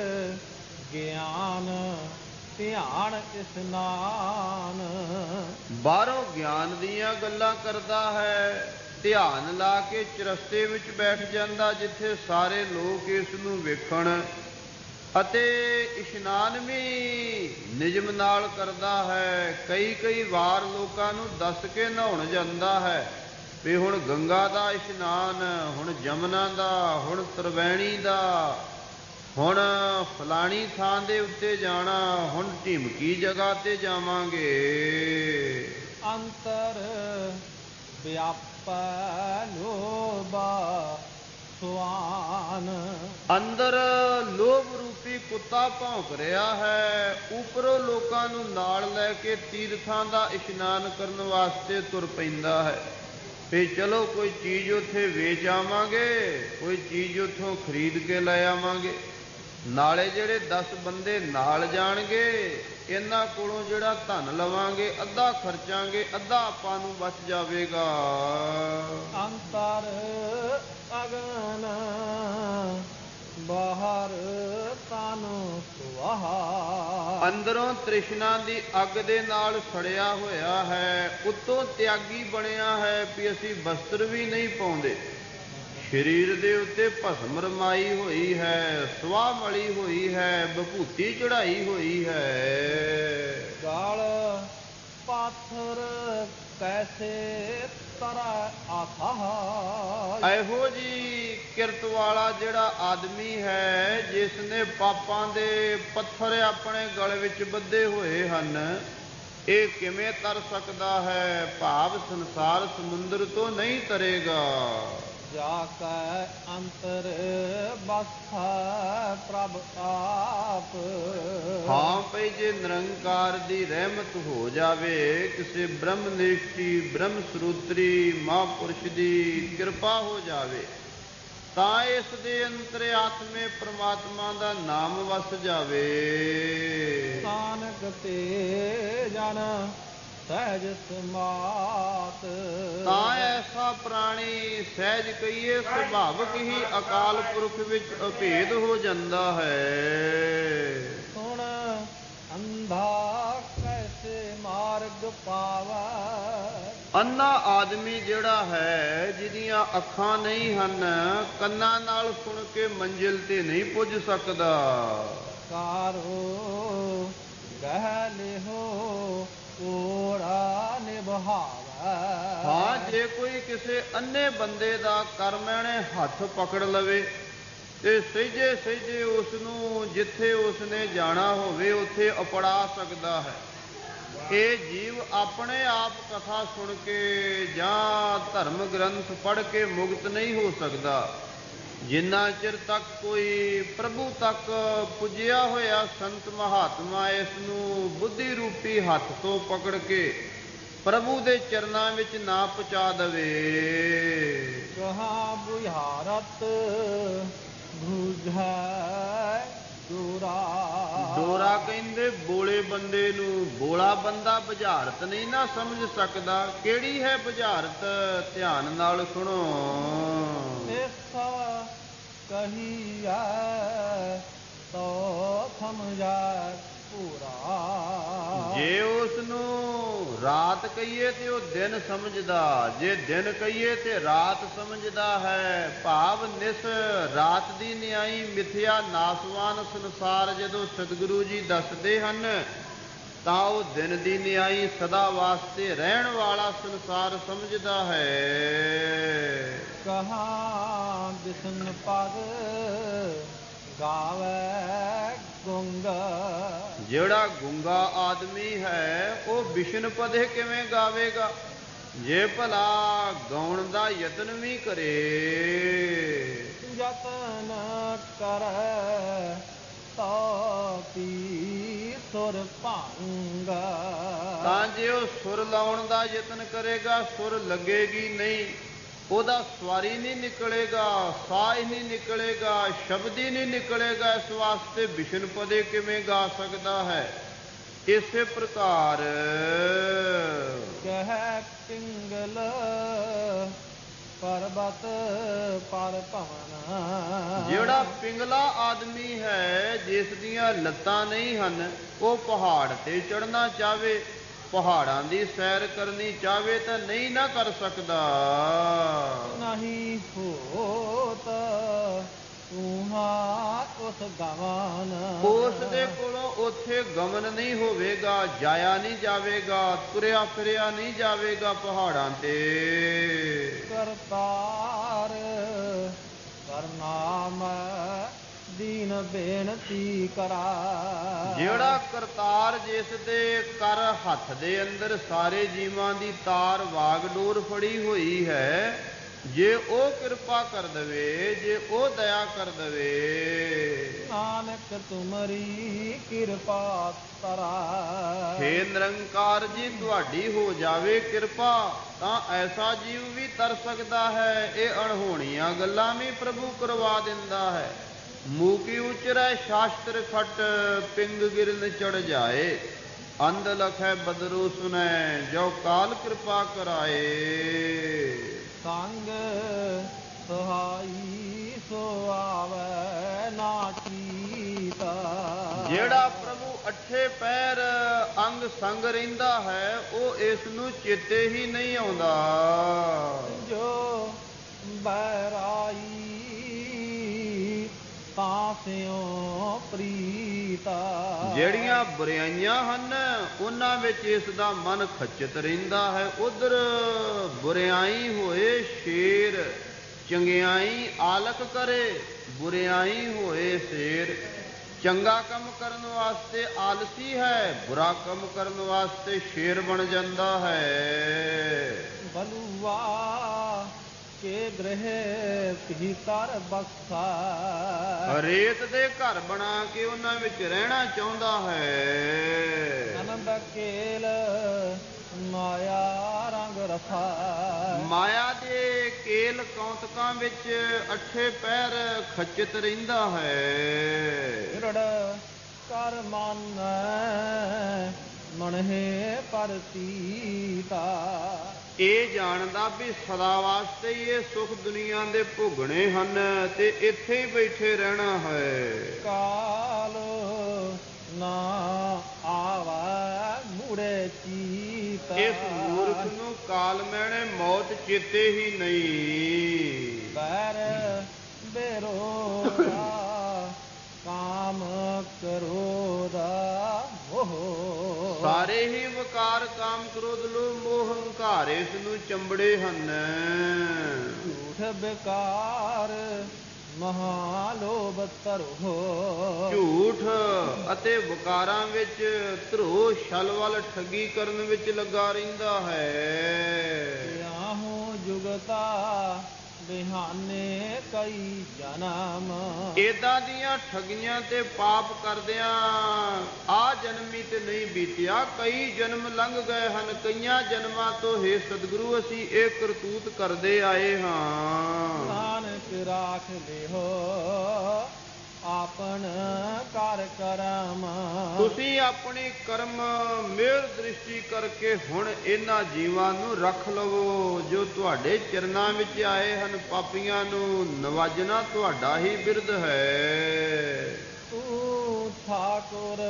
ਗਿਆਨ ਧਿਆਨ ਇਸਨਾਨ। ਬਾਹਰੋਂ ਗਿਆਨ ਦੀਆਂ ਗੱਲਾਂ ਕਰਦਾ ਹੈ, ਧਿਆਨ ਲਾ ਕੇ ਚਰਸਤੇ ਵਿੱਚ ਬੈਠ ਜਾਂਦਾ ਜਿੱਥੇ ਸਾਰੇ ਲੋਕ ਇਸ ਨੂੰ ਵੇਖਣ, ਅਤੇ ਇਸ਼ਨਾਨ ਵੀ ਨਿਯਮ ਨਾਲ ਕਰਦਾ ਹੈ। ਕਈ ਕਈ ਵਾਰ ਲੋਕਾਂ ਨੂੰ ਦੱਸ ਕੇ ਨਹਾਉਣ ਜਾਂਦਾ ਹੈ ਵੀ ਹੁਣ ਗੰਗਾ ਦਾ ਇਸ਼ਨਾਨ, ਹੁਣ ਜਮਨਾ ਦਾ, ਹੁਣ ਤਰਵੈਣੀ ਦਾ, ਹੁਣ ਫਲਾਣੀ ਥਾਂ ਦੇ ਉੱਤੇ ਜਾਣਾ, ਹੁਣ ਢਿਮਕੀ ਜਗ੍ਹਾ ਤੇ ਜਾਵਾਂਗੇ। ਅੰਤਰ ਵਿਆਪੈ ਲੋਭਾ ਸੁਆਨ। ਅੰਦਰ ਲੋਭ ਰੂਪੀ ਕੁੱਤਾ ਭੌਂਕ ਰਿਹਾ ਹੈ, ਉੱਪਰੋਂ ਲੋਕਾਂ ਨੂੰ ਨਾਲ ਲੈ ਕੇ ਤੀਰਥਾਂ ਦਾ ਇਸ਼ਨਾਨ ਕਰਨ ਵਾਸਤੇ ਤੁਰ ਪੈਂਦਾ ਹੈ ਵੀ ਚਲੋ ਕੋਈ ਚੀਜ਼ ਉੱਥੇ ਵੇਚ ਆਵਾਂਗੇ, ਕੋਈ ਚੀਜ਼ ਉੱਥੋਂ ਖਰੀਦ ਕੇ ਲੈ ਆਵਾਂਗੇ। ਨਾਲੇ ਜਿਹੜੇ ਦਸ ਬੰਦੇ ਨਾਲ ਜਾਣਗੇ ਇਹਨਾਂ ਕੋਲੋਂ ਜਿਹੜਾ ਧਨ ਲਵਾਂਗੇ ਅੱਧਾ ਖਰਚਾਂਗੇ, ਅੱਧਾ ਆਪਾਂ ਨੂੰ ਬਚ ਜਾਵੇਗਾ। ਅੰਤਰ ਅਗਨ ਬਾਹਰ ਤਨ ਸੁਆਹਾ। ਅੰਦਰੋਂ ਤ੍ਰਿਸ਼ਨਾ ਦੀ ਅੱਗ ਦੇ ਨਾਲ ਸੜਿਆ ਹੋਇਆ ਹੈ, ਉੱਤੋਂ ਤਿਆਗੀ ਬਣਿਆ ਹੈ ਵੀ ਅਸੀਂ ਵਸਤਰ ਵੀ ਨਹੀਂ ਪਾਉਂਦੇ। ਸਰੀਰ ਦੇ ਉੱਤੇ ਭਸਮ ਰਮਾਈ ਹੋਈ ਹੈ, ਸਵਾਹ ਮਲੀ ਹੋਈ ਹੈ, ਵਿਭੂਤੀ ਚੜਾਈ ਹੋਈ ਹੈ। ਗਲ ਪਾਥਰ ਕੈਸੇ ਤਰੈ ਆਥਾ। ਇਹੋ ਜੀ ਕਿਰਤ ਵਾਲਾ ਜਿਹੜਾ ਆਦਮੀ ਹੈ ਜਿਸ ਨੇ ਪਾਪਾਂ ਦੇ ਪੱਥਰ ਆਪਣੇ ਗਲ ਵਿੱਚ ਬੱਧੇ ਹੋਏ ਹਨ, ਇਹ ਕਿਵੇਂ ਤਰ ਸਕਦਾ ਹੈ? ਭਾਵ ਸੰਸਾਰ ਸਮੁੰਦਰ ਤੋਂ ਨਹੀਂ ਤਰੇਗਾ। ਜਾ ਕੈ ਅੰਤਰ ਬਸੈ ਪ੍ਰਭ ਆਪ। ਹਾਂ ਭਈ ਜੇ ਨਿਰੰਕਾਰ ਦੀ ਰਹਿਮਤ ਹੋ ਜਾਵੇ, ਕਿਸੇ ਬ੍ਰਹਮ ਨਿਸ਼ਟੀ ਬ੍ਰਹਮ ਸਰੂਤਰੀ ਮਹਾਂਪੁਰਸ਼ ਦੀ ਕਿਰਪਾ ਹੋ ਜਾਵੇ ਤਾਂ ਇਸ ਦੇ ਅੰਤਰ ਆਤਮੇ ਪ੍ਰਮਾਤਮਾ ਦਾ ਨਾਮ ਵਸ ਜਾਵੇ। ਨਾਨਕ ਤੇ ਜਨ ਸਹਿਜ ਸਮਾਤ। ਤਾਂ ਐਸਾ ਪ੍ਰਾਣੀ ਸਹਿਜ ਕਹੀਏ ਸੁਭਾਵਕ ਹੀ ਅਕਾਲ ਪੁਰਖ ਵਿੱਚ ਅਭੇਦ ਹੋ ਜਾਂਦਾ ਹੈ। ਸੁਣ ਅੰਧਾ ਕੈਸੇ ਮਾਰਗ ਪਾਵੈ। ਅੰਨਾ ਆਦਮੀ ਜਿਹੜਾ ਹੈ ਜਿਹਦੀਆਂ ਅੱਖਾਂ ਨਹੀਂ ਹਨ, ਕੰਨਾਂ ਨਾਲ ਸੁਣ ਕੇ ਮੰਜ਼ਿਲ ਤੇ ਨਹੀਂ ਪੁੱਜ ਸਕਦਾ। ਕਾਰੋ ਗਹਿ ਲਿਹੋ ਓੜਾ ਨਿਭਾਵੈ। ਹਾਂ, ਜੇ ਕੋਈ ਕਿਸੇ ਅੰਨੇ ਬੰਦੇ ਦਾ ਕਰਮੈਣੇ ਹੱਥ ਪਕੜ ਲਵੇ ਤੇ ਸਹਿਜੇ ਸਹਿਜੇ ਉਸ ਨੂੰ ਜਿੱਥੇ ਉਸਨੇ ਜਾਣਾ ਹੋਵੇ ਉੱਥੇ ਅਪੜਾ ਸਕਦਾ ਹੈ। ਇਹ ਜੀਵ ਆਪਣੇ ਆਪ ਕਥਾ ਸੁਣ ਕੇ ਜਾਂ ਧਰਮ ਗ੍ਰੰਥ ਪੜ੍ਹ ਕੇ ਮੁਕਤ ਨਹੀਂ ਹੋ ਸਕਦਾ। ਜਿੰਨਾ ਚਿਰ ਤੱਕ ਕੋਈ ਪ੍ਰਭੂ ਤੱਕ ਪੁੱਜਿਆ ਹੋਇਆ ਸੰਤ ਮਹਾਤਮਾ ਇਸ ਨੂੰ ਬੁੱਧੀ ਰੂਪੀ ਹੱਥ ਤੋਂ ਪਕੜ ਕੇ ਪ੍ਰਭੂ ਦੇ ਚਰਨਾਂ ਵਿੱਚ ਨਾ ਪਹੁੰਚਾ ਦੇਵੇ। ਕਹਾ ਬੁਝਾਰਤ ਬੁਝੈ ਡੋਰਾ। ਡੋਰਾ ਕਹਿੰਦੇ ਬੋਲੇ ਬੰਦੇ ਨੂੰ। ਬੋਲਾ ਬੰਦਾ ਬੁਝਾਰਤ ਨਹੀਂ ਨਾ ਸਮਝ ਸਕਦਾ। ਕਿਹੜੀ ਹੈ ਬੁਝਾਰਤ? ਧਿਆਨ ਨਾਲ ਸੁਣੋ। ਐਸਾ ਕਹੀਐ ਤੋ ਸਮਝੈ ਪੂਰਾ। ਜੇ ਉਸ ਨੂੰ ਰਾਤ ਕਹੀਏ ਤੇ ਉਹ ਦਿਨ ਸਮਝਦਾ, ਜੇ ਦਿਨ ਕਹੀਏ ਤੇ ਰਾਤ ਸਮਝਦਾ ਹੈ। ਭਾਵ ਨਿਸ ਰਾਤ ਦੀ ਨਿਆਈ ਮਿਥਿਆ ਨਾਸਵਾਨ ਸੰਸਾਰ ਜਦੋਂ ਸਤਿਗੁਰੂ ਜੀ ਦੱਸਦੇ ਹਨ ਤਾਂ ਉਹ ਦਿਨ ਦੀ ਨਿਆਈ ਸਦਾ ਵਾਸਤੇ ਰਹਿਣ ਵਾਲਾ ਸੰਸਾਰ ਸਮਝਦਾ ਹੈ। ਕਹਾ ਬਿਸਨ ਪਦ ਗਾਵੇ ਗੁੰਗਾ। ਜਿਹੜਾ ਗੁੰਗਾ ਆਦਮੀ ਹੈ ਉਹ ਬਿਸ਼ਨ ਪਦੇ ਕਿਵੇਂ ਗਾਵੇਗਾ? ਜੇ ਭਲਾ ਗਾਉਣ ਦਾ ਯਤਨ ਵੀ ਕਰੇ। ਯਤਨ ਕਰੈ ਤੋ ਪੀ ਸੁਰ ਭੰਗਾ। ਤਾਂ ਜੇ ਉਹ ਸੁਰ ਲਾਉਣ ਦਾ ਯਤਨ ਕਰੇਗਾ ਸੁਰ ਲੱਗੇਗੀ ਨਹੀਂ, ਉਹਦਾ ਸਵਾਰੀ ਨਹੀਂ ਨਿਕਲੇਗਾ, ਸਾਹ ਹੀ ਨਹੀਂ ਨਿਕਲੇਗਾ, ਸ਼ਬਦ ਹੀ ਨਹੀਂ ਨਿਕਲੇਗਾ। ਇਸ ਵਾਸਤੇ ਬਿਸ਼ਨ ਪਦੇ ਕਿਵੇਂ ਗਾ ਸਕਦਾ ਹੈ? ਇਸੇ ਪ੍ਰਕਾਰ ਕਹਿ ਪਿੰਗਲ ਪਰਬਤ ਪਰ ਭਵਨ। ਜਿਹੜਾ ਪਿੰਗਲਾ ਆਦਮੀ ਹੈ ਜਿਸ ਦੀਆਂ ਲੱਤਾਂ ਨਹੀਂ ਹਨ, ਉਹ ਪਹਾੜ ਤੇ ਚੜ੍ਹਨਾ ਚਾਹਵੇ, ਪਹਾੜਾਂ ਦੀ ਸੈਰ ਕਰਨੀ ਚਾਹਵੇ ਤਾਂ ਨਹੀਂ ਨਾ ਕਰ ਸਕਦਾ। ਨਹੀਂ ਹੋਤ ਤੂਹਾ ਉਸ ਗਮਨ। ਉਸ ਦੇ ਕੋਲੋਂ ਉੱਥੇ ਗਮਨ ਨਹੀਂ ਹੋਵੇਗਾ, ਜਾਇਆ ਨਹੀਂ ਜਾਵੇਗਾ, ਤੁਰਿਆ ਫਿਰਿਆ ਨਹੀਂ ਜਾਵੇਗਾ ਪਹਾੜਾਂ ਤੇ। ਕਰਤਾਰ ਕਰਨਾਮ ਦੀਨ ਬੇਨਤੀ ਕਰਾ। ਜਿਹੜਾ ਕਰਤਾਰ ਜਿਸ ਦੇ ਕਰ ਹੱਥ ਦੇ ਅੰਦਰ ਸਾਰੇ ਜੀਵਾਂ ਦੀ ਤਾਰ ਵਾਗਡੋਰ ਫੜੀ ਹੋਈ ਹੈ, ਜੇ ਉਹ ਕਿਰਪਾ ਕਰ ਦਵੇ, ਜੇ ਉਹ ਦਇਆ ਕਰ ਦਵੇ। ਨਾਨਕ ਤੁਮਰੀ ਕਿਰਪਾ ਤਰਾ। ਹੇ ਨਿਰੰਕਾਰ ਜੀ ਤੁਹਾਡੀ ਹੋ ਜਾਵੇ ਕਿਰਪਾ ਤਾਂ ਐਸਾ ਜੀਵ ਵੀ ਤਰ ਸਕਦਾ ਹੈ। ਇਹ ਅਣਹੋਣੀਆਂ ਗੱਲਾਂ ਵੀ ਪ੍ਰਭੂ ਕਰਵਾ ਦਿੰਦਾ ਹੈ। ਮੂਕੀ ਉਚਰੈ ਸ਼ਾਸਤਰ ਖਟ ਪਿੰਗ ਗਿਰਨ ਚੜ ਜਾਏ। ਅੰਧ ਲਖੈ ਬਦਰੂ ਸੁਨੈ ਜੋ ਕਾਲ ਕਿਰਪਾ ਕਰਾਏ। ਸੰਗ ਸਹਾਈ ਸੋ ਆਵੈ ਨਾ ਕੀਤਾ। ਜਿਹੜਾ ਪ੍ਰਭੂ ਅੱਠੇ ਪੈਰ ਅੰਗ ਸੰਗ ਰਹਿੰਦਾ ਹੈ ਉਹ ਇਸ ਨੂੰ ਚੇਤੇ ਹੀ ਨਹੀਂ ਆਉਂਦਾ। ਜੋ ਬੈਰਾਈ ਤਾਂ ਸਿਓ ਪ੍ਰੀਤਾ। ਜਿਹੜੀਆਂ ਬੁਰਾਈਆਂ ਹਨ ਉਹਨਾਂ ਵਿੱਚ ਇਸ ਦਾ ਮਨ ਖਚਿਤ ਰਹਿੰਦਾ ਹੈ। ਉਧਰ ਬੁਰਾਈ ਹੋਏ ਸ਼ੇਰ, ਚੰਗਿਆਈ ਆਲਕ ਕਰੇ, ਬੁਰਾਈ ਹੋਏ ਸ਼ੇਰ। ਚੰਗਾ ਕੰਮ ਕਰਨ ਵਾਸਤੇ ਆਲਸੀ ਹੈ, ਬੁਰਾ ਕੰਮ ਕਰਨ ਵਾਸਤੇ ਸ਼ੇਰ ਬਣ ਜਾਂਦਾ ਹੈ। ਬਲੂਆ ਕੇ ਗ੍ਰਹਿ ਭੀਤਰ ਬਸਾ। ਰੇਤ ਦੇ ਘਰ ਬਣਾ ਕੇ ਉਹਨਾਂ ਵਿੱਚ ਰਹਿਣਾ ਚਾਹੁੰਦਾ ਹੈ। ਆਨੰਦ ਕੇਲ ਮਾਇਆ ਰੰਗ ਰਸਾ। ਮਾਇਆ ਦੇ ਕੇਲ ਕੌਤਕਾਂ ਵਿੱਚ ਅੱਠੇ ਪੈਰ ਖਚਿਤ ਰਹਿੰਦਾ ਹੈ। ਰੜ ਕਰ ਮਨ ਮਨਹਿ ਪਰਤੀਤਾ। ਇਹ ਜਾਣਦਾ ਵੀ ਸਦਾ ਵਾਸਤੇ ਹੀ ਇਹ ਸੁਖ ਦੁਨੀਆ ਦੇ ਭੋਗਣੇ ਹਨ ਤੇ ਇੱਥੇ ਹੀ ਬੈਠੇ ਰਹਿਣਾ ਹੈ। ਕਾਲ ਨਾ ਆਵੈ ਮੂੜੇ ਚੀਤ। ਇਸ ਮੂਰਖ ਨੂੰ ਕਾਲ ਮੈਣੇ ਮੌਤ ਚੇਤੇ ਹੀ ਨਹੀਂ। ਬੈਰ ਬੇਰੋਗਾ ਕਾਮ ਕਰੋਦਾ ਮੋਹ। ਸਾਰੇ ਹੀ ਵਿਕਾਰ ਕਾਮ ਕ੍ਰੋਧ ਲੋਭ ਮੋਹ ਹੰਕਾਰ ਇਸ ਨੂੰ ਚੰਬੜੇ ਹਨ। ਝੂਠ ਵਿਕਾਰ ਮਹਾਲੋਭ ਧਰੋ। ਝੂਠ ਅਤੇ ਵਿਕਾਰਾਂ ਵਿੱਚ ਧਰੋ ਛਲ ਵੱਲ ਠੱਗੀ ਕਰਨ ਵਿੱਚ ਲੱਗਾ ਰਹਿੰਦਾ ਹੈ। ਆਹੋ ਜੁਗਤਾ ਬਿਹਾਨੇ ਕਈ ਜਨਮ। ਏਦਾਂ ਦੀਆਂ ਠੱਗੀਆਂ ਤੇ ਪਾਪ ਕਰਦਿਆਂ ਆ ਜਨਮੀ ਤੇ ਨਹੀਂ ਬੀਤਿਆ, ਕਈ ਜਨਮ ਲੰਘ ਗਏ ਹਨ। ਕਈਆਂ ਜਨਮਾਂ ਤੋਂ ਹੇ ਸਤਿਗੁਰੂ ਅਸੀਂ ਇਹ ਕਰਤੂਤ ਕਰਦੇ ਆਏ ਹਾਂ। ਨਾਨਕ ਰਾਖ ਲਿਹੋ ਆਪਨ ਕਰ ਕਰਮ। ਤੁਸੀਂ ਆਪਣੀ ਕਰਮ ਮਿਹਰ ਦ੍ਰਿਸ਼ਟੀ ਕਰਕੇ ਹੁਣ ਇਹਨਾਂ ਜੀਵਾਂ ਨੂੰ ਰੱਖ ਲਵੋ ਜੋ ਤੁਹਾਡੇ ਚਰਨਾਂ ਵਿੱਚ ਆਏ ਹਨ। ਪਾਪੀਆਂ ਨੂੰ ਨਵਾਜਣਾ ਤੁਹਾਡਾ ਹੀ ਬਿਰਧ ਹੈ। ਤੂੰ ਠਾਕੁਰ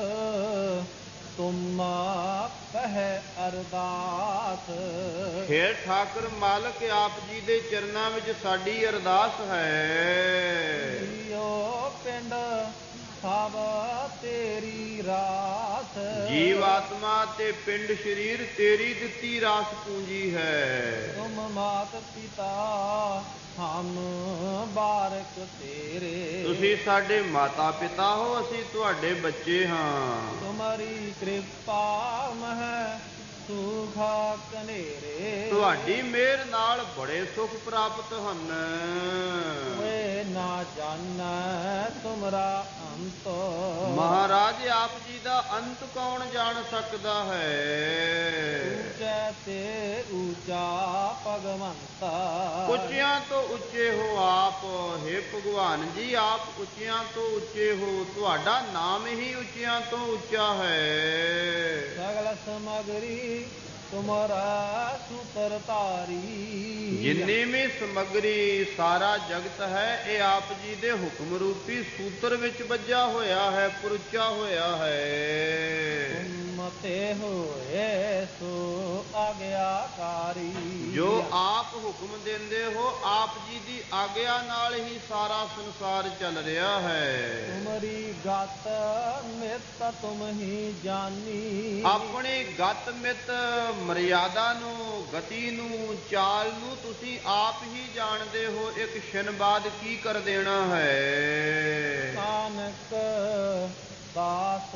ਤੁਮ ਪਹਿ ਅਰਦਾਸ। ਹੇ ਠਾਕੁਰ ਮਾਲਕ ਆਪ ਜੀ ਦੇ ਚਰਨਾਂ ਵਿੱਚ ਸਾਡੀ ਅਰਦਾਸ ਹੈ। ਜੀਉ ਪਿੰਡ ਸਭ ਤੇਰੀ ਰਾਸ। ਜੀਵ ਆਤਮਾ ਤੇ ਪਿੰਡ ਸਰੀਰ ਤੇਰੀ ਦਿੱਤੀ ਰਾਸ ਪੂੰਜੀ ਹੈ। ਤੁਮ ਮਾਤ ਪਿਤਾ ਹਮ ਬਾਰਕ ਤੇਰੇ। ਤੁਸੀਂ ਸਾਡੇ ਮਾਤਾ ਪਿਤਾ ਹੋ, ਅਸੀਂ ਤੁਹਾਡੇ ਬੱਚੇ ਹਾਂ। ਤੁਮਰੀ ਕਿਰਪਾ ਮਹਿ ਸੁਖ ਕਨੇਰੇ। ਤੁਹਾਡੀ ਮਿਹਰ ਨਾਲ ਬੜੇ ਸੁਖ ਪ੍ਰਾਪਤ ਹਨ। ਵੇ ਨਾ ਜਾਣੈ ਤੁਮਰਾ ਅੰਤ। ਮਹਾਰਾਜ ਆਪ ਜੀ ਦਾ ਅੰਤ ਕੌਣ ਜਾਣ ਸਕਦਾ ਹੈ। ਉੱਚੈ ਤੇ ਉੱਚਾ ਭਗਵੰਤਾ। ਉੱਚਿਆਂ ਤੋਂ ਉੱਚੇ ਹੋ ਆਪ, ਹੇ ਭਗਵਾਨ ਜੀ ਆਪ ਉੱਚਿਆਂ ਤੋਂ ਉੱਚੇ ਹੋ। ਤੁਹਾਡਾ ਨਾਮ ਹੀ ਉੱਚਿਆਂ ਤੋਂ ਉੱਚਾ ਹੈ। ਸਗਲ ਸਮਗਰੀ ਤੁਮਰਾ ਸੂਤਰ ਧਾਰੀ। ਜਿੰਨੀ ਵੀ ਸਮਗਰੀ ਸਾਰਾ ਜਗਤ ਹੈ ਇਹ ਆਪ ਜੀ ਦੇ ਹੁਕਮ ਰੂਪੀ ਸੂਤਰ ਵਿੱਚ ਵੱਜਾ ਹੋਇਆ ਹੈ, ਪੁਰਚਾ ਹੋਇਆ ਹੈ। ਮਤੇ ਹੋਏ ਸੋ ਆਗਿਆਕਾਰੀ। ਜੋ ਆਪ ਹੁਕਮ ਦਿੰਦੇ ਹੋ ਆਪ ਜੀ ਦੀ ਆਗਿਆ ਨਾਲ ਹੀ ਸਾਰਾ ਸੰਸਾਰ ਚੱਲ ਰਿਹਾ ਹੈ। ਤੁਮਰੀ ਗਤ ਮਿਤ ਤੁਮ ਹੀ ਜਾਨੀ। ਆਪਣੀ ਗਤ ਮਿਤ ਮਰਿਆਦਾ ਨੂੰ, ਗਤੀ ਨੂੰ, ਚਾਲ ਨੂੰ ਤੁਸੀਂ ਆਪ ਹੀ ਜਾਣਦੇ ਹੋ। ਇੱਕ ਛਿਨ ਬਾਅਦ ਕੀ ਕਰ ਦੇਣਾ ਹੈ। ਨਾਨਕ ਦਾਸ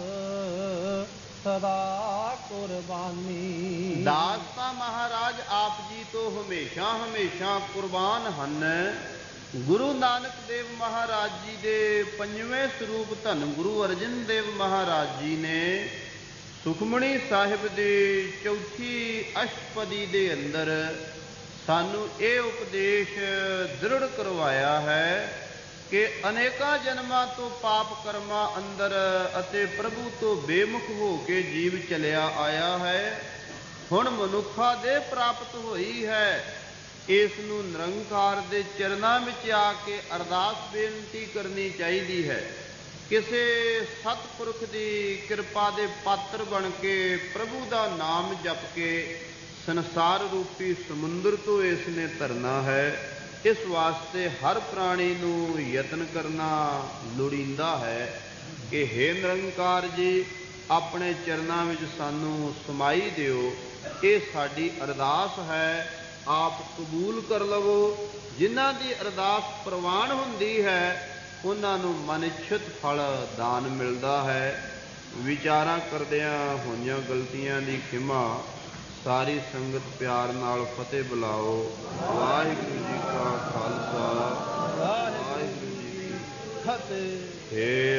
ਸਦਾ ਕੁਰਬਾਨੀ। ਦਾਸ ਤਾਂ ਮਹਾਰਾਜ ਆਪ ਜੀ ਤੋਂ ਹਮੇਸ਼ਾ ਹਮੇਸ਼ਾ ਕੁਰਬਾਨ ਹਨ। ਗੁਰੂ ਨਾਨਕ ਦੇਵ ਮਹਾਰਾਜ ਜੀ ਦੇ ਪੰਜਵੇਂ ਸਰੂਪ ਧੰਨ ਗੁਰੂ ਅਰਜਨ ਦੇਵ ਮਹਾਰਾਜ ਜੀ ਨੇ ਸੁਖਮਣੀ ਸਾਹਿਬ ਦੇ ਚੌਥੀ ਅਸ਼ਟਪਦੀ ਦੇ ਅੰਦਰ ਸਾਨੂੰ ਇਹ ਉਪਦੇਸ਼ ਦ੍ਰਿੜ ਕਰਵਾਇਆ ਹੈ ਕਿ ਅਨੇਕਾਂ ਜਨਮਾਂ ਤੋਂ ਪਾਪ ਕਰਮਾਂ ਅੰਦਰ ਅਤੇ ਪ੍ਰਭੂ ਤੋਂ ਬੇਮੁਖ ਹੋ ਕੇ ਜੀਵ ਚਲਿਆ ਆਇਆ ਹੈ। ਹੁਣ ਮਨੁੱਖਾ ਦੇ ਪ੍ਰਾਪਤ ਹੋਈ ਹੈ। ਇਸ ਨੂੰ ਨਿਰੰਕਾਰ ਦੇ ਚਰਨਾਂ ਵਿੱਚ ਆ ਕੇ ਅਰਦਾਸ ਬੇਨਤੀ ਕਰਨੀ ਚਾਹੀਦੀ ਹੈ। ਕਿਸੇ ਸਤਿਪੁਰਖ ਦੀ ਕਿਰਪਾ ਦੇ ਪਾਤਰ ਬਣ ਕੇ ਪ੍ਰਭੂ ਦਾ ਨਾਮ ਜਪ ਕੇ ਸੰਸਾਰ ਰੂਪੀ ਸਮੁੰਦਰ ਤੋਂ ਇਸ ਨੇ ਤਰਨਾ ਹੈ। ਇਸ ਵਾਸਤੇ ਹਰ ਪ੍ਰਾਣੀ ਨੂੰ ਯਤਨ ਕਰਨਾ ਲੋੜੀਂਦਾ ਹੈ ਕਿ ਹੇ ਨਿਰੰਕਾਰ ਜੀ ਆਪਣੇ ਚਰਨਾਂ ਵਿੱਚ ਸਾਨੂੰ ਸਮਾਈ ਦਿਓ। ਇਹ ਸਾਡੀ ਅਰਦਾਸ ਹੈ, ਆਪ ਕਬੂਲ ਕਰ ਲਵੋ। ਜਿਨ੍ਹਾਂ ਦੀ ਅਰਦਾਸ ਪ੍ਰਵਾਨ ਹੁੰਦੀ ਹੈ ਉਹਨਾਂ ਨੂੰ ਮਨਿਛਤ ਫਲ ਦਾਨ ਮਿਲਦਾ ਹੈ। ਵਿਚਾਰਾਂ ਕਰਦਿਆਂ ਹੋਈਆਂ ਗਲਤੀਆਂ ਦੀ ਖਿਮਾ ਸਾਰੀ ਸੰਗਤ ਪਿਆਰ ਨਾਲ ਫਤਿਹ ਬੁਲਾਓ। ਵਾਹਿਗੁਰੂ ਜੀ ਕਾ ਖਾਲਸਾ, ਵਾਹਿਗੁਰੂ ਜੀ ਕੀ ਫਤਿਹ।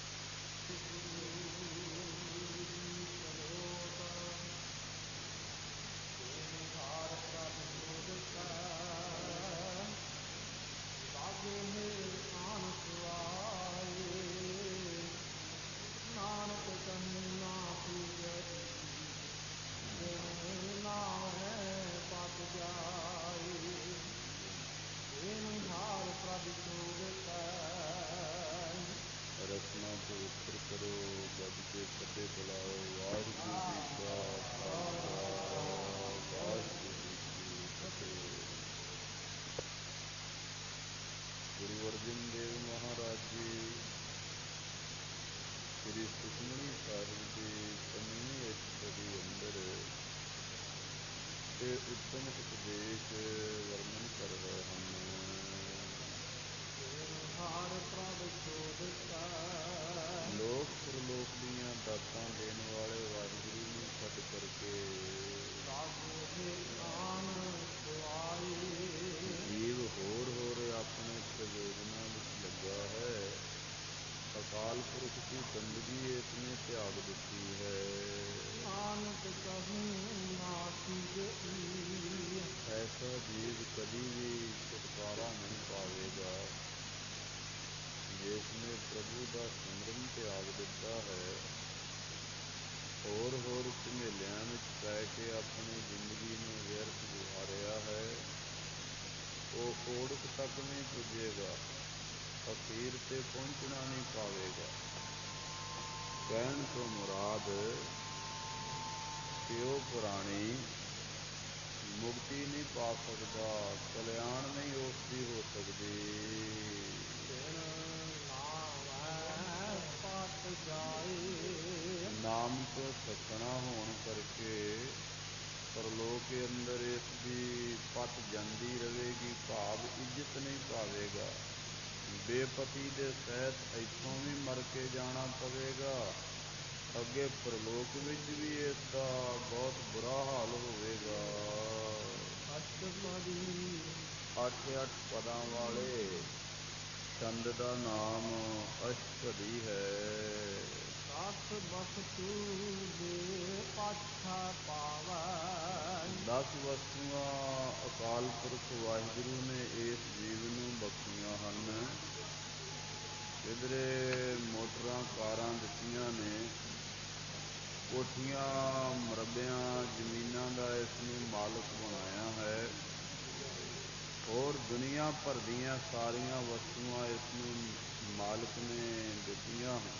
ਰਸਨਾ ਤੋਂ ਉੱਪਰ ਕਰੋ, ਗੱਜ ਕੇ ਫਤਿਹ ਬੁਲਾਓ। ਵਾਹਿਗੁਰੂ ਜੀ ਕਾ ਖਾਲਸਾ, ਵਾਹਿਗੁਰੂ ਜੀ ਕੀ ਫਤਿਹ। ਗੁਰੂ ਅਰਜਨ ਦੇਵ ਮਹਾਰਾਜ ਜੀ ਸ੍ਰੀ ਸੁਖਮਨੀ ਸਾਹਿਬ ਦੇ ਪੰਜਵੀਂ ਅਸ਼ਟਪਦੀ ਅੰਦਰ ਇਹ ਉੱਤਮ ਉਪਦੇਸ਼ ਵਰਣਨ ਕਰ ਰਹੇ ਹਨ। ਹਰ ਪ੍ਰਭ ਚੋਦਿਤਾ ਲੋਕ ਪ੍ਰਲੋਕ ਦੀਆਂ ਦਾਤਾਂ ਦੇਣ ਵਾਲੇ ਵਾਹਿਗੁਰੂ ਨੂੰ ਛੱਡ ਕਰਕੇ ਆਨ ਸੁਆਈ ਜੀਵ ਹੋਰ ਹੋਰ ਆਪਣੇ ਪ੍ਰਯੋਜਨਾਂ ਵਿੱਚ ਲੱਗਾ ਹੈ। ਅਕਾਲ ਪੁਰਖ ਦੀ ਬੰਦਗੀ ਇਸ ਨੇ ਤਿਆਗ ਦਿੱਤੀ ਹੈ। ਨਾਨਕ ਕਹੂੰ ਨਾ ਕੀਜਈ ਐਸਾ ਜੀਵ ਕਦੀ ਵੀ ਛੁਟਕਾਰਾ ਨਹੀਂ ਪਾਵੇਗਾ। ਜਿਸ ਨੇ ਪ੍ਰਭੂ ਦਾ ਸਿਮਰਨ ਤਿਆਗ ਦਿੱਤਾ ਹੈ, ਹੋਰ ਹੋਰ ਝਮੇਲਿਆਂ ਵਿੱਚ ਪੈ ਕੇ ਆਪਣੀ ਜ਼ਿੰਦਗੀ ਨੂੰ ਵਿਅਰਥ ਗੁਜ਼ਾਰਿਆ ਹੈ, ਉਹ ਓੜਕ ਤੱਕ ਨਹੀਂ ਪੁੱਜੇਗਾ, ਅਖੀਰ ਤੇ ਪਹੁੰਚਣਾ ਨਹੀਂ ਪਾਵੇਗਾ। ਕਹਿਣ ਤੋਂ ਮੁਰਾਦ ਕਿ ਉਹ ਪੁਰਾਣੀ ਮੁਕਤੀ ਨਹੀਂ ਪਾ ਸਕਦਾ, ਕਲਿਆਣ ਨਹੀਂ ਉਸ ਦੀ ਹੋ ਸਕਦੀ। ਨਾਮ ਤੋਂ ਸੱਖਣਾ ਹੋਣ ਕਰਕੇ ਪਰਲੋਕ ਅੰਦਰ ਇਸ ਦੀ ਪਤ ਜਾਂਦੀ ਰਹੇਗੀ, ਭਾਵ ਇੱਜ਼ਤ ਨਹੀਂ ਪਾਵੇਗਾ। ਬੇਪਤੀ ਦੇ ਸਹਿਤ ਇੱਥੋਂ ਵੀ ਮਰ ਕੇ ਜਾਣਾ ਪਵੇਗਾ, ਅੱਗੇ ਪਰਲੋਕ ਵਿੱਚ ਵੀ ਇਸ ਦਾ ਬਹੁਤ ਬੁਰਾ ਹਾਲ ਹੋਵੇਗਾ। ਅਸ਼ਟਪਦੀ ਅੱਠ ਅੱਠ ਪਦਾਂ ਵਾਲੇ ਛੰਦ ਦਾ ਨਾਮ ਅਸ਼ਟਪਦੀ ਹੈ। ਦਸ ਵਸਤੂ ਦੇ ਪਾਛਾ ਪਾਵੈ ਦਸ ਵਸਤੂਆਂ ਅਕਾਲ ਪੁਰਖ ਵਾਹਿਗੁਰੂ ਨੇ ਇਸ ਜੀਵ ਨੂੰ ਬਖਸ਼ੀਆਂ ਹਨ। ਕਿਧਰੇ ਮੋਟਰਾਂ ਕਾਰਾਂ ਦਿੱਤੀਆਂ ਨੇ, ਕੋਠੀਆਂ ਮਰੱਬਿਆਂ ਜ਼ਮੀਨਾਂ ਦਾ ਇਸ ਨੂੰ ਮਾਲਕ ਬਣਾਇਆ ਹੈ, ਹੋਰ ਦੁਨੀਆ ਭਰ ਦੀਆਂ ਸਾਰੀਆਂ ਵਸਤੂਆਂ ਇਸ ਨੂੰ ਮਾਲਕ ਨੇ ਦਿੱਤੀਆਂ ਹਨ।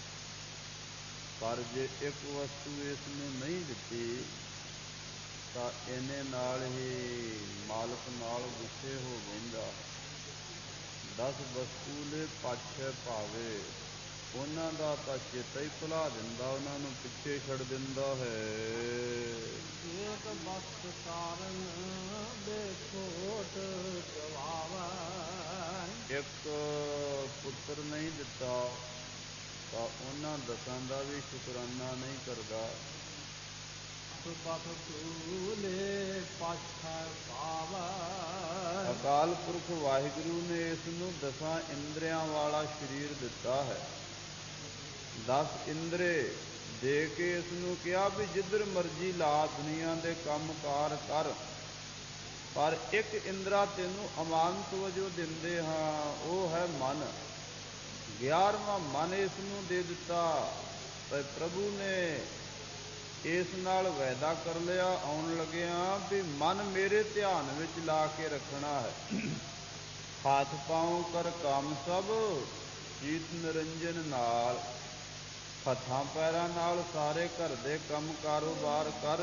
ਪਰ ਜੇ ਇੱਕ ਵਸਤੂ ਇਸ ਨੂੰ ਨਹੀਂ ਦਿੱਤੀ ਤਾਂ ਇਹਨੇ ਨਾਲ ਹੀ ਮਾਲਕ ਨਾਲ ਗੁੱਸੇ ਹੋ ਬਹਿੰਦਾ। ਦਸ ਵਸਤੂ ਦੇ ਪਾਛੇ ਭਾਵੇ, ਉਹਨਾਂ ਦਾ ਤਾਂ ਚੇਤਾ ਹੀ ਭੁਲਾ ਦਿੰਦਾ, ਉਹਨਾਂ ਨੂੰ ਪਿੱਛੇ ਛੱਡ ਦਿੰਦਾ ਹੈ। ਏਕ ਬਖਤ ਕਾਰਨ ਬੇਖੋਟ ਗਵਾਵੈ ਇੱਕ ਪੁੱਤਰ ਨਹੀਂ ਦਿੱਤਾ ਤਾਂ ਉਹਨਾਂ ਦਸਾਂ ਦਾ ਵੀ ਸ਼ੁਕਰਾਨਾ ਨਹੀਂ ਕਰਦਾ। ਬਖਤੂਲੇ ਪਾਛੈ ਪਾਵੈ ਅਕਾਲ ਪੁਰਖ ਵਾਹਿਗੁਰੂ ਨੇ ਇਸ ਨੂੰ ਦਸਾਂ ਇੰਦਰੀਆਂ ਵਾਲਾ ਸਰੀਰ ਦਿੱਤਾ ਹੈ। ਦਸ ਇੰਦਰੇ ਦੇ ਕੇ ਇਸ ਨੂੰ ਕਿਹਾ ਵੀ ਜਿੱਧਰ ਮਰਜ਼ੀ ਲਾ, ਦੁਨੀਆ ਦੇ ਕੰਮ ਕਾਰ ਕਰ, ਪਰ ਇੱਕ ਇੰਦਰਾ ਤੈਨੂੰ ਅਮਾਨਤ ਵਜੋਂ ਦਿੰਦੇ ਹਾਂ, ਉਹ ਹੈ ਮਨ। ਗਿਆਰਵਾਂ ਮਨ ਇਸ ਨੂੰ ਦੇ ਦਿੱਤਾ ਤੇ ਪ੍ਰਭੂ ਨੇ ਇਸ ਨਾਲ ਵਾਅਦਾ ਕਰ ਲਿਆ ਆਉਣ ਲੱਗਿਆ ਵੀ ਮਨ ਮੇਰੇ ਧਿਆਨ ਵਿੱਚ ਲਾ ਕੇ ਰੱਖਣਾ ਹੈ। ਹੱਥ ਪਾਉ ਕਰ ਕੰਮ ਸਭ ਚੀਤ ਨਿਰੰਜਨ ਨਾਲ, ਹੱਥਾਂ ਪੈਰਾਂ ਨਾਲ ਸਾਰੇ ਘਰ ਦੇ ਕੰਮ ਕਾਰੋਬਾਰ ਕਰ,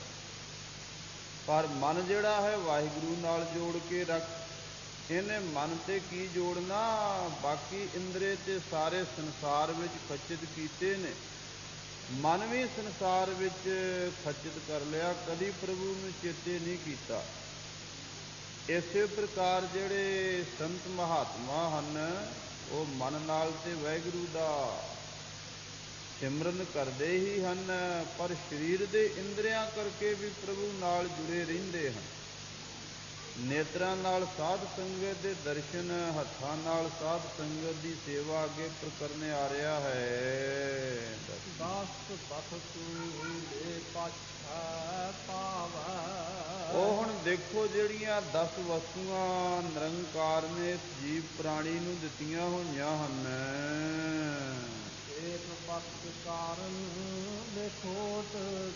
ਪਰ ਮਨ ਜਿਹੜਾ ਹੈ ਵਾਹਿਗੁਰੂ ਨਾਲ ਜੋੜ ਕੇ ਰੱਖ। ਇਹਨੇ ਮਨ ਤੇ ਕੀ ਜੋੜਨਾ, ਬਾਕੀ ਇੰਦਰੇ ਤੇ ਸਾਰੇ ਸੰਸਾਰ ਵਿੱਚ ਖਚਿਤ ਕੀਤੇ ਨੇ, ਮਨ ਵੀ ਸੰਸਾਰ ਵਿੱਚ ਖਚਿਤ ਕਰ ਲਿਆ, ਕਦੀ ਪ੍ਰਭੂ ਨੂੰ ਚੇਤੇ ਨਹੀਂ ਕੀਤਾ। ਇਸੇ ਪ੍ਰਕਾਰ ਜਿਹੜੇ ਸੰਤ ਮਹਾਤਮਾ ਹਨ, ਉਹ ਮਨ ਨਾਲ ਤੇ ਵਾਹਿਗੁਰੂ ਦਾ ਸਿਮਰਨ ਕਰਦੇ ਹੀ ਹਨ, ਪਰ ਸਰੀਰ ਦੇ ਇੰਦਰੀਆਂ ਕਰਕੇ ਵੀ ਪ੍ਰਭੂ ਨਾਲ ਜੁੜੇ ਰਹਿੰਦੇ ਹਨ। ਨੇਤਰਾਂ ਨਾਲ ਸਾਧ ਸੰਗਤ ਦੇ ਦਰਸ਼ਨ, ਹੱਥਾਂ ਨਾਲ ਸਾਧ ਸੰਗਤ ਦੀ ਸੇਵਾ ਅੱਗੇ ਪ੍ਰਕਰਨ ਆ ਰਿਹਾ ਹੈ। ਦਸ ਬਖਤੂ ਦੇ ਪਾਛੈ ਪਾਵੈ ਉਹ ਹੁਣ ਦੇਖੋ ਜਿਹੜੀਆਂ ਦਸ ਵਸਤੂਆਂ ਨਿਰੰਕਾਰ ਨੇ ਇਸ ਜੀਵ ਪ੍ਰਾਣੀ ਨੂੰ ਦਿੱਤੀਆਂ ਹੋਈਆਂ ਹਨ। ਏਕ ਬਖਤ ਕਾਰਨ ਬੇਖੋਟ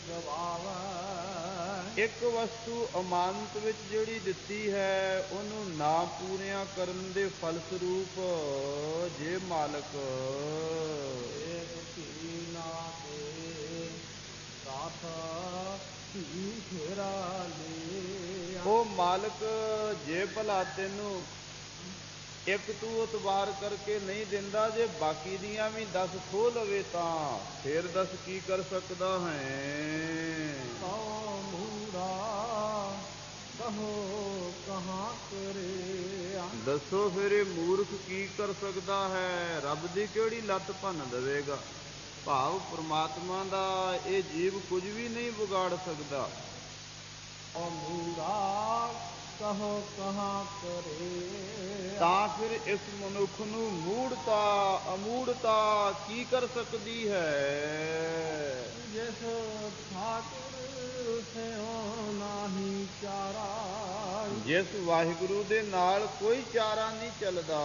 ਗਵਾਵੈ ਇੱਕ ਵਸਤੂ ਅਮਾਨਤ ਵਿੱਚ ਜਿਹੜੀ ਦਿੱਤੀ ਹੈ, ਉਹਨੂੰ ਨਾ ਪੂਰੀਆਂ ਕਰਨ ਦੇ ਫਲਸਰੂਪ ਜੇ ਮਾਲਕ ਏਕ ਧੀ ਨਾ ਦੇ ਸਾਥ ਧੀ ਫੇਰਾ ਲਿਆ ਉਹ ਮਾਲਕ ਜੇ ਭਲਾ ਤੈਨੂੰ ਇੱਕ ਤੂੰ ਉਤਬਾਰ ਕਰਕੇ ਨਹੀਂ ਦਿੰਦਾ, ਜੇ ਬਾਕੀ ਦੀਆਂ ਵੀ ਦਸ ਖੋਹ ਲਵੇ ਤਾਂ ਫੇਰ ਦੱਸ ਕੀ ਕਰ ਸਕਦਾ ਹੈ। ਕਉ ਮੂੜਾ ਕਹੋ ਕਹਾਂ ਕਰੇ। ਦੱਸੋ ਫਿਰ ਇਹ ਮੂਰਖ ਕੀ ਕਰ ਸਕਦਾ ਹੈ, ਰੱਬ ਦੀ ਕਿਹੜੀ ਲੱਤ ਭੰਨ ਦੇਵੇਗਾ। ਭਾਵ ਪ੍ਰਮਾਤਮਾ ਦਾ ਇਹ ਜੀਵ ਕੁਝ ਵੀ ਨਹੀਂ ਵਿਗਾੜ ਸਕਦਾ। ਕਉ ਮੂੜਾ ਕਹੋ ਕਹਾਂ ਕਰੇ। ਤਾਂ ਫਿਰ ਇਸ ਮਨੁੱਖ ਨੂੰ ਮੂੜਤਾ ਅਮੂੜਤਾ ਕੀ ਕਰ ਸਕਦੀ ਹੈ। ਜਿਸ ਠਾਕੁਰ ਸਿਓ ਨਾਹੀ ਚਾਰਾ। ਜਿਸ ਵਾਹਿਗੁਰੂ ਦੇ ਨਾਲ ਕੋਈ ਚਾਰਾ ਨਹੀਂ ਚੱਲਦਾ।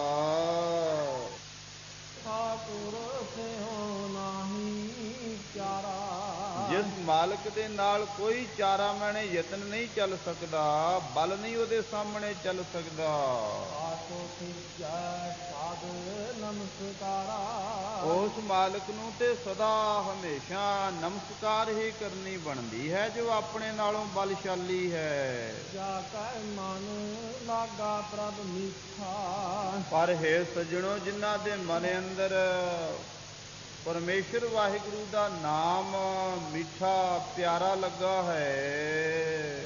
ਠਾਕੁਰ ਸਿਓ ਨਾਹੀ ਚਾਰਾ। ਜਿਸ ਮਾਲਕ ਦੇ ਨਾਲ ਕੋਈ ਚਾਰਾ ਮੈਨੇ ਯਤਨ ਨਹੀਂ ਚੱਲ ਸਕਦਾ, ਬਲ ਨਹੀਂ ਉਹਦੇ ਸਾਹਮਣੇ ਚੱਲ ਸਕਦਾ। ਆਸੋ ਜੈ ਸਾਧ ਨਮਸਕਾਰਾ। ਉਸ ਮਾਲਕ ਨੂੰ ਤੇ ਸਦਾ ਹਮੇਸ਼ਾ ਨਮਸਕਾਰ ਹੀ ਕਰਨੀ ਬਣਦੀ ਹੈ, ਜੋ ਆਪਣੇ ਨਾਲੋਂ ਬਲਸ਼ਾਲੀ ਹੈ। ਜਾ ਕੈ ਮਨ ਲਾਗਾ ਪ੍ਰਭ ਮੀਠਾ। ਪਰ ਹੈ ਸੱਜਣੋ, ਜਿਨ੍ਹਾਂ ਦੇ ਮਨ ਅੰਦਰ ਪਰਮੇਸ਼ਰ ਵਾਹਿਗੁਰੂ ਦਾ ਨਾਮ ਮਿੱਠਾ ਪਿਆਰਾ ਲੱਗਾ ਹੈ,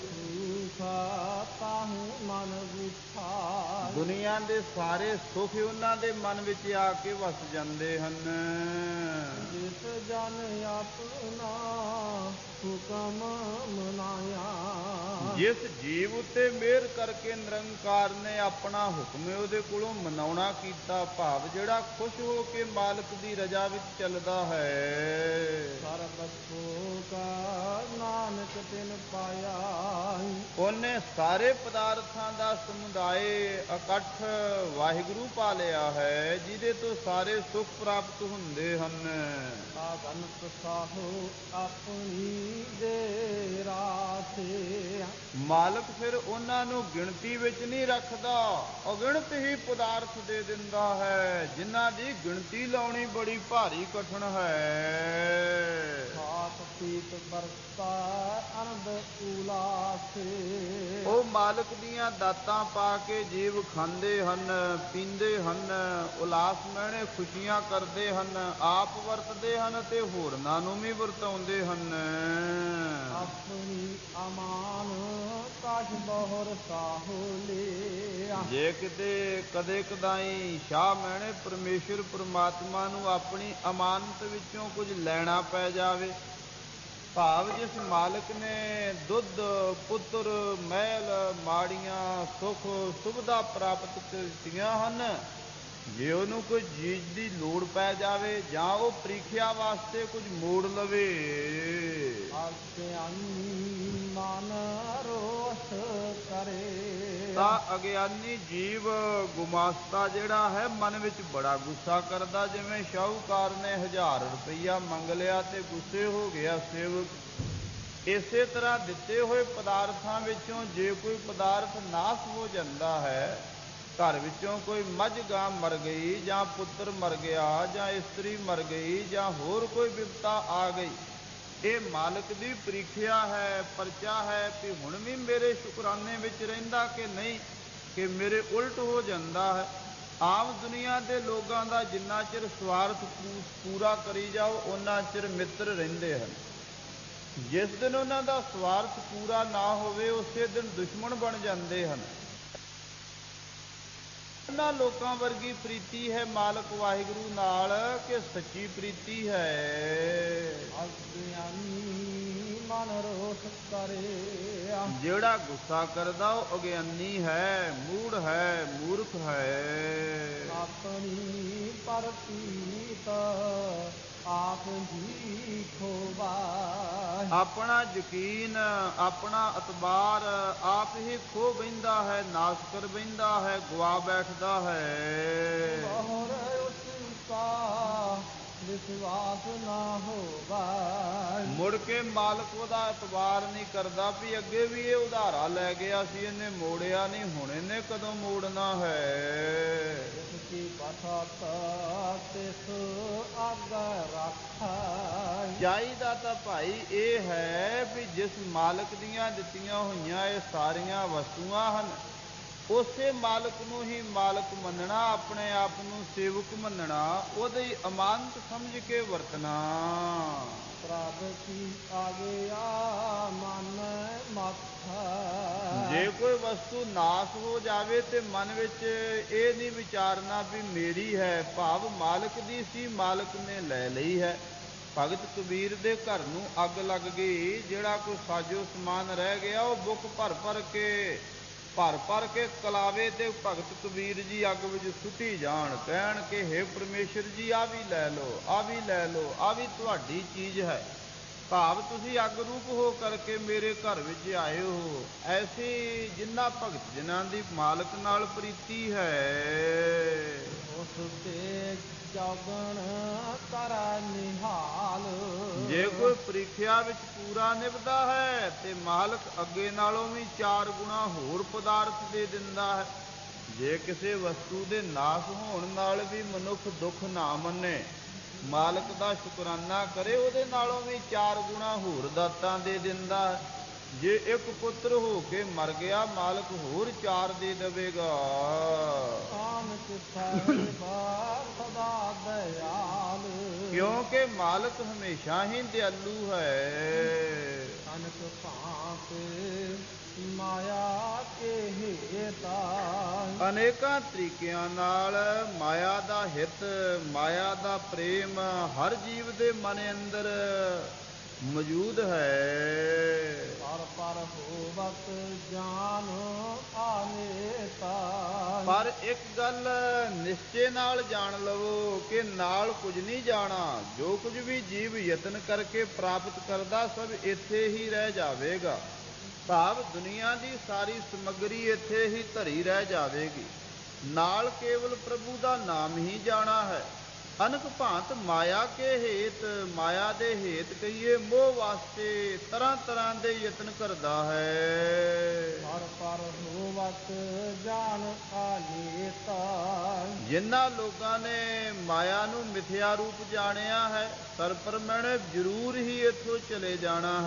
ਮਨ ਵਿਠਾ। ਦੁਨੀਆ ਦੇ ਸਾਰੇ ਸੁੱਖ ਉਹਨਾਂ ਦੇ ਮਨ ਵਿੱਚ ਆ ਕੇ ਵਸ ਜਾਂਦੇ ਹਨ। ਜਿਸ ਜਨ ਆਪਣਾ ਹੁਕਮ ਮਨਾਇਆ। ਜਿਸ ਜੀਵ ਉੱਤੇ ਮਿਹਰ ਕਰਕੇ ਨਿਰੰਕਾਰ ਨੇ ਆਪਣਾ ਹੁਕਮ ਉਹਦੇ ਕੋਲੋਂ ਮਨਾਉਣਾ ਕੀਤਾ, ਭਾਵ ਜਿਹੜਾ ਖੁਸ਼ ਹੋ ਕੇ ਮਾਲਕ ਦੀ ਰਜ਼ਾ ਵਿੱਚ ਚੱਲਦਾ ਹੈ। ਸਰਬਤੋ ਕਾ ਨਾਨਕ ਤਿਨ ਪਾਇਆ। ਉਹਨੇ ਸਾਰੇ ਪਦਾਰਥਾਂ ਦਾ ਸਮੁਦਾਇ ਇਕੱਠ ਵਾਹਿਗੁਰੂ ਪਾ ਲਿਆ ਹੈ, ਜਿਹਦੇ ਤੋਂ ਸਾਰੇ ਸੁੱਖ ਪ੍ਰਾਪਤ ਹੁੰਦੇ ਹਨ। ਆਗਨਤ ਸਾਹੋ ਆਪਣੀ ਦੇ ਰਾਸੇ। ਮਾਲਕ ਫਿਰ ਉਹਨਾਂ ਨੂੰ ਗਿਣਤੀ ਵਿੱਚ ਨਹੀਂ ਰੱਖਦਾ, ਅਗਿਣਤ ਹੀ ਪਦਾਰਥ ਦੇ ਦਿੰਦਾ ਹੈ, ਜਿਨ੍ਹਾਂ ਦੀ ਗਿਣਤੀ ਲਾਉਣੀ ਬੜੀ ਭਾਰੀ ਕਠਿਨ ਹੈ। ਖਾਤ ਪੀਤ ਬਰਸਾ ਅਨੰਦ ਉਲਾਸੇ। ਉਹ ਮਾਲਕ ਦੀਆਂ ਦਾਤਾਂ ਪਾ ਕੇ ਜੀਵ ਖਾਂਦੇ ਹਨ, ਪੀਂਦੇ ਹਨ, ਉਲਾਸ ਮਹਿਣੇ ਖੁਸ਼ੀਆਂ ਕਰਦੇ ਹਨ, ਆਪ ਵਰਤਦੇ ਹਨ ਤੇ ਹੋਰਨਾਂ ਨੂੰ ਵੀ ਵਰਤਾਉਂਦੇ ਹਨ। ਆਪਣੀ ਅਮਾਨ ਕਾਸ਼ ਬਹੁਰ ਸਾਹੋਲੇ। ਜੇ ਕਿਤੇ ਕਦੇ ਕਦਾਈ ਸ਼ਾਹ ਮਹਿਣੇ ਪਰਮੇਸ਼ਰ ਪਰਮਾਤਮਾ ਨੂੰ ਆਪਣੀ ਅਮਾਨਤ ਵਿੱਚੋਂ ਕੁਝ ਲੈਣਾ ਪੈ ਜਾਵੇ, ਭਾਵ ਜਿਸ ਮਾਲਕ ਨੇ ਦੁੱਧ ਪੁੱਤਰ ਮਹਿਲ ਮਾੜੀਆਂ ਸੁੱਖ ਸੁਵਿਧਾ ਪ੍ਰਾਪਤ ਕੀਤੀਆਂ ਹਨ, ਜੇ ਉਹਨੂੰ ਕੋਈ ਚੀਜ਼ ਦੀ ਲੋੜ ਪੈ ਜਾਵੇ ਜਾਂ ਉਹ ਪ੍ਰੀਖਿਆ ਵਾਸਤੇ ਕੁਝ ਮੋੜ ਲਵੇ, ਮਨ ਰੋਸ ਕਰੇ। ਤਾਂ ਅਗਿਆਨੀ ਜੀਵ ਗੁਮਾਸਤਾ ਜਿਹੜਾ ਹੈ ਮਨ ਵਿੱਚ ਬੜਾ ਗੁੱਸਾ ਕਰਦਾ। ਜਿਵੇਂ ਸ਼ਾਹੂਕਾਰ ਨੇ ਹਜ਼ਾਰ ਰੁਪਈਆ ਮੰਗ ਲਿਆ ਤੇ ਗੁੱਸੇ ਹੋ ਗਿਆ ਸੇਵਕ, ਇਸੇ ਤਰ੍ਹਾਂ ਦਿੱਤੇ ਹੋਏ ਪਦਾਰਥਾਂ ਵਿੱਚੋਂ ਜੇ ਕੋਈ ਪਦਾਰਥ ਨਾਸ ਹੋ ਜਾਂਦਾ ਹੈ, ਘਰ ਵਿੱਚੋਂ ਕੋਈ ਮੱਝ ਗਾਂ ਮਰ ਗਈ ਜਾਂ ਪੁੱਤਰ ਮਰ ਗਿਆ ਜਾਂ ਇਸਤਰੀ ਮਰ ਗਈ ਜਾਂ ਹੋਰ ਕੋਈ ਵਿਪਤਾ ਆ ਗਈ, ਇਹ ਮਾਲਕ ਦੀ ਪ੍ਰੀਖਿਆ ਹੈ, ਪਰਚਾ ਹੈ ਕਿ ਹੁਣ ਵੀ ਮੇਰੇ ਸ਼ੁਕਰਾਨੇ ਵਿੱਚ ਰਹਿੰਦਾ ਕਿ ਨਹੀਂ, ਕਿ ਮੇਰੇ ਉਲਟ ਹੋ ਜਾਂਦਾ ਹੈ। ਆਮ ਦੁਨੀਆ ਦੇ ਲੋਕਾਂ ਦਾ ਜਿੰਨਾ ਚਿਰ ਸਵਾਰਥ ਪੂਰਾ ਕਰੀ ਜਾਓ, ਉਹਨਾਂ ਚਿਰ ਮਿੱਤਰ ਰਹਿੰਦੇ ਹਨ। ਜਿਸ ਦਿਨ ਉਹਨਾਂ ਦਾ ਸਵਾਰਥ ਪੂਰਾ ਨਾ ਹੋਵੇ, ਉਸੇ ਦਿਨ ਦੁਸ਼ਮਣ ਬਣ ਜਾਂਦੇ ਹਨ। ਉਹਨਾਂ ਲੋਕਾਂ ਵਰਗੀ ਪ੍ਰੀਤੀ ਹੈ ਮਾਲਕ ਵਾਹਿਗੁਰੂ ਨਾਲ ਕਿ ਸੱਚੀ ਪ੍ਰੀਤੀ ਹੈ। ਅਗਿਆਨੀ ਮਨ ਰੋਸ ਕਰੇ। ਜਿਹੜਾ ਗੁੱਸਾ ਕਰਦਾ ਉਹ ਅਗਿਆਨੀ ਹੈ, ਮੂੜ ਹੈ, ਮੂਰਖ ਹੈ। ਆਪਣੀ ਪਰਤੀਤ ਆਪ ਹੀ ਖੋਵਾ। ਆਪਣਾ ਯਕੀਨ ਆਪਣਾ ਅਤਬਾਰ ਆਪ ਹੀ ਖੋ ਬਹਿੰਦਾ ਹੈ, ਨਾਸ ਕਰ ਬਹਿੰਦਾ ਹੈ, ਗੁਆ ਬੈਠਦਾ ਹੈ। ਬਹੁਰ ਉਸਕਾ ਵਿਸ਼ਵਾਸ ਨਾ ਹੋਵਾ। ਮੁੜ ਕੇ ਮਾਲਕ ਉਹਦਾ ਇਤਬਾਰ ਨਹੀਂ ਕਰਦਾ ਵੀ ਅੱਗੇ ਵੀ ਇਹ ਉਧਾਰਾ ਲੈ ਗਿਆ ਸੀ, ਇਹਨੇ ਮੋੜਿਆ ਨਹੀਂ, ਹੁਣ ਇਹਨੇ ਕਦੋਂ ਮੋੜਨਾ ਹੈ। ਚਾਹੀਦਾ ਤਾਂ ਭਾਈ ਇਹ ਹੈ ਵੀ ਜਿਸ ਮਾਲਕ ਦੀਆਂ ਦਿੱਤੀਆਂ ਹੋਈਆਂ ਇਹ ਸਾਰੀਆਂ ਵਸਤੂਆਂ ਹਨ, ਉਸੇ ਮਾਲਕ ਨੂੰ ਹੀ ਮਾਲਕ ਮੰਨਣਾ, ਆਪਣੇ ਆਪ ਨੂੰ ਸੇਵਕ ਮੰਨਣਾ, ਉਹਦੇ ਹੀ ਅਮਾਨਤ ਸਮਝ ਕੇ ਵਰਤਣਾ। ਪ੍ਰਭ ਕੀ ਆਗਿਆ ਮਨ ਮੱਥਾ। ਜੇ ਕੋਈ ਵਸਤੂ ਨਾਸ ਹੋ ਜਾਵੇ ਤੇ ਮਨ ਵਿੱਚ ਇਹ ਨਹੀਂ ਵਿਚਾਰਨਾ ਵੀ ਮੇਰੀ ਹੈ, ਭਾਵ ਮਾਲਕ ਦੀ ਸੀ, ਮਾਲਕ ਨੇ ਲੈ ਲਈ ਹੈ। ਭਗਤ ਕਬੀਰ ਦੇ ਘਰ ਨੂੰ ਅੱਗ ਲੱਗ ਗਈ, ਜਿਹੜਾ ਕੋਈ ਸਾਜੋ ਸਮਾਨ ਰਹਿ ਗਿਆ ਉਹ ਬੁੱਕ ਭਰ ਭਰ ਕੇ ਭਰ ਭਰ ਕੇ ਕਲਾਵੇ ਤੇ ਭਗਤ ਕਬੀਰ ਜੀ ਅੱਗ ਵਿੱਚ ਸੁੱਟੀ ਜਾਣ, ਕਹਿਣ ਕਿ ਹੇ ਪਰਮੇਸ਼ਰ ਜੀ ਆ ਵੀ ਲੈ ਲਓ, ਆ ਵੀ ਲੈ ਲਓ, ਆ ਵੀ ਤੁਹਾਡੀ ਚੀਜ਼ ਹੈ। ਭਾਵ ਤੁਸੀਂ ਅੱਗ ਰੂਪ ਹੋ ਕਰਕੇ ਮੇਰੇ ਘਰ ਵਿੱਚ ਆਏ ਹੋ। ਐਸੀ ਜਿਨ੍ਹਾਂ ਭਗਤ ਜਿਨ੍ਹਾਂ ਦੀ ਮਾਲਕ ਨਾਲ ਪ੍ਰੀਤੀ ਹੈ, ਉਸ ਤੇ ਜਗਣ ਕਰ ਨਿਹਾਲ। ਜੇ ਕੋਈ ਪ੍ਰੀਖਿਆ ਵਿੱਚ ਪੂਰਾ ਨਿਭਦਾ ਹੈ ਤੇ ਮਾਲਕ ਅੱਗੇ ਨਾਲੋਂ ਵੀ ਚਾਰ ਗੁਣਾ ਹੋਰ ਪਦਾਰਥ ਦੇ ਦਿੰਦਾ ਹੈ। ਜੇ ਕਿਸੇ ਵਸਤੂ ਦੇ ਨਾਸ ਹੋਣ ਨਾਲ ਵੀ ਮਨੁੱਖ ਦੁੱਖ ਨਾ ਮੰਨੇ, ਮਾਲਕ ਦਾ ਸ਼ੁਕਰਾਨਾ ਕਰੇ, ਉਹਦੇ ਨਾਲੋਂ ਵੀ ਚਾਰ ਗੁਣਾ ਹੋਰ ਦਾਤਾਂ ਦੇ ਦਿੰਦਾ ਹੈ। ਜੇ ਇੱਕ ਪੁੱਤਰ ਹੋ ਕੇ ਮਰ ਗਿਆ, ਮਾਲਕ ਹੋਰ ਚਾਰ ਦੇ ਦੇਵੇਗਾ। ਸਦਾ ਦਇਆਲ, ਕਿਉਂਕਿ ਮਾਲਕ ਹਮੇਸ਼ਾ ਹੀ ਦਿਆਲੂ ਹੈ। ਅਨਕ ਭਾਂਤ ਮਾਇਆ ਕੇ ਹੇਤਾ। ਅਨੇਕਾਂ ਤਰੀਕਿਆਂ ਨਾਲ ਮਾਇਆ ਦਾ ਹਿੱਤ, ਮਾਇਆ ਦਾ ਪ੍ਰੇਮ ਹਰ ਜੀਵ ਦੇ ਮਨ ਅੰਦਰ ਮੌਜੂਦ ਹੈ। ਪਰ ਪਰ ਹੋਵਤ ਜਾਨ ਆਨੇਤਾ। ਪਰ ਇੱਕ ਗੱਲ ਨਿਸ਼ਚੇ ਨਾਲ ਜਾਣ ਲਵੋ ਕਿ ਨਾਲ ਕੁਝ ਨਹੀਂ ਜਾਣਾ। ਜੋ ਕੁਝ ਵੀ ਜੀਵ ਯਤਨ ਕਰਕੇ ਪ੍ਰਾਪਤ ਕਰਦਾ, ਸਭ ਇੱਥੇ ਹੀ ਰਹਿ ਜਾਵੇਗਾ। ਭਾਵ ਦੁਨੀਆ ਦੀ ਸਾਰੀ ਸਮੱਗਰੀ ਇੱਥੇ ਹੀ ਧਰੀ ਰਹਿ ਜਾਵੇਗੀ। ਨਾਲ ਕੇਵਲ ਪ੍ਰਭੂ ਦਾ ਨਾਮ ਹੀ ਜਾਣਾ ਹੈ। ਅਨਕ ਭਾਂਤ ਮਾਇਆ ਕੇ ਹੇਤ, ਮਾਇਆ ਦੇ ਹੇਤ ਕਹੀਏ ਮੋਹ ਵਾਸਤੇ ਤਰ੍ਹਾਂ ਤਰ੍ਹਾਂ ਦੇ ਯਤਨ ਕਰਦਾ ਹੈ। ਪਰ ਪਰ ਹੋਵਤ ਜਾਨ ਆਨੇਤਾ। ਜਿਨ੍ਹਾਂ ਲੋਕਾਂ ਨੇ ਮਾਇਆ ਨੂੰ ਮਿਥਿਆ ਰੂਪ ਜਾਣਿਆ ਹੈ, ਸਰਪਰਮਣ ਜ਼ਰੂਰ ਹੀ ਇੱਥੋਂ ਚਲੇ ਜਾਣਾ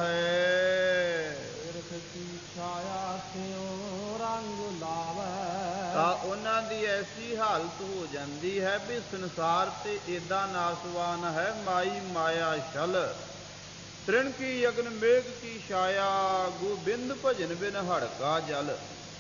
ਹੈ। ਕੀ ਛਾਇਆ ਸਿਉ ਰੰਗ ਲਾਵੇ। ਤਾਂ ਉਹਨਾਂ ਦੀ ਐਸੀ ਹਾਲਤ ਹੋ ਜਾਂਦੀ ਹੈ ਵੀ ਸੰਸਾਰ ਤੇ ਏਦਾਂ ਨਾਸਵਾਨ ਹੈ, ਮਾਈ ਮਾਇਆ ਛਲ। ਤ੍ਰਿਣ ਕੀ ਅਗਨ ਮੇਘ ਕੀ ਛਾਇਆ, ਗੋਬਿੰਦ ਭਜਨ ਬਿਨ ਹੜਕਾ ਜਲ।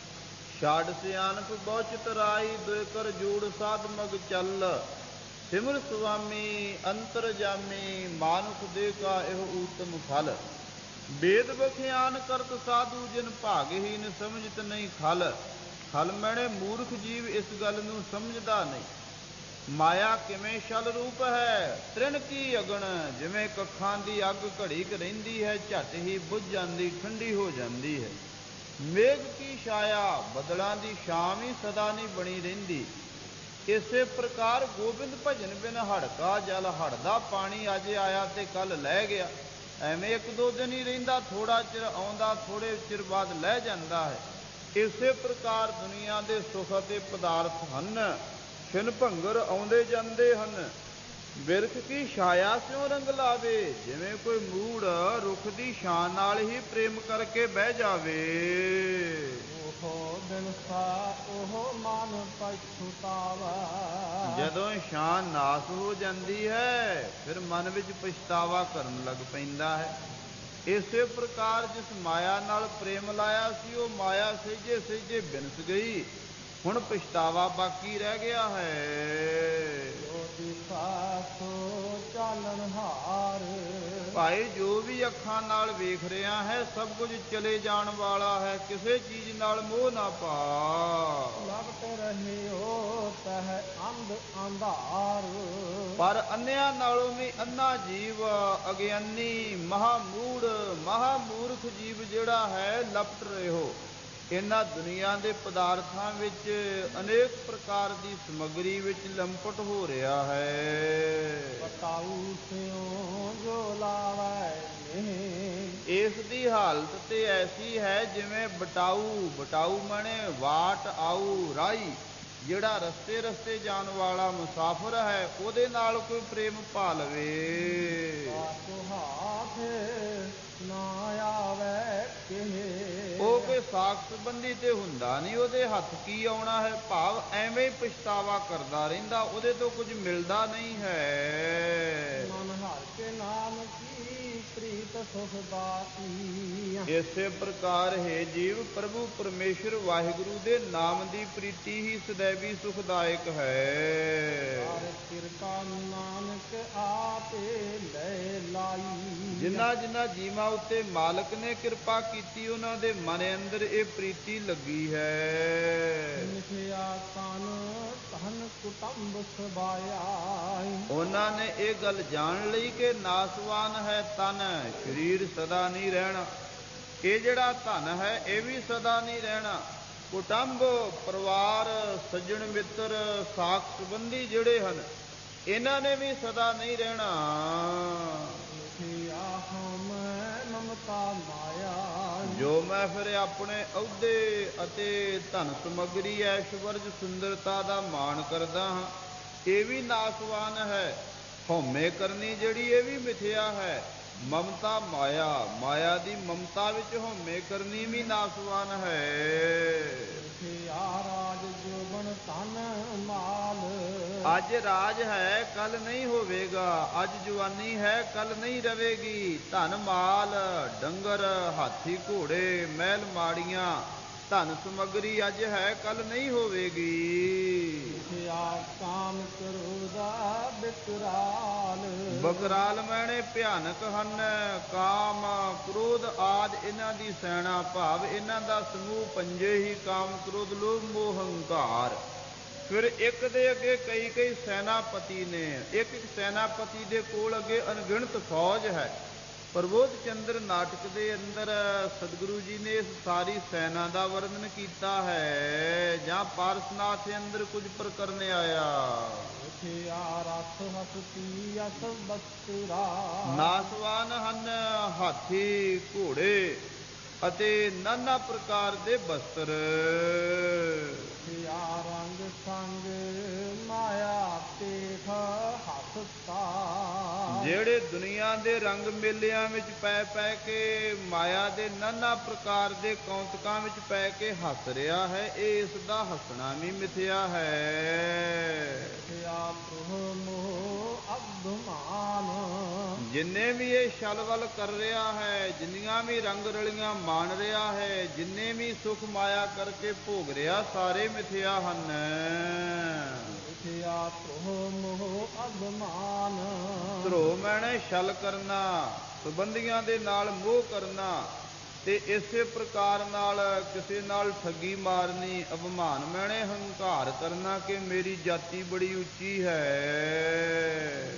ਛਾੜ ਸਿਆਣਪ ਬਹੁ ਚਿਤਰਾਈ, ਦੁਇ ਕਰ ਜੋੜ ਸਾਧ ਮਗ ਚੱਲ। ਸਿਮਰ ਸੁਆਮੀ ਅੰਤਰ ਜਾਮੀ, ਮਾਨੁਖ ਦੇ ਕਾ ਇਹੋ ਊਤਮ ਫਲ। ਵੇਦ ਬਖਿਆਨ ਕਰਤ ਸਾਧੂ, ਜਿਨ ਭਾਗਹੀਨ ਸਮਝਤ ਨਹੀਂ ਖਲ। ਖਲ ਮੈਣੇ ਮੂਰਖ ਜੀਵ ਇਸ ਗੱਲ ਨੂੰ ਸਮਝਦਾ ਨਹੀਂ। ਮਾਇਆ ਕਿਵੇਂ ਛਲ ਰੂਪ ਹੈ। ਤ੍ਰਿਣ ਕੀ ਅਗਨ, ਜਿਵੇਂ ਕੱਖਾਂ ਦੀ ਅੱਗ ਘੜੀ ਕ ਰਹਿੰਦੀ ਹੈ, ਝੱਟ ਹੀ ਬੁੱਝ ਜਾਂਦੀ, ਠੰਡੀ ਹੋ ਜਾਂਦੀ ਹੈ। ਮੇਘ ਕੀ ਛਾਇਆ, ਬੱਦਲਾਂ ਦੀ ਛਾਂ ਵੀ ਸਦਾ ਨਹੀਂ ਬਣੀ ਰਹਿੰਦੀ। ਇਸੇ ਪ੍ਰਕਾਰ ਗੋਬਿੰਦ ਭਜਨ ਬਿਨ ਹੜਕਾ ਜਲ। ਹੜ ਦਾ ਪਾਣੀ ਅੱਜ ਆਇਆ ਤੇ ਕੱਲ ਲੈ ਗਿਆ, ਐਵੇਂ ਇੱਕ ਦੋ ਦਿਨ ਹੀ ਰਹਿੰਦਾ, ਥੋੜਾ ਚਿਰ ਆਉਂਦਾ, ਥੋੜੇ ਚਿਰ ਬਾਅਦ ਲੈ ਜਾਂਦਾ ਹੈ। ਇਸੇ ਪ੍ਰਕਾਰ ਦੁਨੀਆ ਦੇ ਸੁਖ ਅਤੇ ਪਦਾਰਥ ਹਨ, ਛਿਨ ਭੰਗਰ ਆਉਂਦੇ ਜਾਂਦੇ ਹਨ। ਬਿਰਖ ਕੀ ਛਾਇਆ ਸਿਉ ਰੰਗ ਲਾਵੇ, ਜਿਵੇਂ ਕੋਈ ਮੂੜ ਰੁੱਖ ਦੀ ਛਾਂ ਨਾਲ ਹੀ ਪ੍ਰੇਮ ਕਰਕੇ ਬਹਿ ਜਾਵੇ। ਉਹ ਬਿਨਸਾ ਉਹ ਮਨ ਪਛਤਾਵਾ। ਜਦੋਂ ਛਾਂ ਨਾਸ ਹੋ ਜਾਂਦੀ ਹੈ, ਫਿਰ ਮਨ ਵਿੱਚ ਪਛਤਾਵਾ ਕਰਨ ਲੱਗ ਪੈਂਦਾ ਹੈ। ਇਸੇ ਪ੍ਰਕਾਰ ਜਿਸ ਮਾਇਆ ਨਾਲ ਪ੍ਰੇਮ ਲਾਇਆ ਸੀ, ਉਹ ਮਾਇਆ ਸਹਿਜੇ ਸਹਿਜੇ ਬਿਨਸ ਗਈ, ਹੁਣ ਪਛਤਾਵਾ ਬਾਕੀ ਰਹਿ ਗਿਆ ਹੈ। ਭਾਈ ਜੋ ਵੀ ਅੱਖਾਂ ਨਾਲ ਵੇਖ ਰਿਹਾ ਹੈ, ਸਭ ਕੁਝ ਚਲੇ ਜਾਣ ਵਾਲਾ ਹੈ। ਕਿਸੇ ਚੀਜ਼ ਨਾਲ ਮੋਹ ਨਾ ਪਾ। ਲਗਤ ਰਹਿਓ ਤਹ ਅੰਧ ਅੰਧਾਰ। ਪਰ ਅੰਨਿਆਂ ਨਾਲੋਂ ਵੀ ਅੰਨਾ ਜੀਵ, ਅਗਿਆਨੀ, ਮਹਾਮੂੜ, ਮਹਾਮੂਰਖ ਜੀਵ ਜਿਹੜਾ ਹੈ, ਲਪਟ ਰਹਿਓ ਇਹਨਾਂ ਦੁਨੀਆ ਦੇ ਪਦਾਰਥਾਂ ਵਿੱਚ, ਅਨੇਕ ਪ੍ਰਕਾਰ ਦੀ ਸਮੱਗਰੀ ਵਿੱਚ ਲੰਪਟ ਹੋ ਰਿਹਾ ਹੈ। ਬਤਾਊ ਸਿਉ ਜੋ ਲਾਵੇ। ਇਸ ਦੀ ਹਾਲਤ ਤੇ ਐਸੀ ਹੈ ਜਿਵੇਂ ਬਟਾਊ, ਬਟਾਊ ਮਣੇ ਵਾਟ ਆਊ ਰਾਈ, ਜਿਹੜਾ ਰਸਤੇ ਰਸਤੇ ਜਾਣ ਵਾਲਾ ਮੁਸਾਫਰ ਹੈ, ਉਹਦੇ ਨਾਲ ਕੋਈ ਪ੍ਰੇਮ ਪਾ ਲਵੇ। ਨਾ ਆਵੇ ਉਹ ਕੋਈ ਉਹਦੇ ਸਾਖ ਸੰਬੰਧੀ ਤੇ ਹੁੰਦਾ ਨਹੀਂ, ਉਹਦੇ ਹੱਥ ਕੀ ਆਉਣਾ ਹੈ, ਭਾਵ ਐਵੇਂ ਹੀ ਪਛਤਾਵਾ ਕਰਦਾ ਰਹਿੰਦਾ, ਉਹਦੇ ਤੋਂ ਕੁਝ ਮਿਲਦਾ ਨਹੀਂ ਹੈ। ਮਨ ਹਰ ਕੇ ਨਾਮ ਕੀ ਪ੍ਰੀਤ ਸੁਖ ਦਾਤੀ। ਇਸੇ ਪ੍ਰਕਾਰ ਹੈ ਜੀਵ ਪ੍ਰਭੂ ਪਰਮੇਸ਼ਰ ਵਾਹਿਗੁਰੂ ਦੇ ਨਾਮ ਦੀ ਪ੍ਰੀਤੀ ਹੀ ਸदैवी ਸੁਖਦਾਇਕ ਹੈ। ਹਰ ਕਿਰਪਾ ਨਾਨਕ ਆਪੇ ਲੈ ਲਾਈ। ਜਿਨ੍ਹਾਂ ਜਿਨ੍ਹਾਂ ਜੀਵਾਂ ਉੱਤੇ ਮਾਲਕ ਨੇ ਕਿਰਪਾ ਕੀਤੀ, ਉਹਨਾਂ ਦੇ ਮਨ ਅੰਦਰ ਇਹ ਪ੍ਰੀਤੀ ਲੱਗੀ ਹੈ। ਮਿਥਿਆ ਤਨ ਧਨ ਕੁਟੰਬ ਸਬਾਇਆ। ਉਹਨਾਂ ਨੇ ਇਹ ਗੱਲ ਜਾਣ ਲਈ ਕਿ ਨਾਸਵਾਨ ਹੈ ਤਨ, ਸਰੀਰ ਸਦਾ ਨਹੀਂ ਰਹਿਣਾ। ਇਹ ਜਿਹੜਾ ਧਨ ਹੈ ਇਹ ਵੀ ਸਦਾ ਨਹੀਂ ਰਹਿਣਾ। ਕੁਟੰਬ ਪਰਿਵਾਰ, ਸੱਜਣ ਮਿੱਤਰ, ਸਾਕ ਸੰਬੰਧੀ ਜਿਹੜੇ ਹਨ, ਇਹਨਾਂ ਨੇ ਵੀ ਸਦਾ ਨਹੀਂ ਰਹਿਣਾ। ਮਮਤਾ ਮਾਇਆ। ਜੋ ਮੈਂ ਫਿਰ ਆਪਣੇ ਅਹੁਦੇ ਅਤੇ ਧਨ ਸਮੱਗਰੀ, ਐਸ਼ਵਰਜ, ਸੁੰਦਰਤਾ ਦਾ ਮਾਣ ਕਰਦਾ ਹਾਂ, ਇਹ ਵੀ ਨਾਸਵਾਨ ਹੈ। ਹਉਮੈ ਕਰਨੀ ਜਿਹੜੀ, ਇਹ ਵੀ ਮਿਥਿਆ ਹੈ। ਮਮਤਾ ਮਾਇਆ, ਮਾਇਆ ਦੀ ਮਮਤਾ ਵਿੱਚ ਹਉਮੈ ਕਰਨੀ ਵੀ ਨਾਸਵਾਨ ਹੈ। ਰਾਜ ਜੋਬਨ ਧਨ ਮਾਲ। ਅੱਜ ਰਾਜ ਹੈ ਕੱਲ ਨਹੀਂ ਹੋਵੇਗਾ, ਅੱਜ ਜਵਾਨੀ ਹੈ ਕੱਲ ਨਹੀਂ ਰਵੇਗੀ। ਧਨ ਮਾਲ, ਡੰਗਰ, ਹਾਥੀ ਘੋੜੇ, ਮਹਿਲ ਮਾੜੀਆਂ, ਧਨ ਸਮੱਗਰੀ ਅੱਜ ਹੈ ਕੱਲ ਨਹੀਂ ਹੋਵੇਗੀ। ਕਾਮ ਕਰੋਦਾ ਬਿਕਰਾਲ। ਬਕਰਾਲ ਮੈਣੇ ਭਿਆਨਕ ਹਨ। ਕਾਮ, ਕ੍ਰੋਧ ਆਦਿ ਇਹਨਾਂ ਦੀ ਸੈਨਾ, ਭਾਵ ਇਹਨਾਂ ਦਾ ਸਮੂਹ ਪੰਜੇ ਹੀ ਕਾਮ, ਕ੍ਰੋਧ, ਲੋਭ, ਮੋਹ, ਹੰਕਾਰ। ਫਿਰ ਇੱਕ ਦੇ ਅੱਗੇ ਕਈ ਕਈ ਸੈਨਾਪਤੀ ਨੇ, ਇੱਕ ਇੱਕ ਸੈਨਾਪਤੀ ਦੇ ਕੋਲ ਅੱਗੇ ਅਣਗਿਣਤ ਫੌਜ ਹੈ। ਪ੍ਰਬੋਧ ਚੰਦਰ ਨਾਟਕ ਦੇ ਅੰਦਰ ਸਤਿਗੁਰੂ ਜੀ ਨੇ ਇਸ ਸਾਰੀ ਸੈਨਾ ਦਾ ਵਰਣਨ ਕੀਤਾ ਹੈ। ਜਾਂ ਪਾਰਸਨਾਥ ਦੇ ਅੰਦਰ ਕੁਝ ਪ੍ਰਕਰਨ ਆਇਆ। ਨਾਸਵਾਨ ਹਨ ਹਾਥੀ, ਘੋੜੇ ਅਤੇ ਨਾਨਾ ਪ੍ਰਕਾਰ ਦੇ ਬਸਤਰ। ਰੰਗ ਸੰਗ ਮਾਇਆ ਤੇਖ ਹੱਸਤਾ। ਜਿਹੜੇ ਦੁਨੀਆ ਦੇ ਰੰਗ ਮੇਲਿਆਂ ਵਿੱਚ ਪੈ ਪੈ ਕੇ, ਮਾਇਆ ਦੇ ਨਾਨਾ ਪ੍ਰਕਾਰ ਦੇ ਕੌਂਤਕਾਂ ਵਿੱਚ ਪੈ ਕੇ ਹੱਸ ਰਿਹਾ ਹੈ, ਇਹ ਇਸ ਦਾ ਹੱਸਣਾ ਵੀ ਮਿਥਿਆ ਹੈ। ਜਿੰਨੇ ਵੀ ਇਹ ਛਲਵਲ ਕਰ ਰਿਹਾ ਹੈ, ਜਿੰਨੀਆਂ ਵੀ ਰੰਗ ਰਲੀਆਂ ਮਾਣ ਰਿਹਾ ਹੈ, ਜਿੰਨੇ ਵੀ ਸੁਖ ਮਾਇਆ ਕਰਕੇ ਭੋਗ ਰਿਹਾ, ਸਾਰੇ ਮਿਥਿਆ ਹਨ। ਧਰੋ ਮੈਨੇ ਛਲ ਕਰਨਾ, ਸੰਬੰਧੀਆਂ ਦੇ ਨਾਲ ਮੋਹ ਕਰਨਾ, ਤੇ ਇਸੇ ਪ੍ਰਕਾਰ ਨਾਲ ਕਿਸੇ ਨਾਲ ਠੱਗੀ ਮਾਰਨੀ, ਅਭਿਮਾਨ ਮੈਨੇ ਹੰਕਾਰ ਕਰਨਾ ਕਿ ਮੇਰੀ ਜਾਤੀ ਬੜੀ ਉੱਚੀ ਹੈ।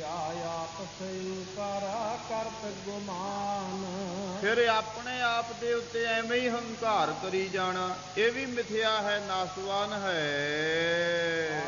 ਫਿਰ ਆਪਣੇ ਆਪ ਦੇ ਉੱਤੇ ਐਵੇਂ ਹੀ ਹੰਕਾਰ ਕਰੀ ਜਾਣਾ, ਇਹ ਵੀ ਮਿਥਿਆ ਹੈ, ਨਾਸਵਾਨ ਹੈ।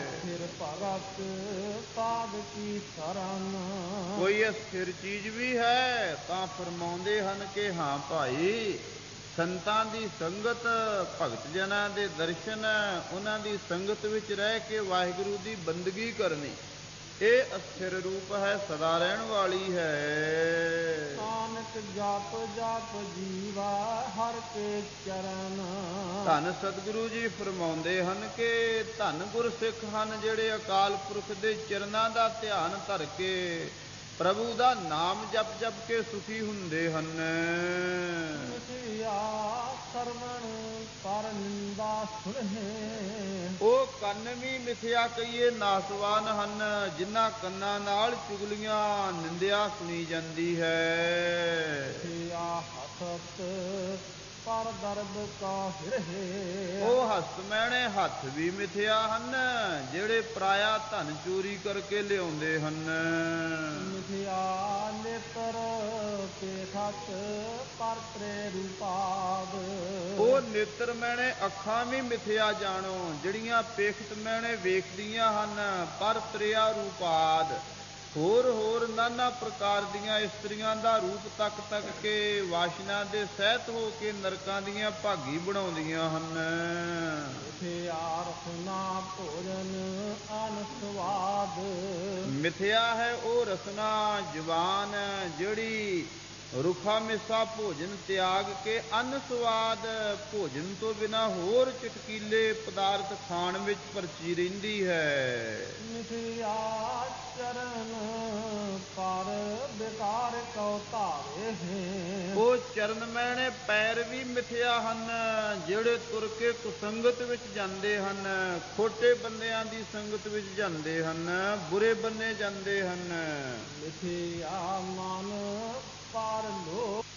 ਕੋਈ ਅਸਥਿਰ ਚੀਜ਼ ਵੀ ਹੈ ਤਾਂ ਫਰਮਾਉਂਦੇ ਹਨ ਕਿ ਹਾਂ ਭਾਈ, ਸੰਤਾਂ ਦੀ ਸੰਗਤ, ਭਗਤ ਜਨਾਂ ਦੇ ਦਰਸ਼ਨ, ਉਹਨਾਂ ਦੀ ਸੰਗਤ ਵਿੱਚ ਰਹਿ ਕੇ ਵਾਹਿਗੁਰੂ ਦੀ ਬੰਦਗੀ ਕਰਨੀ, ਇਹ ਅਸਥਿਰ ਰੂਪ ਹੈ, ਸਦਾ ਰਹਿਣ ਵਾਲੀ ਹੈ। ਨਾਨਕ ਜਪ ਜਪ ਜੀਵਾ ਹਰ ਕੇ ਚਰਨ। ਧੰਨ ਸਤਿਗੁਰੂ ਜੀ ਫਰਮਾਉਂਦੇ ਹਨ ਕਿ ਧੰਨ ਗੁਰਸਿੱਖ ਹਨ ਜਿਹੜੇ ਅਕਾਲ ਪੁਰਖ ਦੇ ਚਰਨਾਂ ਦਾ ਧਿਆਨ ਧਰ ਕੇ ਪ੍ਰਭੂ ਦਾ ਨਾਮ ਜਪ ਜਪ ਕੇ ਸੁਖੀ ਹੁੰਦੇ ਹਨ। ਸਰਵਣ ਪਰ ਨਿੰਦਾ ਸੁਣੇ। ਉਹ ਕੰਨ ਵੀ ਮਿਥਿਆ ਕਹੀਏ ਨਾਸਵਾਨ ਹਨ, ਜਿਨ੍ਹਾਂ ਕੰਨਾਂ ਨਾਲ ਚੁਗਲੀਆਂ, ਨਿੰਦਿਆ ਸੁਣੀ ਜਾਂਦੀ ਹੈ। ਹਸਤ ਪਰ ਦਰਦ ਕਾ ਹਿਰਹੇ। ਉਹ ਹਸਤ ਮੈਣੇ ਹੱਥ ਵੀ ਮਿਥਿਆ ਹਨ, ਜਿਹੜੇ ਪਰਾਇਆ ਧਨ ਚੋਰੀ ਕਰਕੇ ਲਿਆਉਂਦੇ ਹਨ। ਮਿਥਿਆ ਨੇਤਰ ਪੇਖਤ ਪਰ ਤ੍ਰੇ ਰੂਪਾਦ। ਉਹ ਨੇਤਰ ਮੈਣੇ ਅੱਖਾਂ ਵੀ ਮਿਥਿਆ ਜਾਣੋ, ਜਿਹੜੀਆਂ ਪੇਖਤ ਮੈਣੇ ਵੇਖਦੀਆਂ ਹਨ, ਪਰ ਤ੍ਰਿਆ ਰੂਪਾਦ, ਹੋਰ ਹੋਰ ਨਾਨਾ ਪ੍ਰਕਾਰ ਦੀਆਂ ਇਸਤਰੀਆਂ ਦਾ ਰੂਪ ਤੱਕ ਤੱਕ ਕੇ ਵਾਸ਼ਨਾ ਦੇ ਸਹਿਤ ਹੋ ਕੇ ਨਰਕਾਂ ਦੀਆਂ ਭਾਗੀ ਬਣਾਉਂਦੀਆਂ ਹਨ। ਰਸਨਾ ਭੋਜਨ ਅਨ ਸਵਾਦ। ਮਿਥਿਆ ਹੈ ਉਹ ਰਸਨਾ ਜ਼ੁਬਾਨ, ਜਿਹੜੀ ਰੁੱਖਾ ਮਿੱਸਾ ਭੋਜਨ ਤਿਆਗ ਕੇ ਅੰਨ ਸਵਾਦ, ਭੋਜਨ ਤੋਂ ਬਿਨਾ ਹੋਰ ਚਟਕੀਲੇ ਪਦਾਰਥ ਖਾਣ ਵਿੱਚ ਪਰਚੀ ਰਹਿੰਦੀ ਹੈ। ਮਿਥਿਆ ਚਰਨ ਪਰ ਬੇਕਾਰ ਕਉ ਧਾਰੇ ਹੈ। ਉਹ ਚਰਨ ਮੈਣੇ ਪੈਰ ਵੀ ਮਿਥਿਆ ਹਨ, ਜਿਹੜੇ ਤੁਰ ਕੇ ਕੁਸੰਗਤ ਵਿੱਚ ਜਾਂਦੇ ਹਨ, ਖੋਟੇ ਬੰਦਿਆਂ ਦੀ ਸੰਗਤ ਵਿੱਚ ਜਾਂਦੇ ਹਨ, ਬੁਰੇ ਬੰਨੇ ਜਾਂਦੇ ਹਨ। ਮਿਥਿਆ ਮਨ ਪਰ ਲੋ